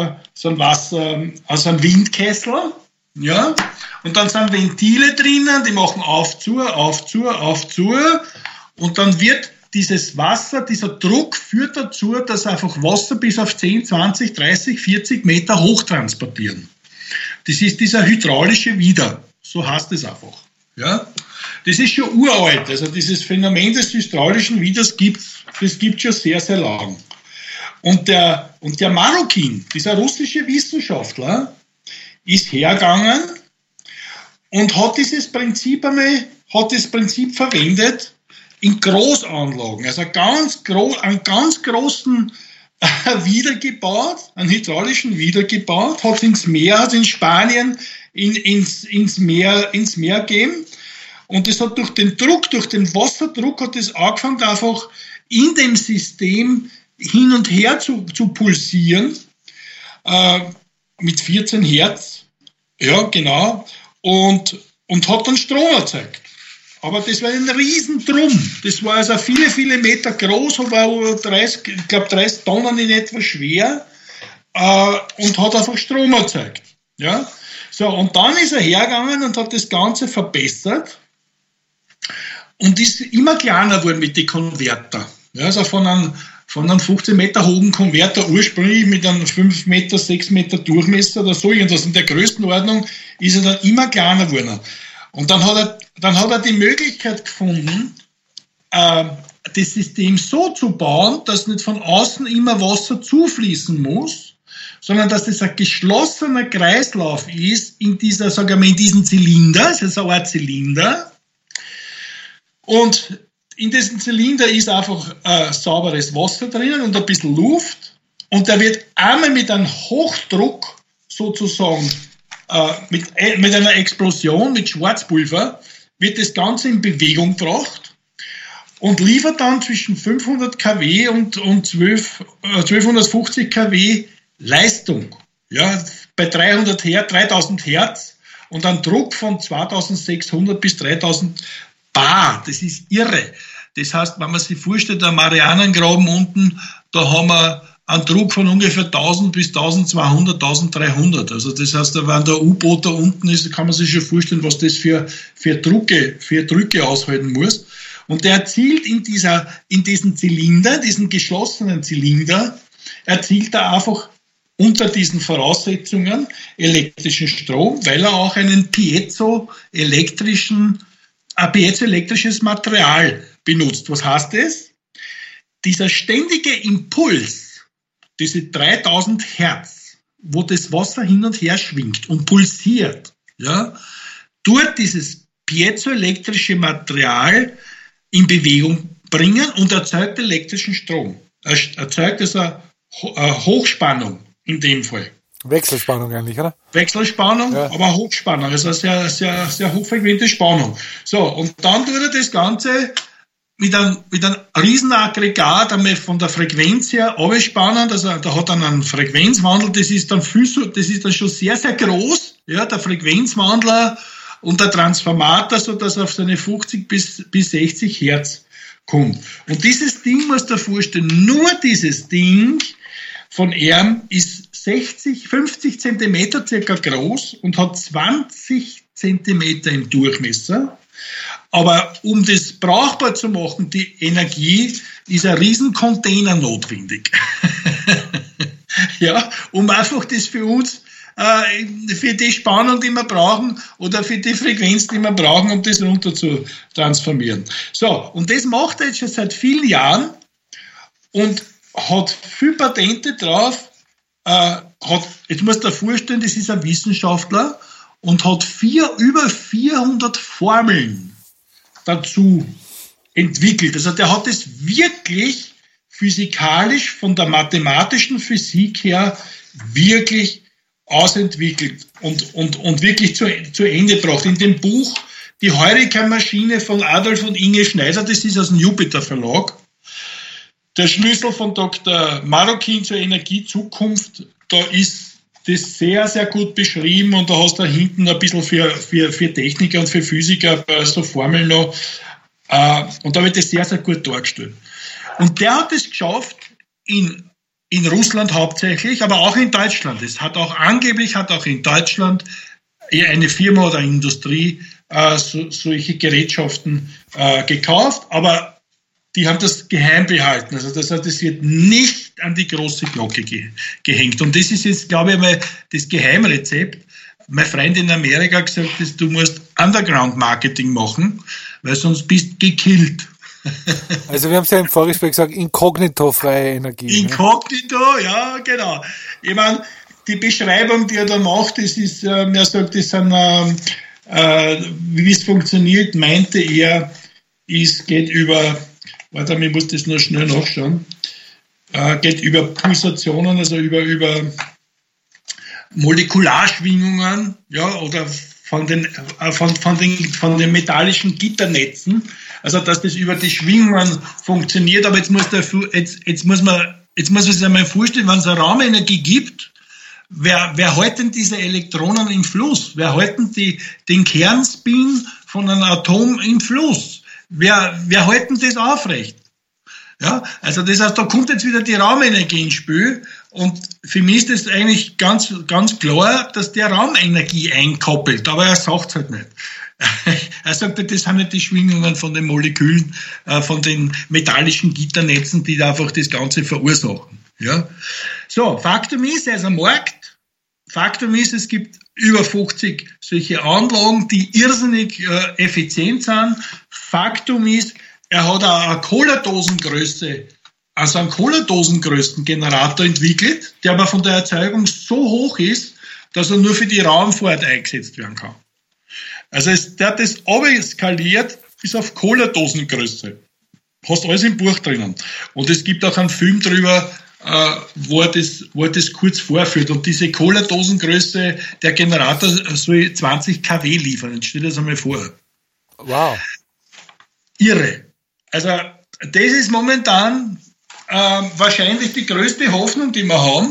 Speaker 2: Windkessel, ja, und dann sind Ventile drinnen, die machen auf, zu, und dann wird dieses Wasser, dieser Druck führt dazu, dass einfach Wasser bis auf 10, 20, 30, 40 Meter hoch transportieren. Das ist dieser hydraulische Wider. So heißt es einfach. Ja? Das ist schon uralt. Also dieses Phänomen des hydraulischen Widers gibt's schon sehr, sehr lang. Und der Marokin, dieser russische Wissenschaftler, ist hergegangen und hat dieses Prinzip verwendet in Großanlagen. Also einen ganz großen Wider gebaut, einen hydraulischen Wider gebaut, hat ins Meer, hat in Spanien ins Meer gegeben. Und das hat durch den Wasserdruck hat es angefangen, einfach in dem System hin und her zu pulsieren, mit 14 Hertz, ja, genau, und hat dann Strom erzeugt. Aber das war ein Riesendrum. Das war also viele, viele Meter groß, aber 30 Tonnen in etwa schwer, und hat einfach Strom erzeugt. Ja? So, und dann ist er hergegangen und hat das Ganze verbessert und ist immer kleiner geworden mit den Konverter. Ja, also von einem 15 Meter hohen Konverter ursprünglich mit einem 5 Meter, 6 Meter Durchmesser oder so, irgendwas in der Größenordnung, ist er dann immer kleiner geworden. Und dann hat er die Möglichkeit gefunden, das System so zu bauen, dass nicht von außen immer Wasser zufließen muss, sondern dass es ein geschlossener Kreislauf ist in dieser, sagen wir mal, in diesem Zylinder, das ist eine Art Zylinder. Und in diesem Zylinder ist einfach sauberes Wasser drinnen und ein bisschen Luft. Und der wird einmal mit einem Hochdruck sozusagen, mit einer Explosion, mit Schwarzpulver, wird das Ganze in Bewegung gebracht und liefert dann zwischen 500 kW und 1250 kW Leistung. Ja, bei 3000 Hertz und einen Druck von 2600 bis 3000 Bar. Das ist irre. Das heißt, wenn man sich vorstellt, der Marianengraben unten, da haben wir einen Druck von ungefähr 1000 bis 1200, 1300. Also das heißt, wenn der U-Boot da unten ist, kann man sich schon vorstellen, was das für Drücke aushalten muss. Und der erzielt in diesem Zylinder, diesen geschlossenen Zylinder, erzielt er einfach unter diesen Voraussetzungen elektrischen Strom, weil er auch ein piezoelektrisches Material benutzt. Was heißt das? Dieser ständige Impuls, diese 3000 Hertz, wo das Wasser hin und her schwingt und pulsiert, ja, tut dieses piezoelektrische Material in Bewegung bringen und erzeugt elektrischen Strom. Erzeugt also Hochspannung in dem Fall.
Speaker 1: Wechselspannung eigentlich, oder?
Speaker 2: Wechselspannung, ja. Aber Hochspannung, also sehr, sehr, sehr hochfrequente Spannung. So, und dann tut er das Ganze mit einem Riesenaggregat einmal von der Frequenz her abspannen, also da hat dann einen Frequenzwandel, das ist dann schon sehr, sehr groß, ja, der Frequenzwandler und der Transformator, so dass er auf seine 50 bis 60 Hertz kommt. Und dieses Ding, musst du dir vorstellen, nur dieses Ding von ihm ist 50 Zentimeter circa groß und hat 20 Zentimeter im Durchmesser. Aber um das brauchbar zu machen, die Energie, ist ein Riesencontainer notwendig. Ja, um einfach das für uns, für die Spannung, die wir brauchen, oder für die Frequenz, die wir brauchen, um das runter zu transformieren. So, und das macht er jetzt schon seit vielen Jahren und hat viel Patente drauf, jetzt musst du dir vorstellen, das ist ein Wissenschaftler und hat über 400 Formeln dazu entwickelt. Also der hat es wirklich physikalisch von der mathematischen Physik her wirklich ausentwickelt und wirklich zu Ende gebracht. In dem Buch Die Heureka-Maschine von Adolf und Inge Schneider, das ist aus dem Jupiter Verlag, der Schlüssel von Dr. Marokin zur Energiezukunft, da ist das sehr, sehr gut beschrieben und da hast du da hinten ein bisschen für Techniker und für Physiker so Formeln noch. Und da wird das sehr, sehr gut dargestellt. Und der hat es geschafft, in Russland hauptsächlich, aber auch in Deutschland. Angeblich hat auch in Deutschland eine Firma oder Industrie solche Gerätschaften gekauft, aber die haben das geheim behalten. Also das heißt, es wird nicht an die große Glocke gehängt. Und das ist jetzt, glaube ich, mal das Geheimrezept. Mein Freund in Amerika hat gesagt, dass du musst Underground-Marketing machen, weil sonst bist du gekillt.
Speaker 1: Also wir haben es ja im Vorgespräch gesagt, inkognito-freie Energie.
Speaker 2: Inkognito, ne? Ja, genau. Ich meine, die Beschreibung, die er da macht, das ist, er sagt, das sind, wie es funktioniert, meinte er, es geht über, warte, ich muss das nur schnell nachschauen, geht über Pulsationen, also über Molekularschwingungen, ja, oder von den metallischen Gitternetzen, also dass das über die Schwingungen funktioniert, aber jetzt muss man sich einmal vorstellen, wenn es eine Raumenergie gibt, wer hält denn diese Elektronen im Fluss? Wer hält denn den Kernspin von einem Atom im Fluss? Wer hält denn das aufrecht? Ja, also das heißt, da kommt jetzt wieder die Raumenergie ins Spiel und für mich ist das eigentlich ganz, ganz klar, dass der Raumenergie einkoppelt, aber er sagt es halt nicht. Er sagt, das sind nicht die Schwingungen von den Molekülen, von den metallischen Gitternetzen, die da einfach das Ganze verursachen. Ja. So, Faktum ist, er ist am Markt. Faktum ist, es gibt über 50 solche Anlagen, die irrsinnig effizient sind. Faktum ist, er hat auch eine Cola-Dosengröße, also einen Cola-Dosengrößten Generator entwickelt, der aber von der Erzeugung so hoch ist, dass er nur für die Raumfahrt eingesetzt werden kann. Also der hat das skaliert bis auf Cola-Dosengröße. Hast alles im Buch drinnen. Und es gibt auch einen Film drüber, wo er das kurz vorführt. Und diese Cola-Dosengröße, der Generator soll 20 kW liefern. Jetzt stell dir das einmal vor.
Speaker 1: Wow.
Speaker 2: Irre. Also das ist momentan wahrscheinlich die größte Hoffnung, die wir haben,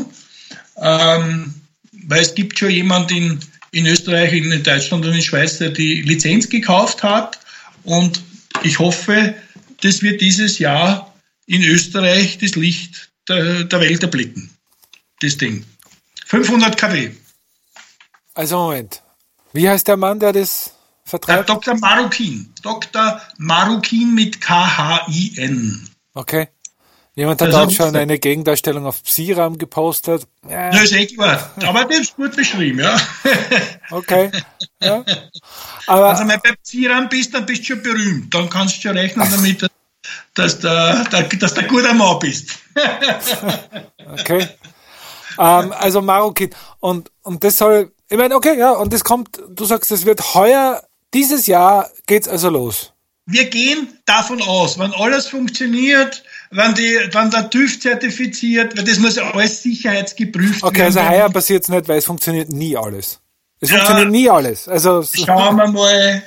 Speaker 2: weil es gibt schon jemanden in Österreich, in Deutschland und in Schweiz, der die Lizenz gekauft hat, und ich hoffe, das wird dieses Jahr in Österreich das Licht der Welt erblicken. Das Ding. 500 kW.
Speaker 1: Also Moment. Wie heißt der Mann, der das vertreibt?
Speaker 2: Dr. Marukin. Dr. Marukin mit K-H-I-N.
Speaker 1: Okay. Jemand hat auch schon eine Gegendarstellung auf Psiram gepostet.
Speaker 2: Ja, ist eh klar. Aber der ist gut beschrieben, ja.
Speaker 1: Okay. Ja. Aber
Speaker 2: also, wenn du bei Psiram bist, dann bist du schon berühmt. Dann kannst du schon rechnen damit, dass du ein guter Mann bist.
Speaker 1: Okay. Also Marukin. Und das soll, ich meine, okay, ja, und das kommt, du sagst, es wird heuer, dieses Jahr geht's also los.
Speaker 2: Wir gehen davon aus, wenn alles funktioniert, wenn der TÜV zertifiziert, weil das muss ja alles sicherheitsgeprüft werden.
Speaker 1: Okay, also heuer passiert es nicht, weil es funktioniert nie alles. Es funktioniert nie alles. Also
Speaker 2: Schauen wir mal.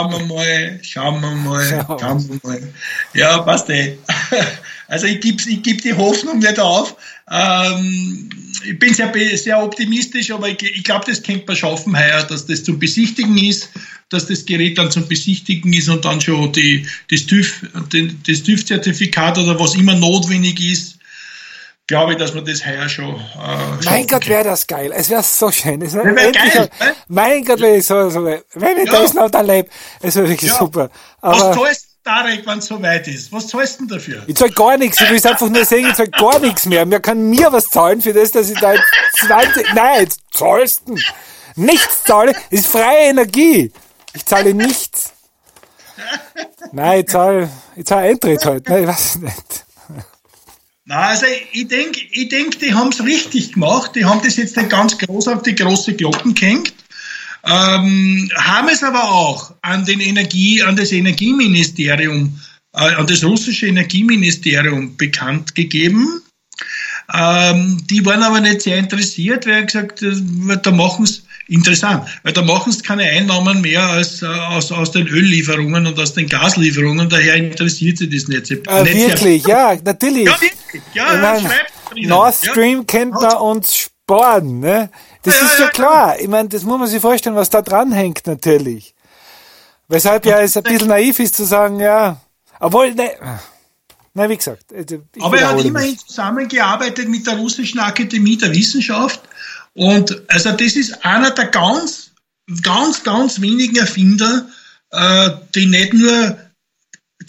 Speaker 2: Ja, passt eh. Also ich geb die Hoffnung nicht auf. Ich bin sehr optimistisch, aber ich glaube, das könnte man schaffen heuer, dass das zum Besichtigen ist, dass das Gerät dann zum Besichtigen ist und dann schon das TÜV-Zertifikat oder was immer notwendig ist. Glaube ich, dass man das heuer schon
Speaker 1: mein Gott, wäre das geil. Es wäre so schön. Es
Speaker 2: wär geil, ne?
Speaker 1: Mein Gott, wäre ich so wenn ich das noch erlebe. Es wäre wirklich super. Aber
Speaker 2: was zahlst du, Tarek, wenn es so weit ist? Was zahlst du denn dafür?
Speaker 1: Ich zahle gar nichts. Ich will es einfach nur sagen, ich zahle gar nichts mehr. Mir kann mir was zahlen für das, dass ich da 20... Nein, jetzt zahlst du. Nichts zahle. Das ist freie Energie. Ich zahle nichts. Nein, ich zahle Eintritt halt. Nein, ich weiß nicht.
Speaker 2: Na, also ich denk, die haben es richtig gemacht. Die haben das jetzt nicht ganz groß auf die große Glocken gehängt. Haben es aber auch an das Energieministerium, an das russische Energieministerium bekannt gegeben. Die waren aber nicht sehr interessiert, weil gesagt, da machen es interessant, weil da machen es keine Einnahmen mehr als aus den Öllieferungen und aus den Gaslieferungen, daher interessiert sie das nicht.
Speaker 1: Wirklich, ja, natürlich.
Speaker 2: Ja, wirklich. Ja,
Speaker 1: Nord Stream kennt man uns sparen, ne? Das ist ja klar. Ich meine, das muss man sich vorstellen, was da dran hängt, natürlich. Weshalb ja es ein bisschen naiv ist zu sagen, ja, obwohl, nein, wie gesagt.
Speaker 2: Aber er hat immerhin zusammengearbeitet mit der Russischen Akademie der Wissenschaft. Und also das ist einer der ganz, ganz, ganz wenigen Erfinder, die nicht nur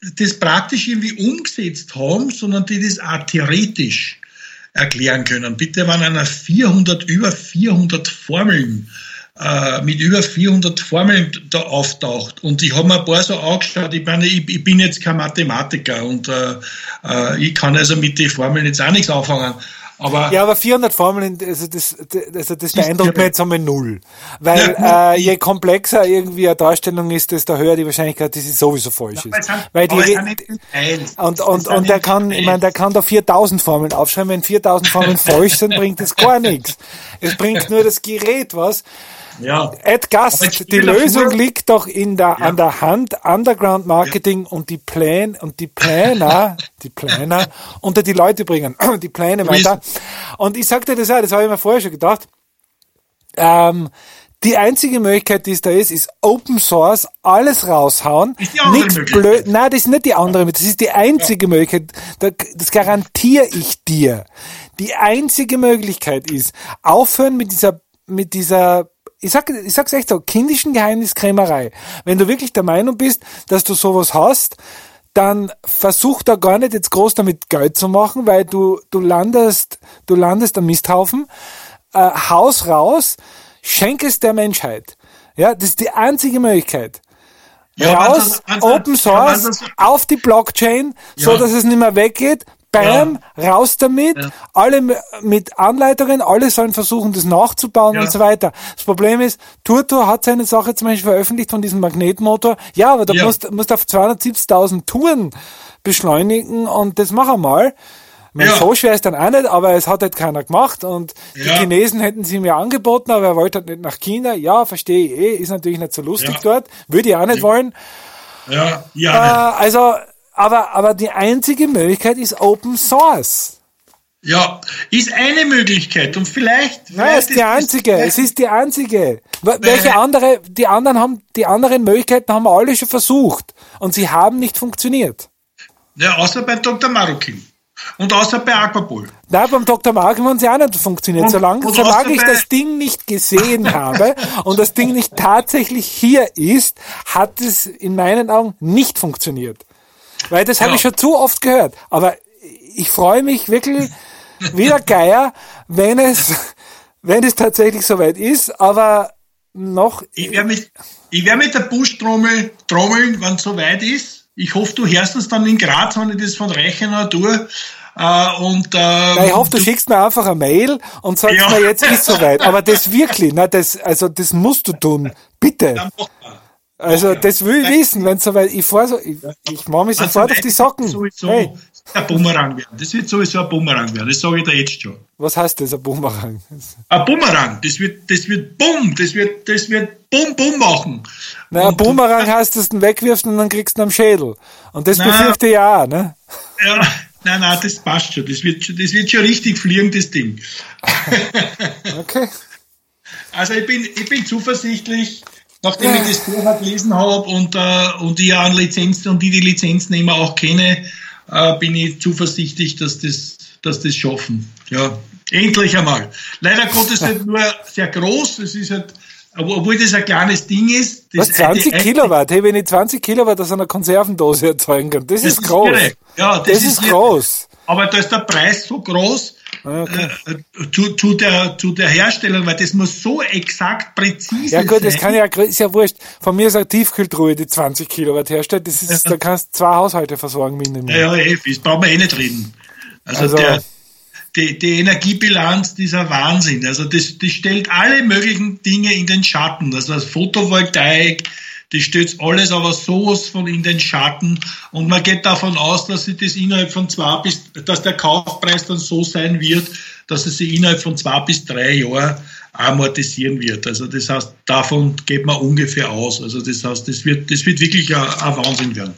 Speaker 2: das praktisch irgendwie umgesetzt haben, sondern die das auch theoretisch erklären können. Bitte, wenn einer über 400 Formeln mit über 400 Formeln da auftaucht. Und ich habe mir ein paar so angeschaut, ich meine, ich bin jetzt kein Mathematiker und ich kann also mit den Formeln jetzt auch nichts anfangen.
Speaker 1: Aber 400 Formeln, das beeindruckt mich jetzt einmal null. Weil je komplexer irgendwie eine Darstellung ist, desto höher die Wahrscheinlichkeit, dass sie sowieso falsch ist. Weil der kann da 4000 Formeln aufschreiben. Wenn 4000 Formeln falsch sind, bringt das gar nichts. Es bringt nur das Gerät was.
Speaker 2: Ja.
Speaker 1: Ed Gast, die Lösung liegt doch an der Hand, Underground Marketing und die Planer unter die Leute bringen, die Pläne weiter. Und ich sagte das auch, das habe ich mir vorher schon gedacht. Die einzige Möglichkeit, die es da ist Open Source, alles raushauen.
Speaker 2: Ist die andere
Speaker 1: blöd. Nein, das ist nicht die andere Möglichkeit. Das ist die einzige Möglichkeit. Das garantiere ich dir. Die einzige Möglichkeit ist, aufhören mit dieser ich sag's echt so, kindischen Geheimniskrämerei. Wenn du wirklich der Meinung bist, dass du sowas hast, dann versuch da gar nicht jetzt groß damit Geld zu machen, weil du landest am Misthaufen, haus raus, schenk es der Menschheit. Ja, das ist die einzige Möglichkeit. Raus, Open Source, auf die Blockchain, so dass es nicht mehr weggeht. Bam, raus damit, alle mit Anleitungen, alle sollen versuchen, das nachzubauen und so weiter. Das Problem ist, Turto hat seine Sache zum Beispiel veröffentlicht von diesem Magnetmotor. Ja, aber du musst auf 270.000 Touren beschleunigen und das mach einmal. So schwer ist dann auch nicht, aber es hat halt keiner gemacht und die Chinesen hätten sie mir angeboten, aber er wollte halt nicht nach China. Ja, verstehe ich ist natürlich nicht so lustig dort, würde ich auch nicht wollen. Aber die einzige Möglichkeit ist Open Source.
Speaker 2: Ja, ist eine Möglichkeit und vielleicht.
Speaker 1: Nein, es ist die einzige. Es ist die einzige. Welche andere? Die anderen Möglichkeiten haben wir alle schon versucht und sie haben nicht funktioniert.
Speaker 2: Ja, außer bei Dr. Marukin und außer bei Aquapol.
Speaker 1: Nein, beim Dr. Marukin haben sie auch nicht funktioniert. Solange ich das Ding nicht gesehen habe und das Ding nicht tatsächlich hier ist, hat es in meinen Augen nicht funktioniert. Weil das habe ich schon zu oft gehört. Aber ich freue mich wirklich wie der Geier, wenn es tatsächlich soweit ist. Aber noch...
Speaker 2: Ich werde mit der Buschtrommel trommeln, wenn es soweit ist. Ich hoffe, du hörst es dann in Graz, wenn ich das von Reichenau tue.
Speaker 1: Ich hoffe, du schickst mir einfach eine Mail und sagst mir, jetzt ist soweit. Aber das wirklich, das musst du tun. Bitte. Also, das will ich wissen, wenn es soweit, ich mache mich sofort auf die Socken.
Speaker 2: Sowieso ein Bumerang werden. Das wird sowieso ein Bumerang werden. Das sage ich dir jetzt schon.
Speaker 1: Was heißt das, ein Bumerang?
Speaker 2: Ein Bumerang. Das wird Bumm. Das wird Bum machen.
Speaker 1: Na, ein Bumerang heißt, dass du ihn wegwirfst und dann kriegst du ihn am Schädel. Und das befürchte ich auch, ne?
Speaker 2: Ja. Nein, das passt schon. Das wird schon richtig fliegen, das Ding.
Speaker 1: Okay.
Speaker 2: Also, ich bin zuversichtlich, nachdem ich das Buch gelesen habe und ich an Lizenzen und die Lizenznehmer auch kenne, bin ich zuversichtlich, dass das schaffen. Ja, endlich einmal. Leider Gottes nicht nur sehr groß, es ist halt, obwohl das ein kleines Ding ist.
Speaker 1: Was, 20 Kilowatt? Hey, wenn ich 20 Kilowatt aus einer Konservendose erzeugen kann, das ist groß.
Speaker 2: Ja,
Speaker 1: das ist groß.
Speaker 2: Aber da ist der Preis so groß, zu der Herstellung, weil das muss so exakt präzise sein.
Speaker 1: Ja gut, das kann ist ja wurscht. Von mir ist eine Tiefkühltruhe, die 20 Kilowatt herstellt. Das ist, da kannst du 2 Haushalte versorgen, Minimum.
Speaker 2: Ja, das brauchen wir nicht reden. Also die Energiebilanz, dieser Wahnsinn. Also das stellt alle möglichen Dinge in den Schatten. Also das Photovoltaik, das stellt alles aber sowas von in den Schatten. Und man geht davon aus, dass sich das innerhalb von dass der Kaufpreis dann so sein wird, dass es sich innerhalb von 2 bis 3 Jahren amortisieren wird. Also das heißt, davon geht man ungefähr aus. Also das heißt, das wird wirklich ein Wahnsinn werden.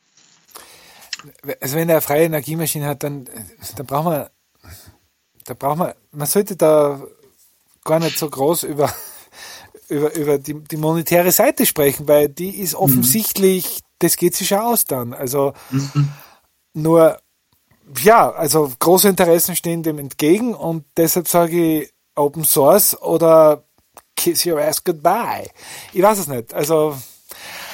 Speaker 1: Also wenn er eine freie Energiemaschine hat, dann braucht man sollte da gar nicht so groß über die monetäre Seite sprechen, weil die ist offensichtlich, das geht sich schon aus dann. Also nur, also große Interessen stehen dem entgegen und deshalb sage ich Open Source oder kiss your ass goodbye. Ich weiß es nicht. Also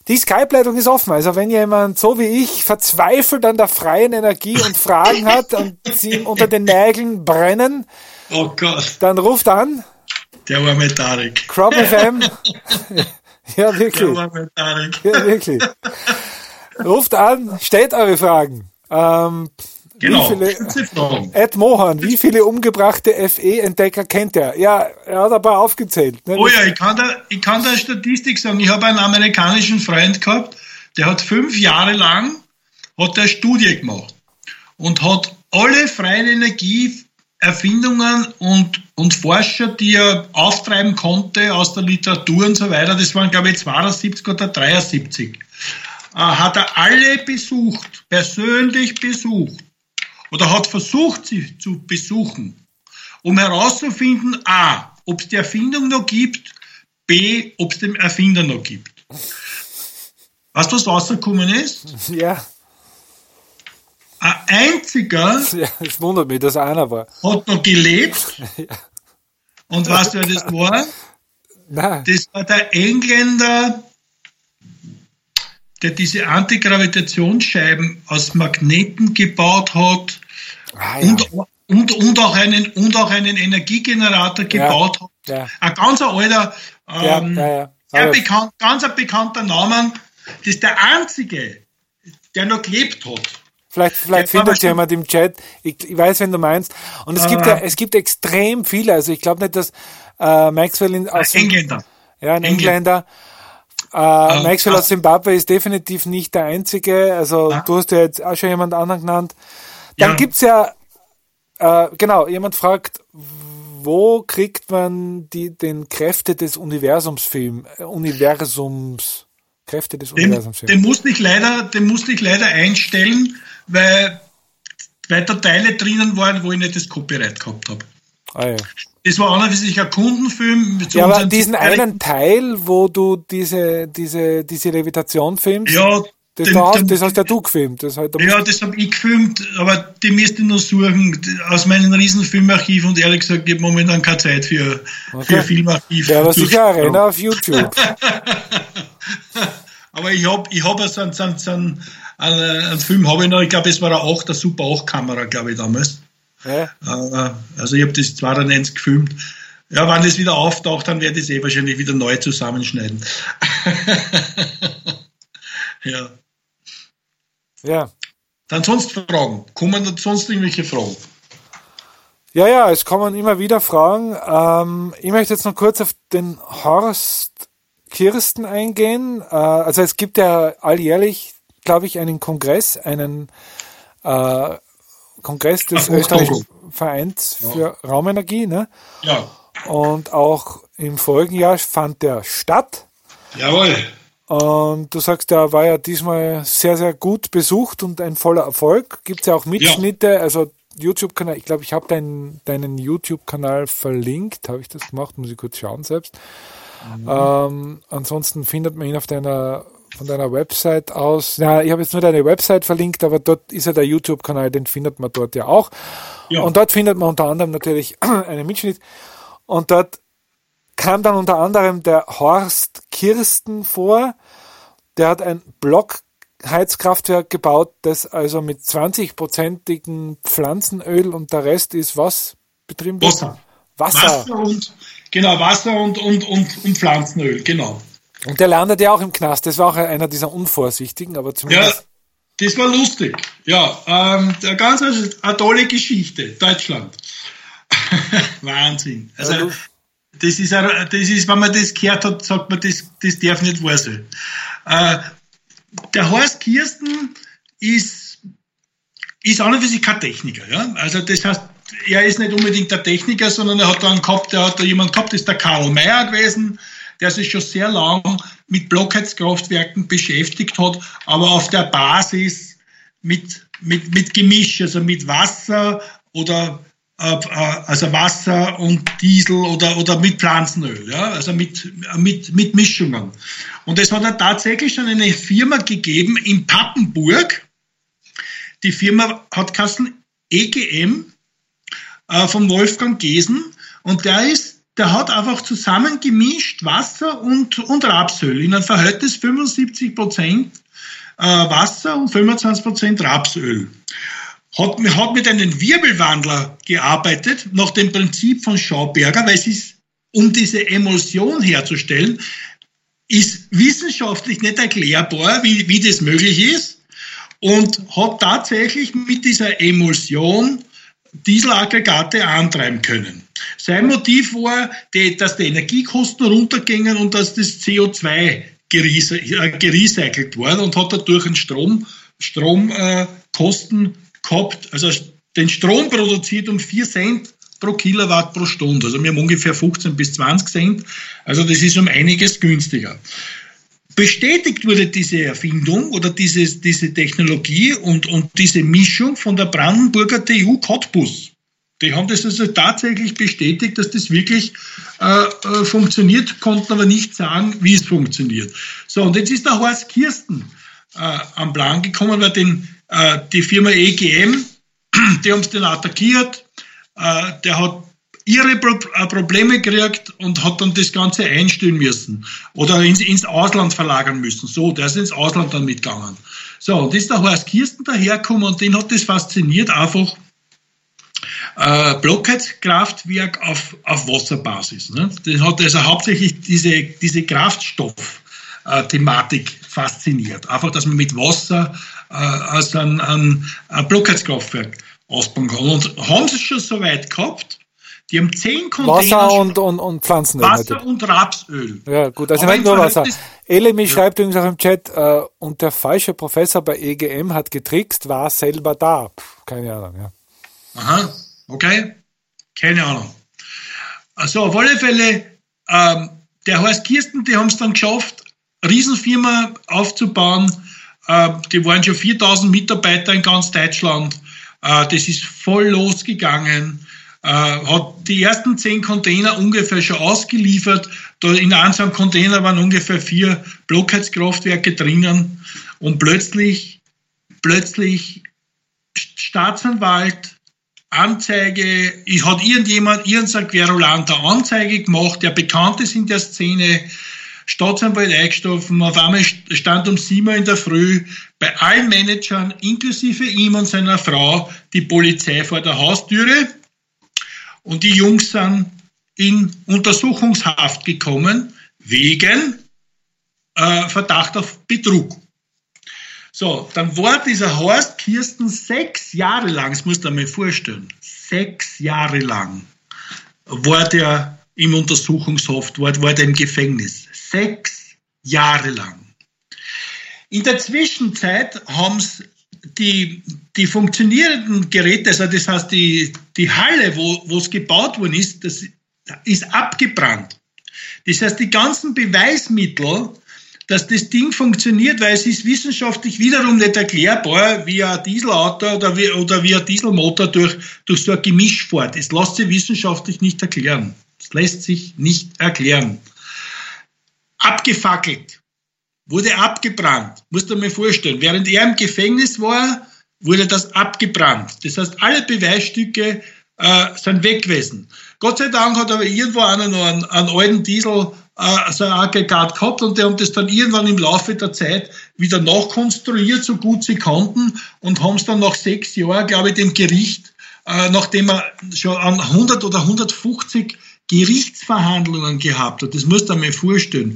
Speaker 1: Die Skype-Leitung ist offen. Also wenn jemand, so wie ich, verzweifelt an der freien Energie und Fragen hat und sie ihm unter den Nägeln brennen,
Speaker 2: Oh Gott,
Speaker 1: dann ruft an.
Speaker 2: der arme Tarek.
Speaker 1: Crop FM. Ja,
Speaker 2: Der
Speaker 1: wirklich.
Speaker 2: arme Tarek.
Speaker 1: Ja, wirklich. Ruft an, stellt eure Fragen.
Speaker 2: Genau,
Speaker 1: Wie viele,
Speaker 2: spitze Fragen.
Speaker 1: Ed Mohan, wie viele umgebrachte FE-Entdecker kennt er? Ja, er hat ein paar aufgezählt. Ne?
Speaker 2: Oh ja, ich kann da eine Statistik sagen. Ich habe einen amerikanischen Freund gehabt, der hat 5 Jahre lang hat eine Studie gemacht und hat alle freien Energieerfindungen und Forscher, die er auftreiben konnte aus der Literatur und so weiter, das waren glaube ich 72 oder 73, hat er alle besucht, persönlich besucht oder hat versucht, sie zu besuchen, um herauszufinden, a, ob es die Erfindung noch gibt, b, ob es den Erfinder noch gibt. Weißt du, was rausgekommen ist?
Speaker 1: Ja.
Speaker 2: Ein einziger
Speaker 1: Ja, es wundert mich, dass einer war.
Speaker 2: hat noch gelebt.
Speaker 1: Ja.
Speaker 2: Und weißt du, wer das war?
Speaker 1: Nein.
Speaker 2: Das war der Engländer, der diese Antigravitationsscheiben aus Magneten gebaut hat
Speaker 1: Ja.
Speaker 2: und auch einen Energiegenerator gebaut hat.
Speaker 1: Ja.
Speaker 2: Ein ganz alter,
Speaker 1: Ja.
Speaker 2: ganz ein bekannter Name. Das ist der einzige, der noch gelebt hat.
Speaker 1: Vielleicht findet jemand im Chat. Ich weiß, wenn du meinst. Und es gibt extrem viele. Also ich glaube nicht, dass Maxwell aus
Speaker 2: Engländer.
Speaker 1: Ja, ein Engländer. Maxwell aus Zimbabwe ist definitiv nicht der einzige. Also du hast ja jetzt auch schon jemand anderen genannt. Dann gibt's ja, genau, jemand fragt, wo kriegt man den Kräfte des Universums-Film? Kräfte des Universums-Film.
Speaker 2: Den musste ich leider einstellen, weil da Teile drinnen waren, wo ich nicht das Copyright gehabt habe.
Speaker 1: Ah, ja.
Speaker 2: Das war an und für sich ein Kundenfilm.
Speaker 1: Ja, aber diesen einen Teil, wo du diese Levitation filmst,
Speaker 2: ja,
Speaker 1: das hast ja du gefilmt. Das habe
Speaker 2: ich gefilmt, aber die müsst ihr noch suchen aus meinem riesen Filmarchiv und ehrlich gesagt, ich habe momentan keine Zeit für Filmarchiv.
Speaker 1: Ja, aber sicher ein Renner auf YouTube.
Speaker 2: Aber ich hab so einen Film habe ich noch, ich glaube, es war eine Super 8 Kamera, glaube ich, damals.
Speaker 1: Ja.
Speaker 2: Also ich habe das 92 gefilmt. Ja, wenn das wieder auftaucht, dann werde ich es wahrscheinlich wieder neu zusammenschneiden. Ja.
Speaker 1: Ja.
Speaker 2: Dann sonst Fragen. Kommen da sonst irgendwelche Fragen?
Speaker 1: Ja, es kommen immer wieder Fragen. Ich möchte jetzt noch kurz auf den Horst Kirsten eingehen. Also es gibt ja alljährlich, glaube ich, einen Kongress des Österreichischen Vereins für Raumenergie, ne?
Speaker 2: Ja.
Speaker 1: Und auch im Folgenjahr fand der statt.
Speaker 2: Jawohl.
Speaker 1: Und du sagst, der war ja diesmal sehr, sehr gut besucht und ein voller Erfolg. Gibt es ja auch Mitschnitte, also YouTube-Kanal, ich glaube, ich habe deinen YouTube-Kanal verlinkt. Habe ich das gemacht? Muss ich kurz schauen selbst. Ansonsten findet man ihn von deiner Website aus. Ja, ich habe jetzt nur deine Website verlinkt, aber dort ist ja der YouTube-Kanal, den findet man dort ja auch. Ja. Und dort findet man unter anderem natürlich einen Mitschnitt. Und dort kam dann unter anderem der Horst Kirsten vor. Der hat ein Blockheizkraftwerk gebaut, das also mit 20%igen Pflanzenöl und der Rest ist was betrieben wird? Wasser
Speaker 2: und Pflanzenöl, genau.
Speaker 1: Und der landet ja auch im Knast. Das war auch einer dieser Unvorsichtigen, aber zumindest...
Speaker 2: Ja, das war lustig. Ja, eine eine tolle Geschichte. Deutschland. Wahnsinn. Also, das ist, wenn man das gehört hat, sagt man, das darf nicht wahr sein. Der Horst Kirsten ist an und für sich kein Techniker. Ja? Also das heißt, er ist nicht unbedingt der Techniker, sondern er hat da jemand gehabt, das ist der Karl Mayer gewesen, der sich schon sehr lang mit Blockheizkraftwerken beschäftigt hat, aber auf der Basis mit Gemisch, also mit Wasser oder also Wasser und Diesel oder mit Pflanzenöl, ja, also mit Mischungen. Und es hat ja tatsächlich schon eine Firma gegeben in Papenburg. Die Firma hat geheißen EGM von Wolfgang Gesen und der der hat einfach zusammengemischt Wasser und Rapsöl in einem Verhältnis 75% Wasser und 25% Rapsöl. Hat mit einem Wirbelwandler gearbeitet, nach dem Prinzip von Schauberger, weil es ist, um diese Emulsion herzustellen, ist wissenschaftlich nicht erklärbar, wie das möglich ist, und hat tatsächlich mit dieser Emulsion Dieselaggregate antreiben können. Sein Motiv war, dass die Energiekosten runtergingen und dass das CO2 gerecycelt wurde, und hat dadurch einen Stromkosten gehabt, also den Strom produziert um 4 Cent pro Kilowatt pro Stunde. Also wir haben ungefähr 15 bis 20 Cent, also das ist um einiges günstiger. Bestätigt wurde diese Erfindung oder diese Technologie und diese Mischung von der Brandenburger TU Cottbus. Die haben das also tatsächlich bestätigt, dass das wirklich funktioniert, konnten aber nicht sagen, wie es funktioniert. So, und jetzt ist der Horst Kirsten am Plan gekommen, weil die Firma EGM, die haben es dann attackiert, der hat ihre Probleme gekriegt und hat dann das Ganze einstellen müssen oder ins Ausland verlagern müssen. So, der ist ins Ausland dann mitgegangen. So, und ist der Horst Kirsten dahergekommen und den hat das fasziniert, einfach Blockheizkraftwerk auf Wasserbasis. Ne? Den hat also hauptsächlich diese Kraftstoff-Thematik fasziniert. Einfach, dass man mit Wasser also ein Blockheizkraftwerk ausbauen kann. Und haben sie es schon so weit gehabt, die haben 10 Container...
Speaker 1: Wasser und Pflanzenöl.
Speaker 2: Wasser und Rapsöl.
Speaker 1: Ja, gut, also nicht nur Wasser. Elemi schreibt übrigens auf dem Chat, und der falsche Professor bei EGM hat getrickst, war selber da. Keine Ahnung, ja.
Speaker 2: Aha, okay. Keine Ahnung. Also auf alle Fälle, der Horst Kirsten, die haben es dann geschafft, Riesenfirma aufzubauen. Die waren schon 4000 Mitarbeiter in ganz Deutschland. Das ist voll losgegangen. Hat die ersten 10 Container ungefähr schon ausgeliefert. Da in einem Container waren ungefähr 4 Blockheizkraftwerke drinnen. Und plötzlich Staatsanwalt, Anzeige, hat irgendein querulanter Anzeige gemacht, der bekannt ist in der Szene, Staatsanwalt eingestoffen, auf einmal stand um 7 Uhr in der Früh bei allen Managern, inklusive ihm und seiner Frau, die Polizei vor der Haustüre, und die Jungs sind in Untersuchungshaft gekommen wegen Verdacht auf Betrug. So, dann war dieser Horst Kirsten 6 Jahre lang, das musst du dir mal vorstellen, 6 Jahre lang war der im Untersuchungshaft, war der im Gefängnis. 6 Jahre lang. In der Zwischenzeit haben es die funktionierenden Geräte, also das heißt die Halle, wo es gebaut worden ist, das ist abgebrannt. Das heißt, die ganzen Beweismittel, dass das Ding funktioniert, weil es ist wissenschaftlich wiederum nicht erklärbar, wie ein Dieselauto oder wie ein Dieselmotor durch so ein Gemisch fährt. Es lässt sich wissenschaftlich nicht erklären. Es lässt sich nicht erklären. Abgefackelt, wurde abgebrannt, musst du dir mal vorstellen. Während er im Gefängnis war, wurde das abgebrannt. Das heißt, alle Beweisstücke sind weg gewesen. Gott sei Dank hat aber irgendwo einer noch einen alten Diesel so ein Aggregat gehabt, und die haben das dann irgendwann im Laufe der Zeit wieder nachkonstruiert, so gut sie konnten, und haben es dann nach 6 Jahren, glaube ich, dem Gericht, nachdem er schon an 100 oder 150 Gerichtsverhandlungen gehabt hat, das musst du dir mal vorstellen,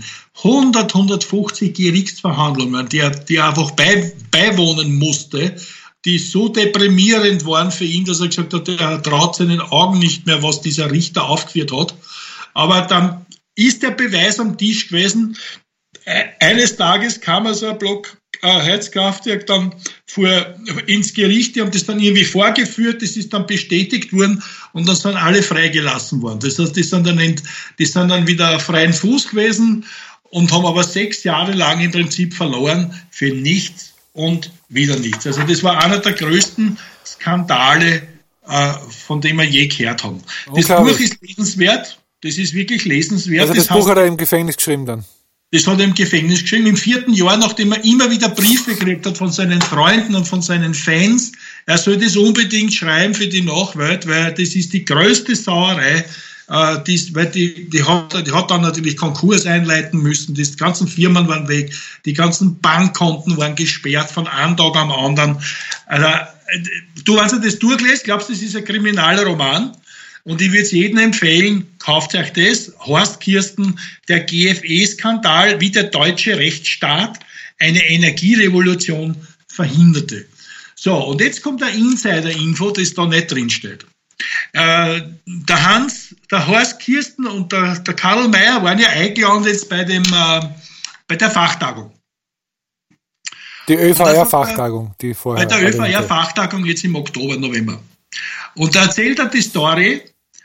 Speaker 2: 150 Gerichtsverhandlungen, die er einfach beiwohnen musste, die so deprimierend waren für ihn, dass er gesagt hat, er traut seinen Augen nicht mehr, was dieser Richter aufgeführt hat. Aber dann ist der Beweis am Tisch gewesen. Eines Tages kam so ein Blockheizkraftwerk dann ins Gericht, die haben das dann irgendwie vorgeführt, das ist dann bestätigt worden, und dann sind alle freigelassen worden. Das heißt, die sind dann wieder auf freien Fuß gewesen und haben aber 6 Jahre lang im Prinzip verloren für nichts und wieder nichts. Also das war einer der größten Skandale, von dem wir je gehört haben. Das Buch ist lesenswert. Das ist wirklich lesenswert.
Speaker 1: Also das Buch hat er im Gefängnis geschrieben dann?
Speaker 2: Das hat er im Gefängnis geschrieben. Im 4. Jahr, nachdem er immer wieder Briefe gekriegt hat von seinen Freunden und von seinen Fans, er soll das unbedingt schreiben für die Nachwelt, weil das ist die größte Sauerei, weil die hat dann natürlich Konkurs einleiten müssen, die ganzen Firmen waren weg, die ganzen Bankkonten waren gesperrt von einem Tag am anderen. Also, du hast ja das durchgelesen, glaubst du, das ist ein Kriminalroman? Und ich würde es jedem empfehlen, kauft euch das. Horst Kirsten, der GFE-Skandal, wie der deutsche Rechtsstaat eine Energierevolution verhinderte. So, und jetzt kommt eine Insider-Info, das da nicht drinsteht. Der Horst Kirsten und der Karl Mayer waren ja eingeladen jetzt bei der Fachtagung.
Speaker 1: Die ÖVR-Fachtagung, die vorher.
Speaker 2: Bei der ÖVR-Fachtagung jetzt im Oktober, November. Und da erzählt er die Story,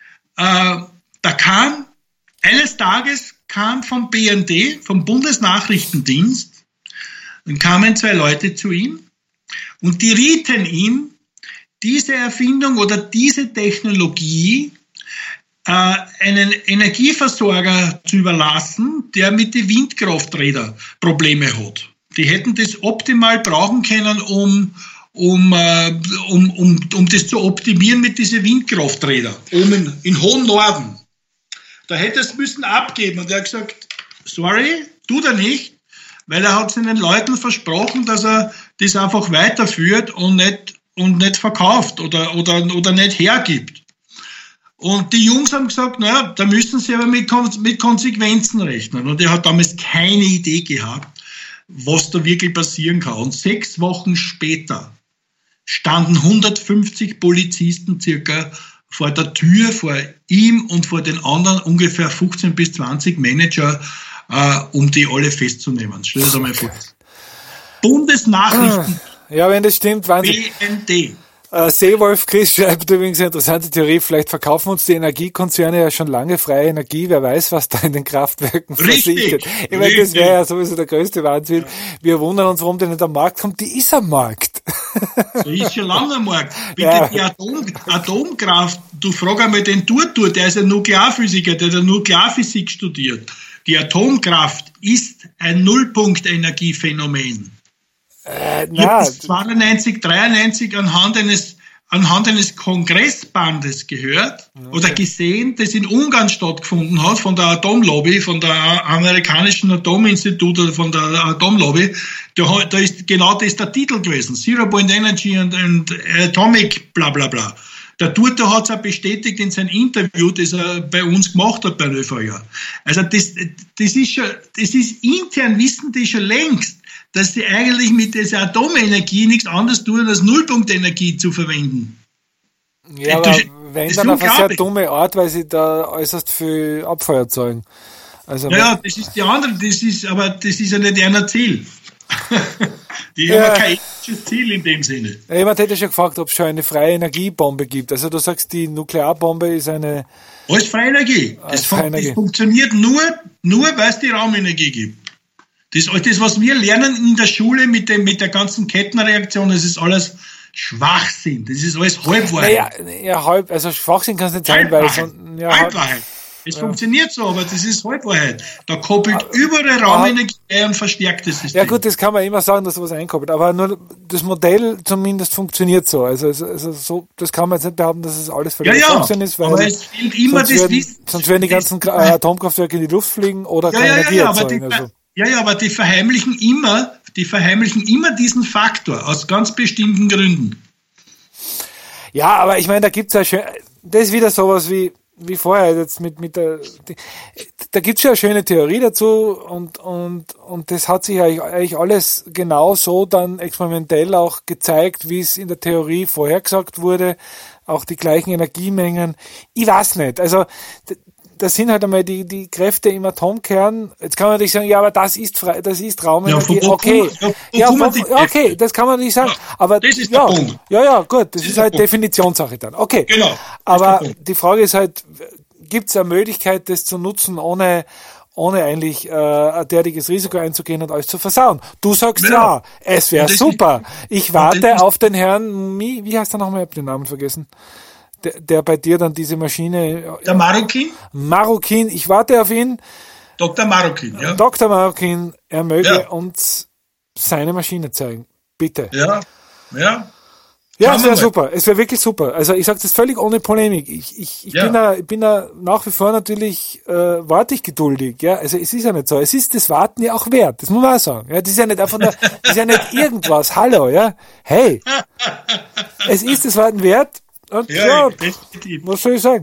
Speaker 2: eines Tages kam vom BND, vom Bundesnachrichtendienst, dann kamen 2 Leute zu ihm und die rieten ihm, diese Erfindung oder diese Technologie einen Energieversorger zu überlassen, der mit den Windkrafträdern Probleme hat. Die hätten das optimal brauchen können, um das zu optimieren mit diesen Windkrafträdern oben in hohen Norden. Da hätte es müssen abgeben. Und er hat gesagt, sorry, tut er nicht, weil er hat seinen Leuten versprochen, dass er das einfach weiterführt und nicht verkauft oder nicht hergibt. Und die Jungs haben gesagt, naja, da müssen sie aber mit Konsequenzen rechnen. Und er hat damals keine Idee gehabt, was da wirklich passieren kann. Und 6 Wochen später standen 150 Polizisten circa vor der Tür, vor ihm und vor den anderen ungefähr 15 bis 20 Manager, um die alle festzunehmen. Stell dir das einmal vor. Bundesnachrichten.
Speaker 1: Ja, wenn das stimmt, Wahnsinn.
Speaker 2: BND.
Speaker 1: Seewolf Chris schreibt übrigens eine interessante Theorie, vielleicht verkaufen uns die Energiekonzerne ja schon lange freie Energie, wer weiß, was da in den Kraftwerken versichert. Ich meine, das wäre ja sowieso der größte Wahnsinn. Wir wundern uns, warum der nicht am Markt kommt, die ist am Markt.
Speaker 2: So ist schon lange am Markt. Bitte,
Speaker 1: Ja.
Speaker 2: die Atomkraft, du frag einmal den Turtur, der ist ein Nuklearphysiker, der hat Nuklearphysik studiert. Die Atomkraft ist ein Nullpunkt-Energiephänomen. Ich habe das 92, 93 anhand eines Kongressbandes gehört oder gesehen, das in Ungarn stattgefunden hat, von der Atomlobby, von der amerikanischen Atominstitut oder von der Atomlobby. Da ist genau das der Titel gewesen. Zero Point Energy and Atomic bla bla bla. Der Turter hat es auch bestätigt in seinem Interview, das er bei uns gemacht hat bei ÖVR. Also das ist intern, wissen die schon längst, dass sie eigentlich mit dieser Atomenergie nichts anderes tun, als Nullpunktenergie zu verwenden.
Speaker 1: Ja, aber wenn dann auf eine sehr dumme Art, weil sie da äußerst viel Abfall erzeugen. Also,
Speaker 2: ja, das ist die andere, das ist ja nicht ihr Ziel. Die haben kein ethisches Ziel in dem Sinne.
Speaker 1: Jemand hätte schon gefragt, ob es schon eine freie Energiebombe gibt. Also du sagst, die Nuklearbombe ist eine...
Speaker 2: Alles freie Energie. Das funktioniert nur weil es die Raumenergie gibt. Das, was wir lernen in der Schule mit der ganzen Kettenreaktion, das ist alles Schwachsinn. Das ist alles Halbwahrheit.
Speaker 1: Also Schwachsinn kann es nicht sein, weil...
Speaker 2: Halbwahrheit. Es funktioniert so, aber das ist Halbwahrheit. Da koppelt überall Raumenergie und verstärkt das System.
Speaker 1: Ja gut, das kann man immer sagen, dass sowas einkoppelt, aber nur das Modell zumindest funktioniert so. Also so, das kann man jetzt nicht behaupten, dass es alles völlig Schwachsinn ist, weil
Speaker 2: aber es fehlt immer
Speaker 1: sonst werden die ganzen Atomkraftwerke in die Luft fliegen oder keine Energie erzeugen.
Speaker 2: Aber die verheimlichen immer diesen Faktor aus ganz bestimmten Gründen.
Speaker 1: Ja, aber ich meine, da gibt's ja schön, das ist wieder sowas wie vorher jetzt da gibt's ja eine schöne Theorie dazu und das hat sich eigentlich alles genau so dann experimentell auch gezeigt, wie es in der Theorie vorhergesagt wurde, auch die gleichen Energiemengen. Ich weiß nicht, also das sind halt einmal die Kräfte im Atomkern. Jetzt kann man natürlich sagen, ja, aber das ist Raumenergie. Okay, das kann man nicht sagen. Aber
Speaker 2: das ist der Punkt.
Speaker 1: Ja, gut, das ist halt Definitionssache dann. Okay.
Speaker 2: Genau.
Speaker 1: Aber die Frage ist halt, gibt es eine Möglichkeit, das zu nutzen, ohne eigentlich ein derartiges Risiko einzugehen und alles zu versauen? Du sagst ja, es wäre super. Ich warte auf den Herrn, wie heißt er nochmal? Ich habe den Namen vergessen. Der bei dir dann diese Maschine...
Speaker 2: Der Marokin?
Speaker 1: Marokin, ich warte auf ihn.
Speaker 2: Dr. Marokin, ja.
Speaker 1: Dr. Marokin, er möge uns seine Maschine zeigen. Bitte.
Speaker 2: Ja.
Speaker 1: Ja, es wäre super. Es wäre wirklich super. Also ich sage das völlig ohne Polemik. Ich bin da nach wie vor natürlich warte ich geduldig. Ja, also es ist ja nicht so. Es ist das Warten ja auch wert. Das muss man auch sagen. Ja, das ist ja nicht einfach nur, das ist ja nicht irgendwas. Hallo, ja. Hey, es ist das Warten wert. Und ja, was soll ich sagen?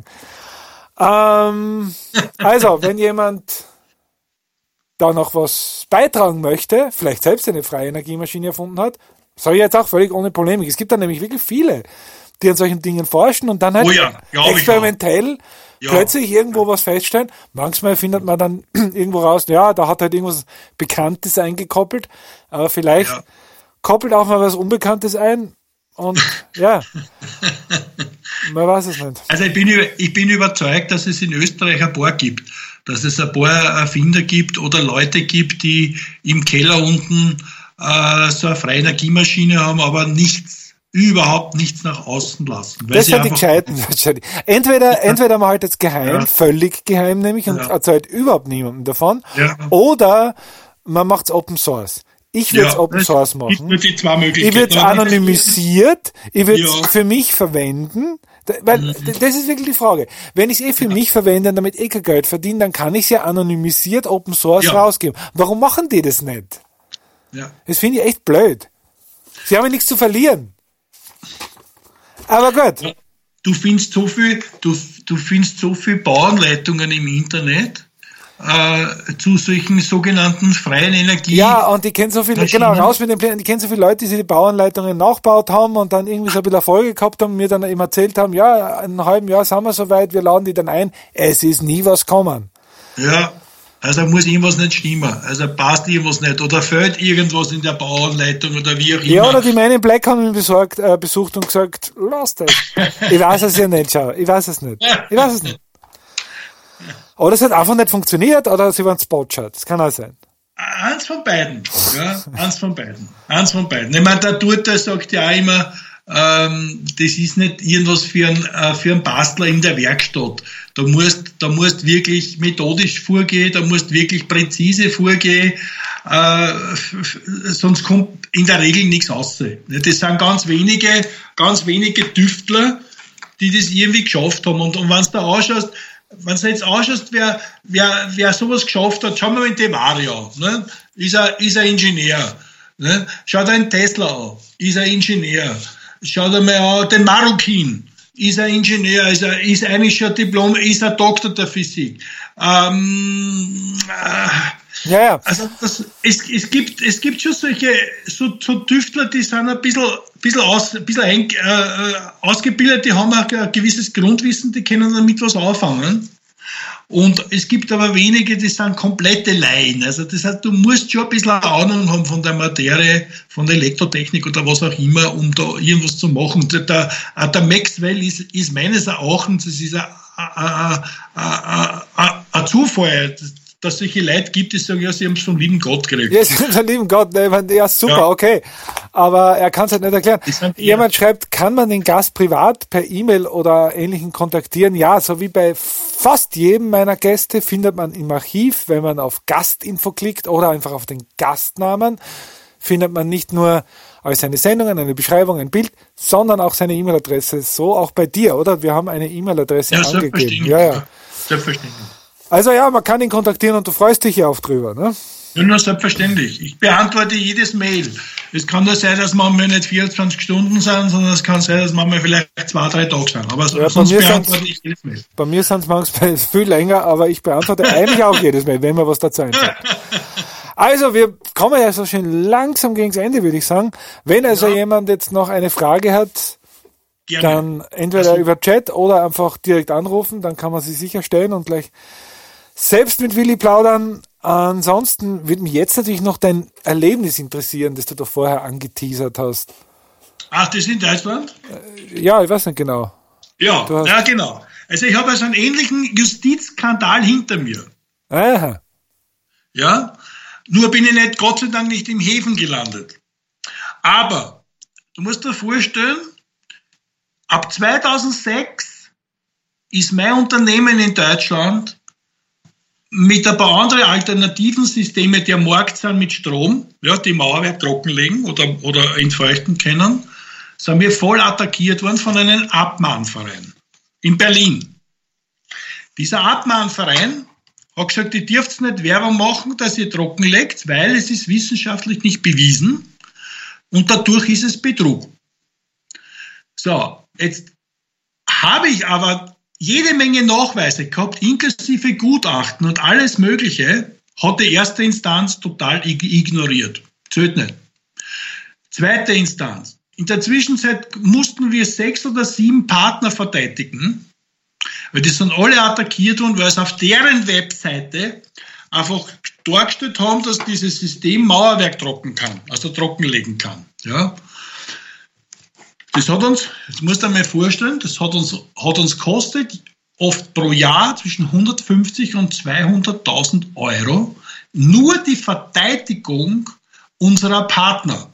Speaker 1: Also, wenn jemand da noch was beitragen möchte, vielleicht selbst eine freie Energiemaschine erfunden hat, sage ich jetzt auch völlig ohne Polemik. Es gibt da nämlich wirklich viele, die an solchen Dingen forschen und dann halt experimentell plötzlich irgendwo was feststellen. Manchmal findet man dann irgendwo raus, ja, da hat halt irgendwas Bekanntes eingekoppelt, aber vielleicht koppelt auch mal was Unbekanntes ein und ja, man weiß es nicht.
Speaker 2: Also ich bin überzeugt, dass es in Österreich ein paar gibt, dass es ein paar Erfinder gibt oder Leute gibt, die im Keller unten so eine freie Energiemaschine haben, aber überhaupt nichts nach außen lassen.
Speaker 1: Das sind die Gescheiten. Entweder man halt jetzt geheim, völlig geheim nämlich, und erzählt überhaupt niemandem davon, oder man macht's Open Source. Ich würde es Open Source machen. Ich würde es anonymisiert, ich würde es für mich verwenden, weil das ist wirklich die Frage. Wenn ich es für mich verwende und damit kein Geld verdiene, dann kann ich es ja anonymisiert Open Source rausgeben. Warum machen die das nicht? Ja. Das finde ich echt blöd. Sie haben ja nichts zu verlieren. Aber gut.
Speaker 2: Du findest so viel Bauanleitungen im Internet zu solchen sogenannten freien Energien.
Speaker 1: Ja, und die kennen so viele, die kennen so viele Leute, die sich die Bauanleitungen nachgebaut haben und dann irgendwie so ein bisschen Erfolge gehabt haben und mir dann eben erzählt haben, ja, in einem halben Jahr sind wir soweit, wir laden die dann ein. Es ist nie was gekommen.
Speaker 2: Ja. Also muss irgendwas nicht stimmen. Also passt irgendwas nicht. Oder fehlt irgendwas in der Bauanleitung oder wie auch immer.
Speaker 1: Ja, oder die Men in Black haben ihn besucht und gesagt, lass das. Ich weiß es ja nicht, schau. Ich weiß es nicht. Oder es hat einfach nicht funktioniert, oder sie waren Spotshot. Das kann auch sein.
Speaker 2: Eins von beiden. Ja, eins von beiden. Ich meine, der Turte sagt ja auch immer, das ist nicht irgendwas für einen Bastler in der Werkstatt. Da musst wirklich methodisch vorgehen, da musst wirklich präzise vorgehen, sonst kommt in der Regel nichts raus. Das sind ganz wenige Tüftler, die das irgendwie geschafft haben. Und wenn du jetzt anschaust, wer sowas geschafft hat, schauen wir mal in Devaria an. Ne? Ist ein Ingenieur. Ne? Schau dir einen Tesla an, ist ein Ingenieur. Schau dir mal an, den Marukin, ist ein Ingenieur, ist eigentlich schon Diplom, ist ein Doktor der Physik. Also es gibt schon solche so Tüftler, die sind ein bisschen ausgebildet, die haben auch ein gewisses Grundwissen, die können damit was anfangen. Und es gibt aber wenige, die sind komplette Laien. Also das heißt, du musst schon ein bisschen Ahnung haben von der Materie, von der Elektrotechnik oder was auch immer, um da irgendwas zu machen. Der Maxwell ist meines Erachtens, das ist ein Zufall, dass es solche Leute gibt, die sagen, ja, sie haben es vom lieben Gott gekriegt.
Speaker 1: Ja, sie haben es vom lieben Gott, ne? Ja, super, okay. Aber er kann es halt nicht erklären. Jemand schreibt, kann man den Gast privat per E-Mail oder Ähnlichem kontaktieren? Ja, so wie bei fast jedem meiner Gäste findet man im Archiv, wenn man auf Gastinfo klickt oder einfach auf den Gastnamen, findet man nicht nur all seine Sendungen, eine Beschreibung, ein Bild, sondern auch seine E-Mail-Adresse. So auch bei dir, oder? Wir haben eine E-Mail-Adresse angegeben. Ja. Selbstverständlich. Also ja, man kann ihn kontaktieren und du freust dich ja auch drüber, ne?
Speaker 2: Ja, nur selbstverständlich. Ich beantworte jedes Mail. Es kann nur sein, dass manchmal nicht 24 Stunden sind, sondern es kann sein, dass manchmal vielleicht 2-3 Tage sind. Aber
Speaker 1: ja, sonst beantworte ich jedes Mail. Bei mir sind es manchmal viel länger, aber ich beantworte eigentlich auch jedes Mail, wenn mir was dazu einfällt. Also, wir kommen ja so schön langsam gegen das Ende, würde ich sagen. Wenn also jemand jetzt noch eine Frage hat, gerne, dann entweder über Chat oder einfach direkt anrufen, dann kann man sie sicher stellen und gleich selbst mit Willi plaudern. Ansonsten würde mich jetzt natürlich noch dein Erlebnis interessieren, das du da vorher angeteasert hast.
Speaker 2: Ach, das in Deutschland?
Speaker 1: Ja, ich weiß nicht genau.
Speaker 2: Ja, genau. Also ich habe also einen ähnlichen Justizskandal hinter mir.
Speaker 1: Aha.
Speaker 2: Ja, nur bin ich Gott sei Dank nicht im Häfen gelandet. Aber du musst dir vorstellen, ab 2006 ist mein Unternehmen in Deutschland mit ein paar anderen alternativen Systeme, die am Markt sind mit Strom, ja, die Mauerwerk trockenlegen oder ins Feuchten können, sind wir voll attackiert worden von einem Abmahnverein in Berlin. Dieser Abmahnverein hat gesagt, ihr dürft nicht Werbung machen, dass ihr trockenlegt, weil es ist wissenschaftlich nicht bewiesen und dadurch ist es Betrug. So, jetzt habe ich aber jede Menge Nachweise gehabt, inklusive Gutachten und alles Mögliche, hat die erste Instanz total ignoriert. Zählt nicht. Zweite Instanz. In der Zwischenzeit mussten wir 6 oder 7 Partner verteidigen, weil die sind alle attackiert worden, weil es auf deren Webseite einfach dargestellt haben, dass dieses System Mauerwerk trockenlegen kann. Ja. Das hat uns, jetzt musst du dir mal vorstellen, das hat uns gekostet, oft pro Jahr zwischen 150 und 200.000 Euro, nur die Verteidigung unserer Partner.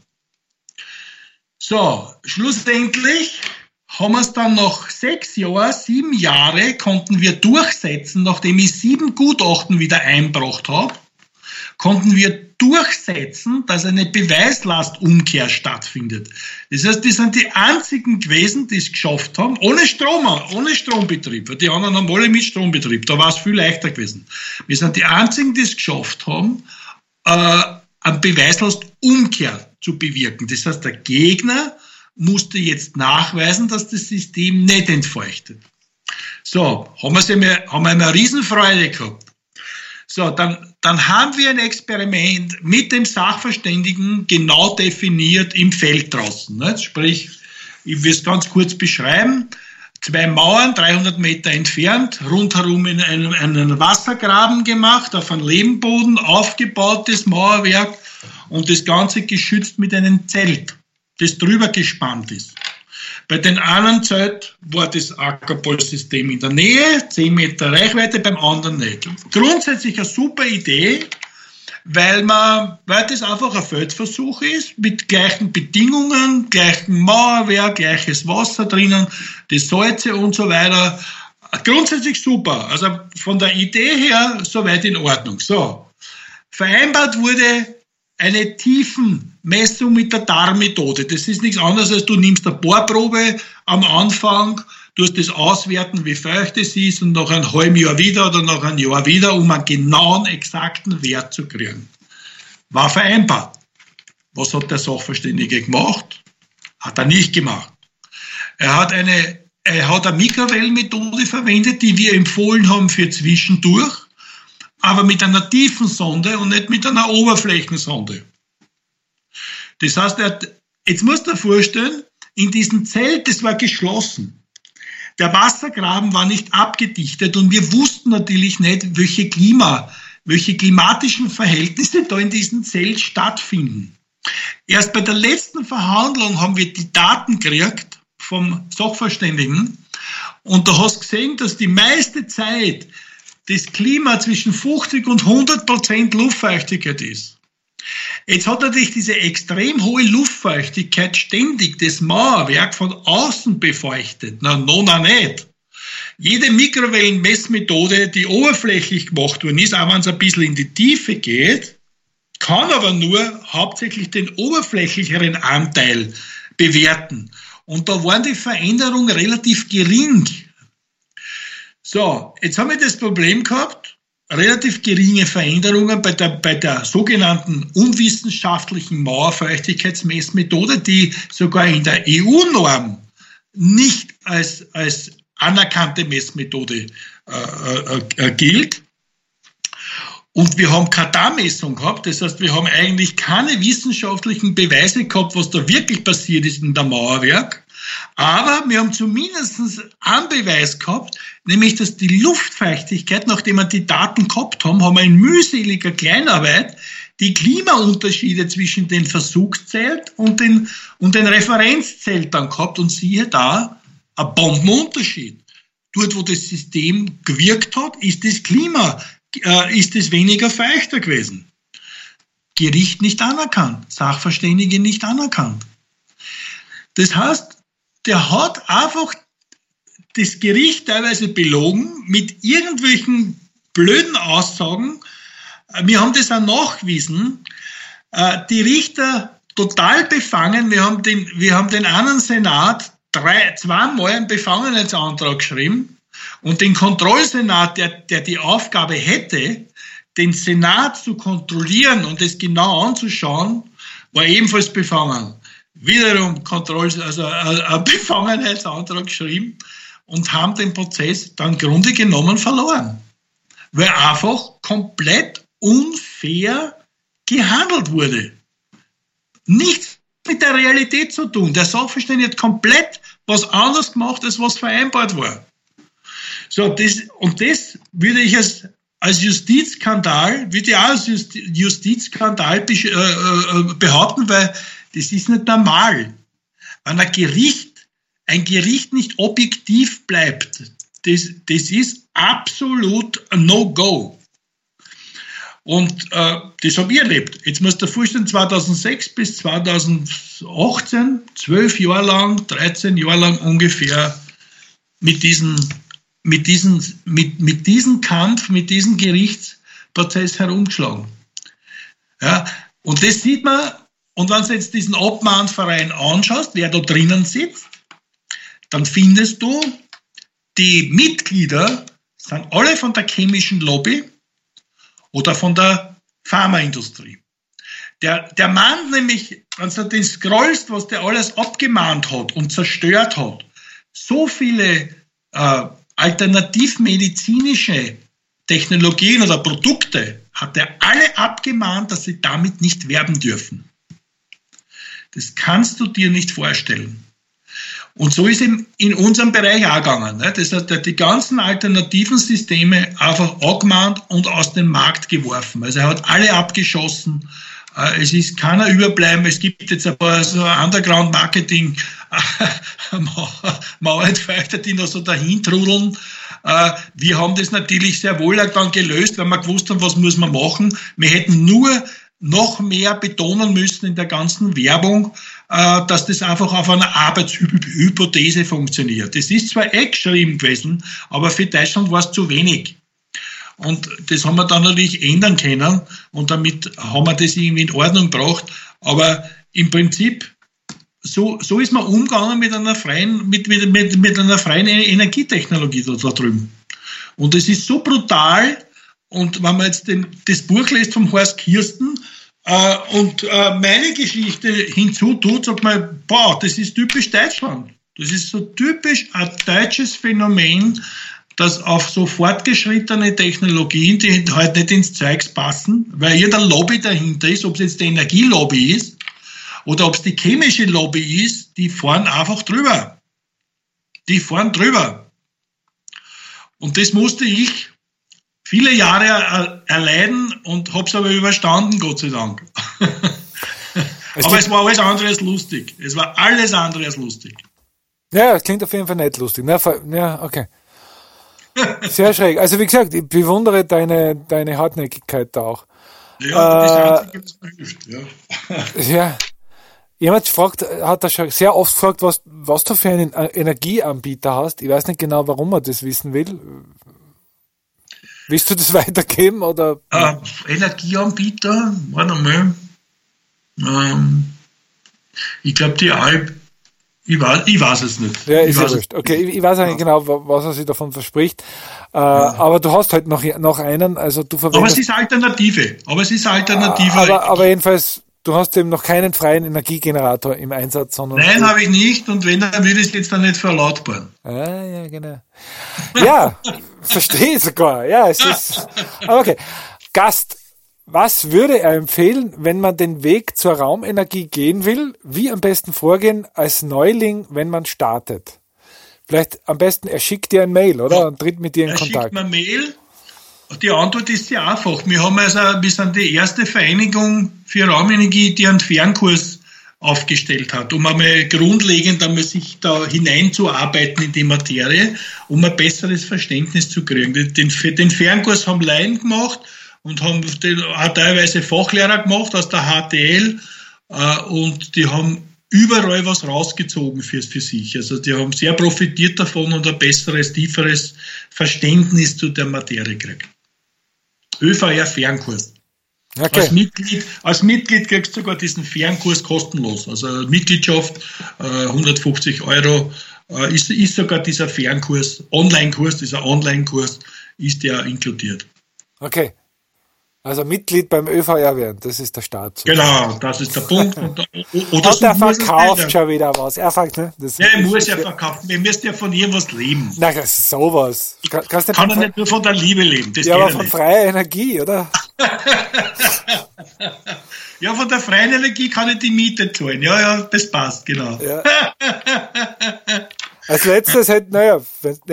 Speaker 2: So, schlussendlich haben wir es dann nach 7 Jahre konnten wir durchsetzen, nachdem ich 7 Gutachten wieder eingebracht habe, konnten wir durchsetzen, dass eine Beweislastumkehr stattfindet. Das heißt, die sind die einzigen gewesen, die es geschafft haben, ohne Strombetrieb, weil die anderen haben alle mit Strombetrieb, da war es viel leichter gewesen. Wir sind die einzigen, die es geschafft haben, eine Beweislastumkehr zu bewirken. Das heißt, der Gegner musste jetzt nachweisen, dass das System nicht entfeuchtet. So, haben wir eine Riesenfreude gehabt. So, dann haben wir ein Experiment mit dem Sachverständigen genau definiert im Feld draußen. Ne? Sprich, ich will es ganz kurz beschreiben. 2 Mauern, 300 Meter entfernt, rundherum in einen Wassergraben gemacht, auf einem Lehmboden aufgebautes Mauerwerk und das Ganze geschützt mit einem Zelt, das drüber gespannt ist. Bei den einen Zelt war das Ackerball-System in der Nähe, 10 Meter Reichweite, beim anderen nicht. Grundsätzlich eine super Idee, weil das einfach ein Feldversuch ist, mit gleichen Bedingungen, gleichem Mauerwerk, gleiches Wasser drinnen, die Salze und so weiter. Grundsätzlich super. Also von der Idee her soweit in Ordnung. So. Vereinbart wurde eine Tiefenmessung mit der Darmmethode. Das ist nichts anderes, als du nimmst eine Bohrprobe am Anfang, tust das auswerten, wie feucht es ist und nach einem halben Jahr wieder oder nach einem Jahr wieder, um einen genauen, exakten Wert zu kriegen. War vereinbart. Was hat der Sachverständige gemacht? Hat er nicht gemacht. Er hat eine Mikrowellenmethode verwendet, die wir empfohlen haben für zwischendurch, aber mit einer tiefen Sonde und nicht mit einer Oberflächensonde. Das heißt, jetzt musst du dir vorstellen, in diesem Zelt, das war geschlossen. Der Wassergraben war nicht abgedichtet und wir wussten natürlich nicht, welche klimatischen Verhältnisse da in diesem Zelt stattfinden. Erst bei der letzten Verhandlung haben wir die Daten gekriegt vom Sachverständigen und da hast du gesehen, dass die meiste Zeit das Klima zwischen 50 und 100% Luftfeuchtigkeit ist. Jetzt hat natürlich diese extrem hohe Luftfeuchtigkeit ständig das Mauerwerk von außen befeuchtet. Na, noch nicht. Jede Mikrowellenmessmethode, die oberflächlich gemacht worden ist, auch wenn es ein bisschen in die Tiefe geht, kann aber nur hauptsächlich den oberflächlicheren Anteil bewerten. Und da waren die Veränderungen relativ gering. So, jetzt haben wir das Problem gehabt, relativ geringe Veränderungen bei der sogenannten unwissenschaftlichen Mauerfeuchtigkeitsmessmethode, die sogar in der EU-Norm nicht als anerkannte Messmethode gilt. Und wir haben keine Darmmessung gehabt, das heißt, wir haben eigentlich keine wissenschaftlichen Beweise gehabt, was da wirklich passiert ist in der Mauerwerk. Aber wir haben zumindest einen Beweis gehabt, nämlich, dass die Luftfeuchtigkeit, nachdem wir die Daten gehabt haben, haben wir in mühseliger Kleinarbeit die Klimaunterschiede zwischen den Versuchszelt und den Referenzzelt dann gehabt und siehe da, ein Bombenunterschied. Dort, wo das System gewirkt hat, ist das Klima, ist es weniger feuchter gewesen. Gericht nicht anerkannt, Sachverständige nicht anerkannt. Das heißt, der hat einfach das Gericht teilweise belogen mit irgendwelchen blöden Aussagen. Wir haben das auch nachgewiesen. Die Richter total befangen. Wir haben den anderen Senat zweimal einen Befangenheitsantrag geschrieben und den Kontrollsenat, der die Aufgabe hätte, den Senat zu kontrollieren und es genau anzuschauen, war ebenfalls befangen. Wiederum ein Befangenheitsantrag geschrieben und haben den Prozess dann im Grunde genommen verloren. Weil einfach komplett unfair gehandelt wurde. Nichts mit der Realität zu tun. Der Sachverständige hat komplett was anderes gemacht, als was vereinbart war. So, das würde ich als Justizskandal behaupten, weil das ist nicht normal. Wenn ein Gericht nicht objektiv bleibt, das ist absolut ein No-Go. Und das habe ich erlebt. Jetzt muss der Vorstand 2006 bis 2018, 12 Jahre lang, 13 Jahre lang ungefähr mit diesem Kampf, mit diesem Gerichtsprozess herumgeschlagen. Ja, und das sieht man, und wenn du jetzt diesen Obmahnverein anschaust, wer da drinnen sitzt, dann findest du, die Mitglieder sind alle von der chemischen Lobby oder von der Pharmaindustrie. Der Mann nämlich, wenn du den scrollst, was der alles abgemahnt hat und zerstört hat, so viele alternativmedizinische Technologien oder Produkte hat er alle abgemahnt, dass sie damit nicht werben dürfen. Das kannst du dir nicht vorstellen. Und so ist es in unserem Bereich auch gegangen. Ne? Das heißt, er hat die ganzen alternativen Systeme einfach angemahnt und aus dem Markt geworfen. Also er hat alle abgeschossen. Es ist keiner überbleiben. Es gibt jetzt ein paar so Underground-Marketing-Mauerentfeuchter, die noch so dahin trudeln. Wir haben das natürlich sehr wohl dann gelöst, weil wir gewusst haben, was muss man machen. Wir hätten nur noch mehr betonen müssen in der ganzen Werbung, dass das einfach auf einer Arbeitshypothese funktioniert. Das ist zwar geschrieben gewesen, aber für Deutschland war es zu wenig. Und das haben wir dann natürlich ändern können und damit haben wir das irgendwie in Ordnung gebracht. Aber im Prinzip, so ist man umgegangen mit einer freien Energietechnologie da drüben. Und es ist so brutal. Und wenn man jetzt das Buch liest vom Horst Kirsten und meine Geschichte hinzutut, sagt man, boah, das ist typisch Deutschland. Das ist so typisch ein deutsches Phänomen, dass auf so fortgeschrittene Technologien, die halt nicht ins Zeugs passen, weil hier der Lobby dahinter ist, ob es jetzt die Energielobby ist oder ob es die chemische Lobby ist, die fahren einfach drüber. Die fahren drüber. Und das musste ich viele Jahre erleiden und habe es aber überstanden, Gott sei Dank. Aber es war alles andere als lustig. Es war alles andere als lustig.
Speaker 1: Ja, das klingt auf jeden Fall nicht lustig. Ja, okay. Sehr schräg. Also wie gesagt, ich bewundere deine Hartnäckigkeit da auch.
Speaker 2: Ja, das Einzige, was mir hilft.
Speaker 1: Ja. Jemand hat da schon sehr oft gefragt, was du für einen Energieanbieter hast. Ich weiß nicht genau, warum er das wissen will. Willst du das weitergeben? Oder?
Speaker 2: Energieanbieter, warte mal. Ich glaube, die Alp, ich weiß es nicht.
Speaker 1: Ja, ist ja wurscht. Okay, ich weiß auch nicht genau, was er sich davon verspricht. Aber du hast halt noch einen, also du verwendest.
Speaker 2: Aber es ist Alternative.
Speaker 1: Aber jedenfalls, du hast eben noch keinen freien Energiegenerator im Einsatz, sondern.
Speaker 2: Nein, habe ich nicht, und wenn, dann würde ich es jetzt dann nicht verlautbaren.
Speaker 1: Ja, genau. Ja, verstehe ich sogar. Ja, es ist. Okay. Gast, was würde er empfehlen, wenn man den Weg zur Raumenergie gehen will? Wie am besten vorgehen als Neuling, wenn man startet? Vielleicht am besten, er schickt dir ein Mail, oder? Ja, und tritt mit dir in Kontakt.
Speaker 2: Er schickt mir ein Mail. Die Antwort ist sehr einfach. Wir sind die erste Vereinigung für Raumenergie, die einen Fernkurs aufgestellt hat, um einmal grundlegend sich da hineinzuarbeiten in die Materie, um ein besseres Verständnis zu kriegen. Den Fernkurs haben Laien gemacht und haben auch teilweise Fachlehrer gemacht aus der HTL, und die haben überall was rausgezogen für sich. Also die haben sehr profitiert davon und ein besseres, tieferes Verständnis zu der Materie gekriegt. ÖVR Fernkurs.
Speaker 1: Okay.
Speaker 2: Als Mitglied kriegst du sogar diesen Fernkurs kostenlos. Also Mitgliedschaft, 150 €, ist sogar dieser Fernkurs, dieser Online-Kurs, ist der inkludiert.
Speaker 1: Okay. Also Mitglied beim ÖVR werden, das ist der Start.
Speaker 2: Genau, das ist der Punkt. Oder
Speaker 1: und der verkauft schon wieder was. Er fragt, ne?
Speaker 2: Er muss ja verkaufen. Wir müssen ja von irgendwas leben.
Speaker 1: Na, das ist sowas.
Speaker 2: Kann er nicht nur von der Liebe leben. Das
Speaker 1: ja, aber von freier Energie, oder?
Speaker 2: Ja, von der freien Energie kann ich die Miete zahlen. Ja, das passt, genau. Ja.
Speaker 1: Als letztes hätte,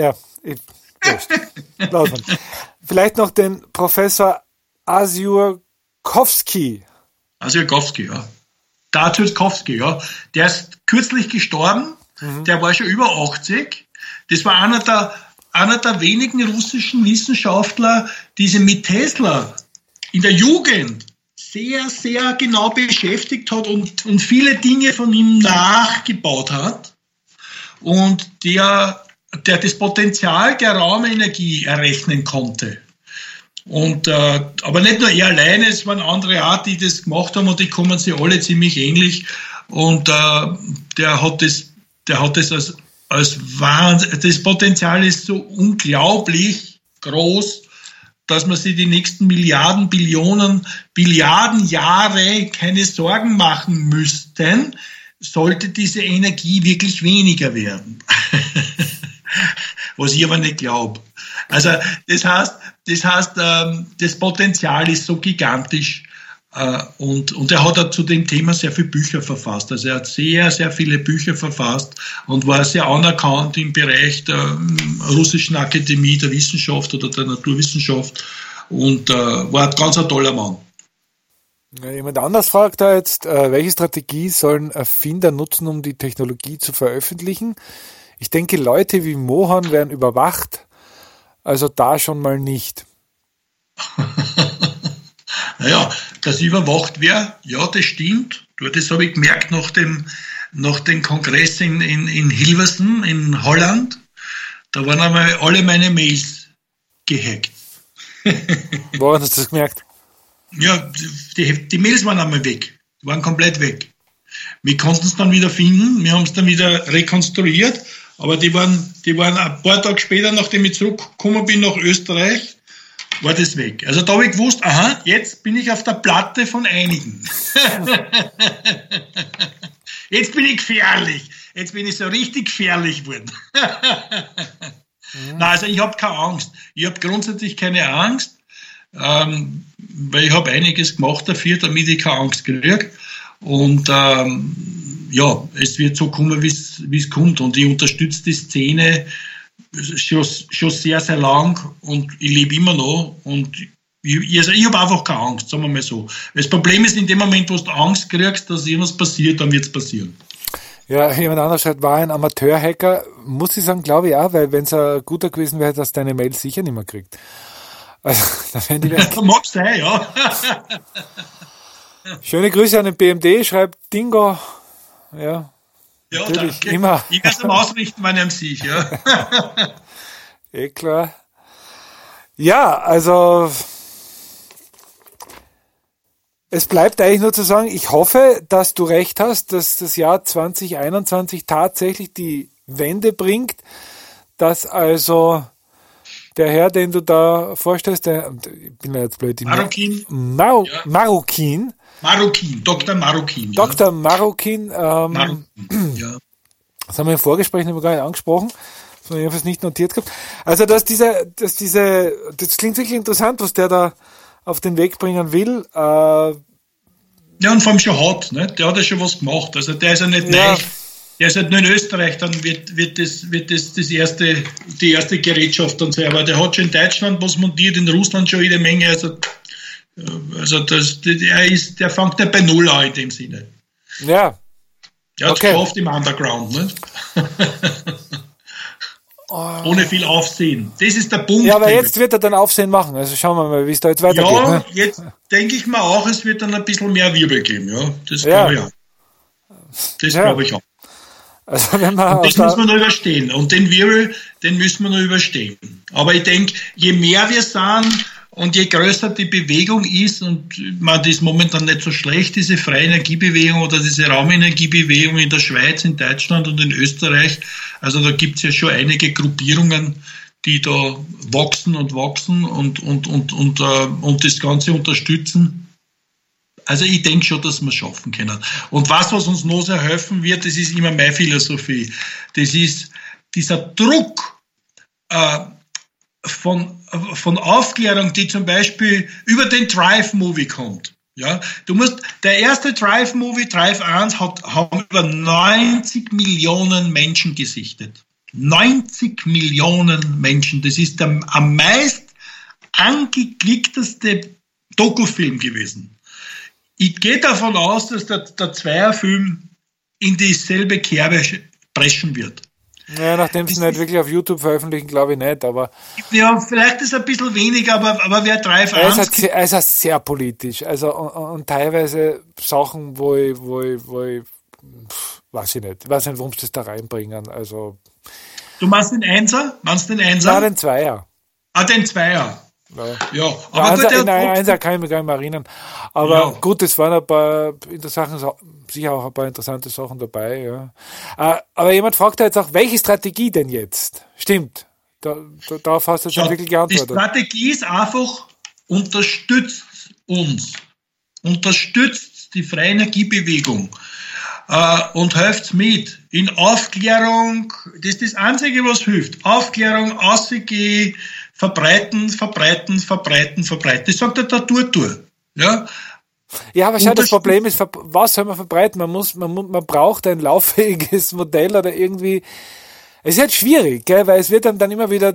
Speaker 1: vielleicht noch den Professor Asiurkowski.
Speaker 2: Ja. Asiurkowski, ja. Der ist kürzlich gestorben. Der war schon über 80. Das war einer der wenigen russischen Wissenschaftler, die sich mit Tesla in der Jugend sehr, sehr genau beschäftigt hat und viele Dinge von ihm nachgebaut hat. Und der das Potenzial der Raumenergie errechnen konnte. Und, aber nicht nur er alleine, es waren andere auch, die das gemacht haben und die kommen sich alle ziemlich ähnlich. Und der hat das als Wahnsinn, das Potenzial ist so unglaublich groß, dass man sich die nächsten Milliarden, Billiarden Jahre keine Sorgen machen müssten, sollte diese Energie wirklich weniger werden. Was ich aber nicht glaube. Also das heißt, das Potenzial ist so gigantisch und er hat auch zu dem Thema sehr viele Bücher verfasst. Also er hat sehr, sehr viele Bücher verfasst und war sehr anerkannt im Bereich der Russischen Akademie der Wissenschaft oder der Naturwissenschaft und war ein ganz toller Mann.
Speaker 1: Ja, jemand anders fragt da jetzt, welche Strategie sollen Erfinder nutzen, um die Technologie zu veröffentlichen? Ich denke, Leute wie Mohan werden überwacht, also da schon mal nicht.
Speaker 2: Naja, dass überwacht wäre, ja, das stimmt. Das habe ich gemerkt nach dem Kongress in Hilversum in Holland. Da waren einmal alle meine Mails gehackt.
Speaker 1: Woran hast du das gemerkt?
Speaker 2: Ja, die Mails waren einmal weg. Die waren komplett weg. Wir konnten es dann wieder finden, wir haben es dann wieder rekonstruiert, aber die waren ein paar Tage später, nachdem ich zurückgekommen bin nach Österreich, war das weg. Also da habe ich gewusst, aha, jetzt bin ich auf der Platte von einigen. Jetzt bin ich gefährlich. Jetzt bin ich so richtig gefährlich geworden. Nein, also ich habe keine Angst. Ich habe grundsätzlich keine Angst, weil ich habe einiges gemacht dafür, damit ich keine Angst kriege. Und ja, es wird so kommen, wie es kommt. Und ich unterstütze die Szene schon sehr, sehr lang und ich lebe immer noch. Und ich habe einfach keine Angst, sagen wir mal so. Das Problem ist, in dem Moment, wo du Angst kriegst, dass irgendwas passiert, dann wird es passieren.
Speaker 1: Ja, jemand anderes schreibt, war ein Amateur-Hacker. Muss ich sagen, glaube ich auch, weil wenn es ein guter gewesen wäre, dass deine Mail sicher nicht mehr kriegt. Also, da werden die weg.
Speaker 2: Mag sein, ja.
Speaker 1: Schöne Grüße an den BMD, schreibt Dingo. Ja, natürlich,
Speaker 2: danke.
Speaker 1: Immer.
Speaker 2: Ich werde es ausrichten, wenn er sieht, ja.
Speaker 1: Klar. Ja, also es bleibt eigentlich nur zu sagen, ich hoffe, dass du recht hast, dass das Jahr 2021 tatsächlich die Wende bringt, dass also der Herr, den du da vorstellst, ich bin ja jetzt blöd,
Speaker 2: Marukin.
Speaker 1: Marukin.
Speaker 2: Dr. Marukin.
Speaker 1: Ja. Dr. Marukin,
Speaker 2: ja.
Speaker 1: Das haben wir im Vorgespräch noch gar nicht angesprochen, sondern ich habe es nicht notiert gehabt. Also, das klingt wirklich interessant, was der da auf den Weg bringen will.
Speaker 2: Ja, und vor allem schon hat, ne? Der hat ja schon was gemacht. Also, der ist ja nicht neu. Der ist halt nur in Österreich, dann wird das die erste Gerätschaft dann sein. Aber der hat schon in Deutschland was montiert, in Russland schon jede Menge. Also der fängt nicht bei Null an in dem Sinne.
Speaker 1: Ja.
Speaker 2: Der hat es geschafft im Underground, ne? Ohne viel Aufsehen. Das ist der Punkt.
Speaker 1: Ja, aber jetzt wird er dann Aufsehen machen. Also schauen wir mal, wie es da jetzt weitergeht.
Speaker 2: Ja,
Speaker 1: ne?
Speaker 2: Jetzt denke ich mir auch, es wird dann ein bisschen mehr Wirbel geben. Ja, das glaube ich auch. Das glaube ich auch.
Speaker 1: Also wenn man
Speaker 2: und das muss man noch überstehen. Und den Wirbel, den müssen wir noch überstehen. Aber ich denke, je mehr wir sind, Und je größer die Bewegung ist, und man, das ist momentan nicht so schlecht, diese freie Energiebewegung oder diese Raumenergiebewegung in der Schweiz, in Deutschland und in Österreich, also da gibt's ja schon einige Gruppierungen, die da wachsen und das Ganze unterstützen. Also ich denke schon, dass wir es schaffen können. Und was uns noch sehr helfen wird, das ist immer meine Philosophie. Das ist dieser Druck von Aufklärung, die zum Beispiel über den Drive-Movie kommt. Ja, der erste Drive-Movie, Drive 1, haben über 90 Millionen Menschen gesichtet. 90 Millionen Menschen. Das ist der am meist angeklickteste Dokufilm gewesen. Ich gehe davon aus, dass der Zweierfilm in dieselbe Kerbe preschen wird.
Speaker 1: Ja, nachdem sie nicht wirklich auf YouTube veröffentlichen, glaube ich nicht, aber...
Speaker 2: Ja, vielleicht ist es ein bisschen weniger, aber wer Drive 1...
Speaker 1: Er ist halt sehr politisch, also und teilweise Sachen, wo ich weiß nicht, warum sie das da reinbringen, also...
Speaker 2: Du meinst den Einser?
Speaker 1: Nein, den Zweier.
Speaker 2: Ah, den Zweier. Ja,
Speaker 1: aber Einser kann ich mich gar nicht mehr erinnern. Aber ja. Gut, es waren ein paar sicher auch ein paar interessante Sachen dabei. Ja. Aber jemand fragt ja jetzt auch, welche Strategie denn jetzt? Stimmt. Darauf hast du jetzt wirklich geantwortet.
Speaker 2: Die Strategie ist einfach, unterstützt uns. Unterstützt die freie Energiebewegung. Und helft mit. In Aufklärung, das ist das Einzige, was hilft. Aufklärung, ausgehen, verbreiten. Das sagt der Turtur. Ja?
Speaker 1: Ja, aber schau, das Problem ist, was soll man verbreiten? Man braucht ein lauffähiges Modell oder irgendwie, es ist halt schwierig, gell? Weil es wird dann immer wieder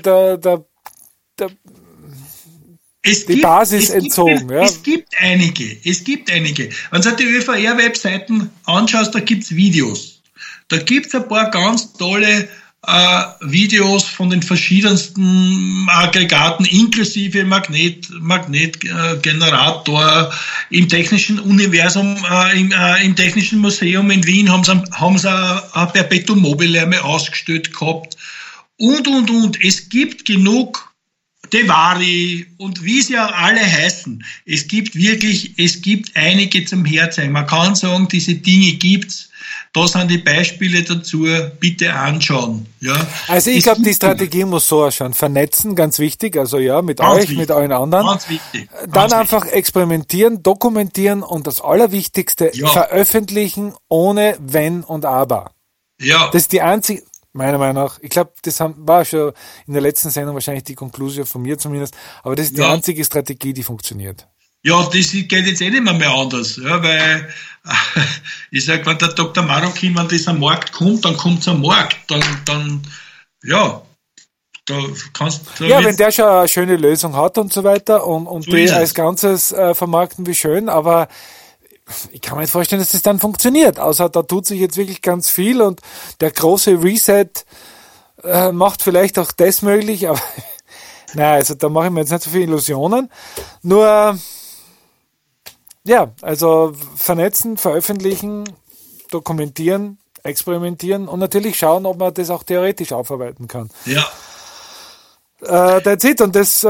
Speaker 1: die Basis entzogen. Ja?
Speaker 2: Es gibt einige. Wenn du die ÖVR-Webseiten anschaust, da gibt's Videos. Da gibt's ein paar ganz tolle Videos von den verschiedensten Aggregaten, inklusive Magnetgenerator. Im Technischen Universum, im Technischen Museum in Wien haben sie ein Perpetuum mobile einmal ausgestellt gehabt. Und. Es gibt genug Devari und wie sie auch alle heißen. Es gibt einige zum Herzeigen. Man kann sagen, diese Dinge gibt's. Da sind die Beispiele dazu, bitte anschauen. Ja.
Speaker 1: Also ich glaube, die Strategie muss so ausschauen. Vernetzen, ganz wichtig, also ja, mit
Speaker 2: ganz
Speaker 1: euch,
Speaker 2: wichtig.
Speaker 1: Mit allen anderen.
Speaker 2: Ganz wichtig.
Speaker 1: Dann einfach experimentieren, dokumentieren und das Allerwichtigste, veröffentlichen ohne Wenn und Aber.
Speaker 2: Ja.
Speaker 1: Das ist die einzige, meiner Meinung nach, ich glaube, das war schon in der letzten Sendung wahrscheinlich die Konklusion von mir zumindest, aber das ist die einzige Strategie, die funktioniert.
Speaker 2: Ja, das geht jetzt nicht mehr anders, ja, weil ich sag, wenn der Dr. Marokin, wenn das am Markt kommt, dann kommt es am Markt, dann ja, da kannst du...
Speaker 1: Ja, wenn der schon eine schöne Lösung hat und so weiter und so die als Ganzes vermarkten, wie schön, aber ich kann mir nicht vorstellen, dass das dann funktioniert, außer da tut sich jetzt wirklich ganz viel und der große Reset macht vielleicht auch das möglich, aber naja, also da mache ich mir jetzt nicht so viele Illusionen, nur ja, also vernetzen, veröffentlichen, dokumentieren, experimentieren und natürlich schauen, ob man das auch theoretisch aufarbeiten kann.
Speaker 2: Ja.
Speaker 1: That's it. Und das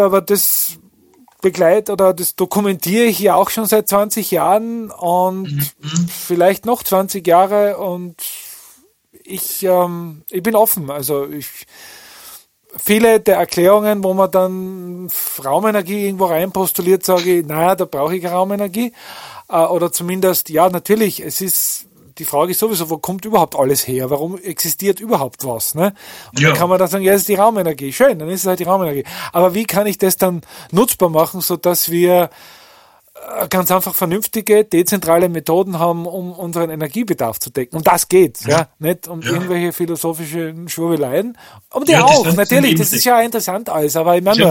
Speaker 1: das dokumentiere ich ja auch schon seit 20 Jahren und vielleicht noch 20 Jahre und ich bin offen. Also viele der Erklärungen, wo man dann Raumenergie irgendwo rein postuliert, sage ich, naja, da brauche ich keine Raumenergie. Oder zumindest, ja, natürlich, die Frage ist sowieso, wo kommt überhaupt alles her? Warum existiert überhaupt was? Ne? Und dann kann man dann sagen, ja, das ist die Raumenergie. Schön, dann ist es halt die Raumenergie. Aber wie kann ich das dann nutzbar machen, sodass wir ganz einfach vernünftige, dezentrale Methoden haben, um unseren Energiebedarf zu decken. Und das geht, ja. Nicht um irgendwelche philosophischen Schwurbeleien. Und die auch, natürlich, das ist ja interessant alles, aber ich meine,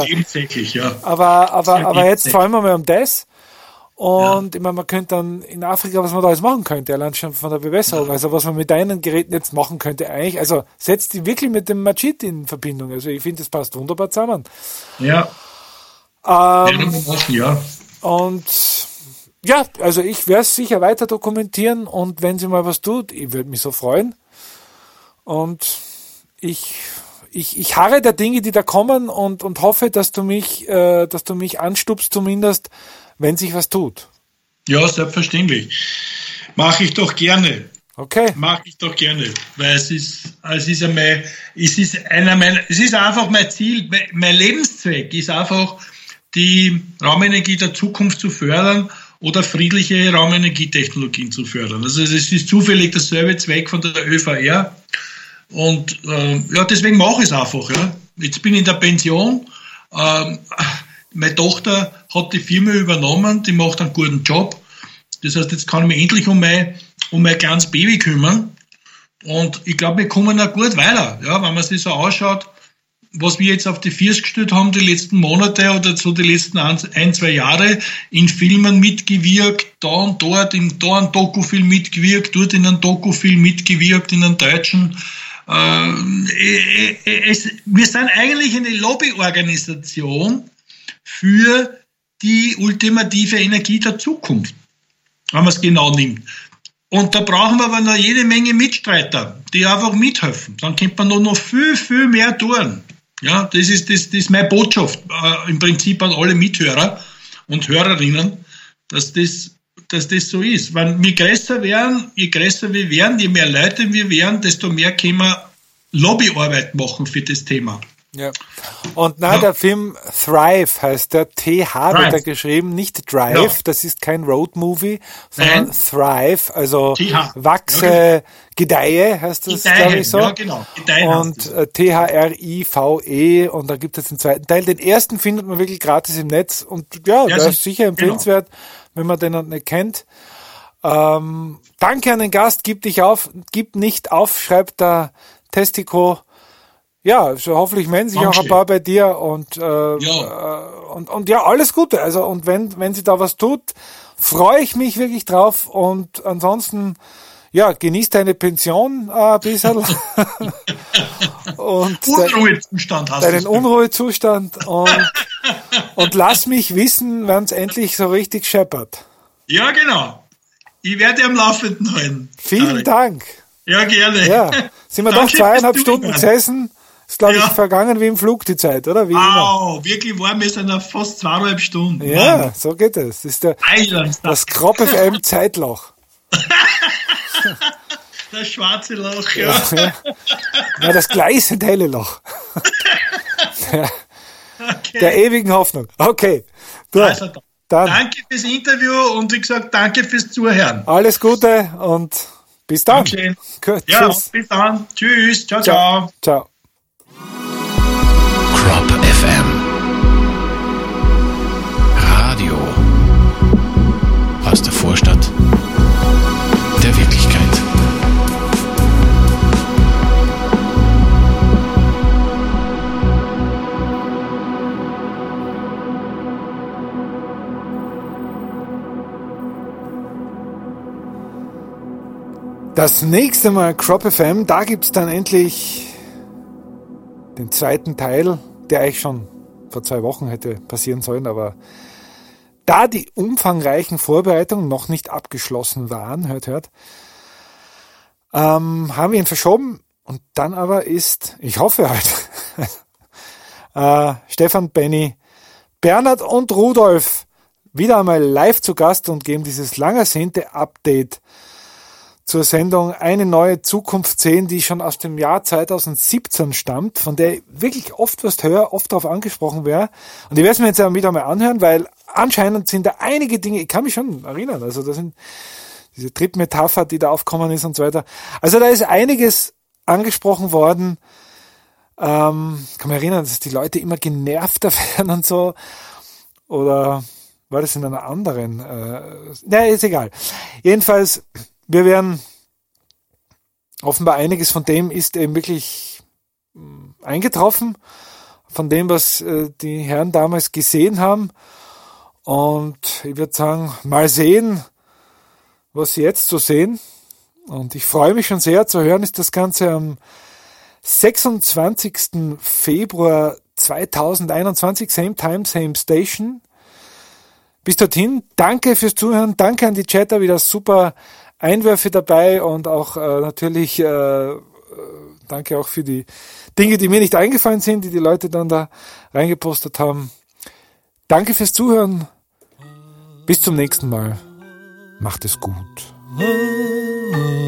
Speaker 1: aber jetzt vor allem einmal um das. Und ich meine, man könnte dann in Afrika, was man da alles machen könnte, allein schon von der Bewässerung, also was man mit deinen Geräten jetzt machen könnte eigentlich, also setzt die wirklich mit dem Majid in Verbindung, also ich finde, das passt wunderbar zusammen.
Speaker 2: Ja.
Speaker 1: Und ja, also ich werde es sicher weiter dokumentieren und wenn sie mal was tut, ich würde mich so freuen. Und ich ich harre der Dinge, die da kommen und hoffe, dass du mich anstupst zumindest, wenn sich was tut.
Speaker 2: Ja, selbstverständlich. Mache ich doch gerne.
Speaker 1: Okay.
Speaker 2: Mache ich doch gerne, weil es ist einfach mein Ziel, mein Lebenszweck ist einfach, die Raumenergie der Zukunft zu fördern oder friedliche Raumenergietechnologien zu fördern. Also es ist zufällig derselbe Zweck von der ÖVR und deswegen mache ich es einfach. Ja. Jetzt bin ich in der Pension. Meine Tochter hat die Firma übernommen, die macht einen guten Job. Das heißt, jetzt kann ich mich endlich um mein kleines Baby kümmern. Und ich glaube, wir kommen auch gut weiter. Ja, wenn man sich so anschaut, was wir jetzt auf die Füße gestellt haben, die letzten Monate oder so die letzten 1-2 Jahre, in Filmen mitgewirkt, da und dort, da ein Dokufilm mitgewirkt, dort in einem Dokufilm mitgewirkt, in einem deutschen. Wir sind eigentlich eine Lobbyorganisation für die ultimative Energie der Zukunft, wenn man es genau nimmt. Und da brauchen wir aber noch jede Menge Mitstreiter, die einfach mithelfen. Dann könnte man noch viel, viel mehr tun. Ja, das ist meine Botschaft im Prinzip an alle Mithörer und Hörerinnen, dass das so ist. Wenn wir größer werden, je größer wir werden, je mehr Leute wir werden, desto mehr können wir Lobbyarbeit machen für das Thema.
Speaker 1: Ja. Und der Film Thrive heißt der, TH wird er geschrieben, nicht Drive, ja. Das ist kein Roadmovie, sondern Thrive, also TH. Wachse, Gedeihe heißt das, glaube ich so. Ja, genau. Gedeihe und THRIVE und da gibt es den zweiten Teil. Den ersten findet man wirklich gratis im Netz und der ist sicher empfehlenswert, wenn man den noch nicht kennt. Danke an den Gast, gib nicht auf, schreibt der Testico. Ja, so hoffentlich melden sich auch ein paar bei dir und alles Gute. Also und wenn sie da was tut, freue ich mich wirklich drauf und ansonsten genieß deine Pension ein bisschen und
Speaker 2: Unruhezustand hast
Speaker 1: deinen Unruhezustand und lass mich wissen, wenn es endlich so richtig scheppert.
Speaker 2: Ja, genau. Ich werde am Laufenden halten.
Speaker 1: Vielen Dank.
Speaker 2: Ja, gerne.
Speaker 1: Ja, sind wir doch 2,5 Stunden gesessen. Ist, glaube ich, vergangen wie im Flug die Zeit, oder?
Speaker 2: Wirklich warm, wir sind auf fast 2,5 Stunden.
Speaker 1: Ja, so geht es. Das ist das Crop FM Zeitloch.
Speaker 2: Das schwarze Loch, ja.
Speaker 1: Ja, das gleißend helle Loch. Der ewigen Hoffnung. Okay.
Speaker 2: Also, dann. Danke fürs Interview und wie gesagt, danke fürs Zuhören.
Speaker 1: Alles Gute und bis dann.
Speaker 2: Dankeschön. Gut, ja, tschüss. Bis dann. Tschüss. Ciao, ciao.
Speaker 1: Ciao.
Speaker 3: Crop FM Radio aus der Vorstadt der Wirklichkeit.
Speaker 1: Das nächste Mal Crop FM, da gibt's dann endlich den zweiten Teil, der eigentlich schon vor 2 Wochen hätte passieren sollen, aber da die umfangreichen Vorbereitungen noch nicht abgeschlossen waren, hört, haben wir ihn verschoben und dann aber ist, ich hoffe halt, Stefan, Benny, Bernhard und Rudolf wieder einmal live zu Gast und geben dieses lang ersehnte Update zur Sendung Eine neue Zukunft sehen, die schon aus dem Jahr 2017 stammt, von der ich wirklich oft was höre, oft darauf angesprochen wäre. Und ich werde es mir jetzt wieder mal anhören, weil anscheinend sind da einige Dinge, ich kann mich schon erinnern, also da sind diese Triebmetapher, die da aufgekommen ist und so weiter. Also da ist einiges angesprochen worden. Kann mich erinnern, dass die Leute immer genervter werden und so. Oder war das in einer anderen? Ist egal. Jedenfalls, wir werden offenbar einiges von dem ist eben wirklich eingetroffen, von dem, was die Herren damals gesehen haben. Und ich würde sagen, mal sehen, was sie jetzt so sehen. Und ich freue mich schon sehr zu hören, ist das Ganze am 26. Februar 2021, same time, same station. Bis dorthin, danke fürs Zuhören, danke an die Chatter, wieder super Einwürfe dabei und auch natürlich Danke auch für die Dinge, die mir nicht eingefallen sind, die Leute dann da reingepostet haben. Danke fürs Zuhören. Bis zum nächsten Mal. Macht es gut.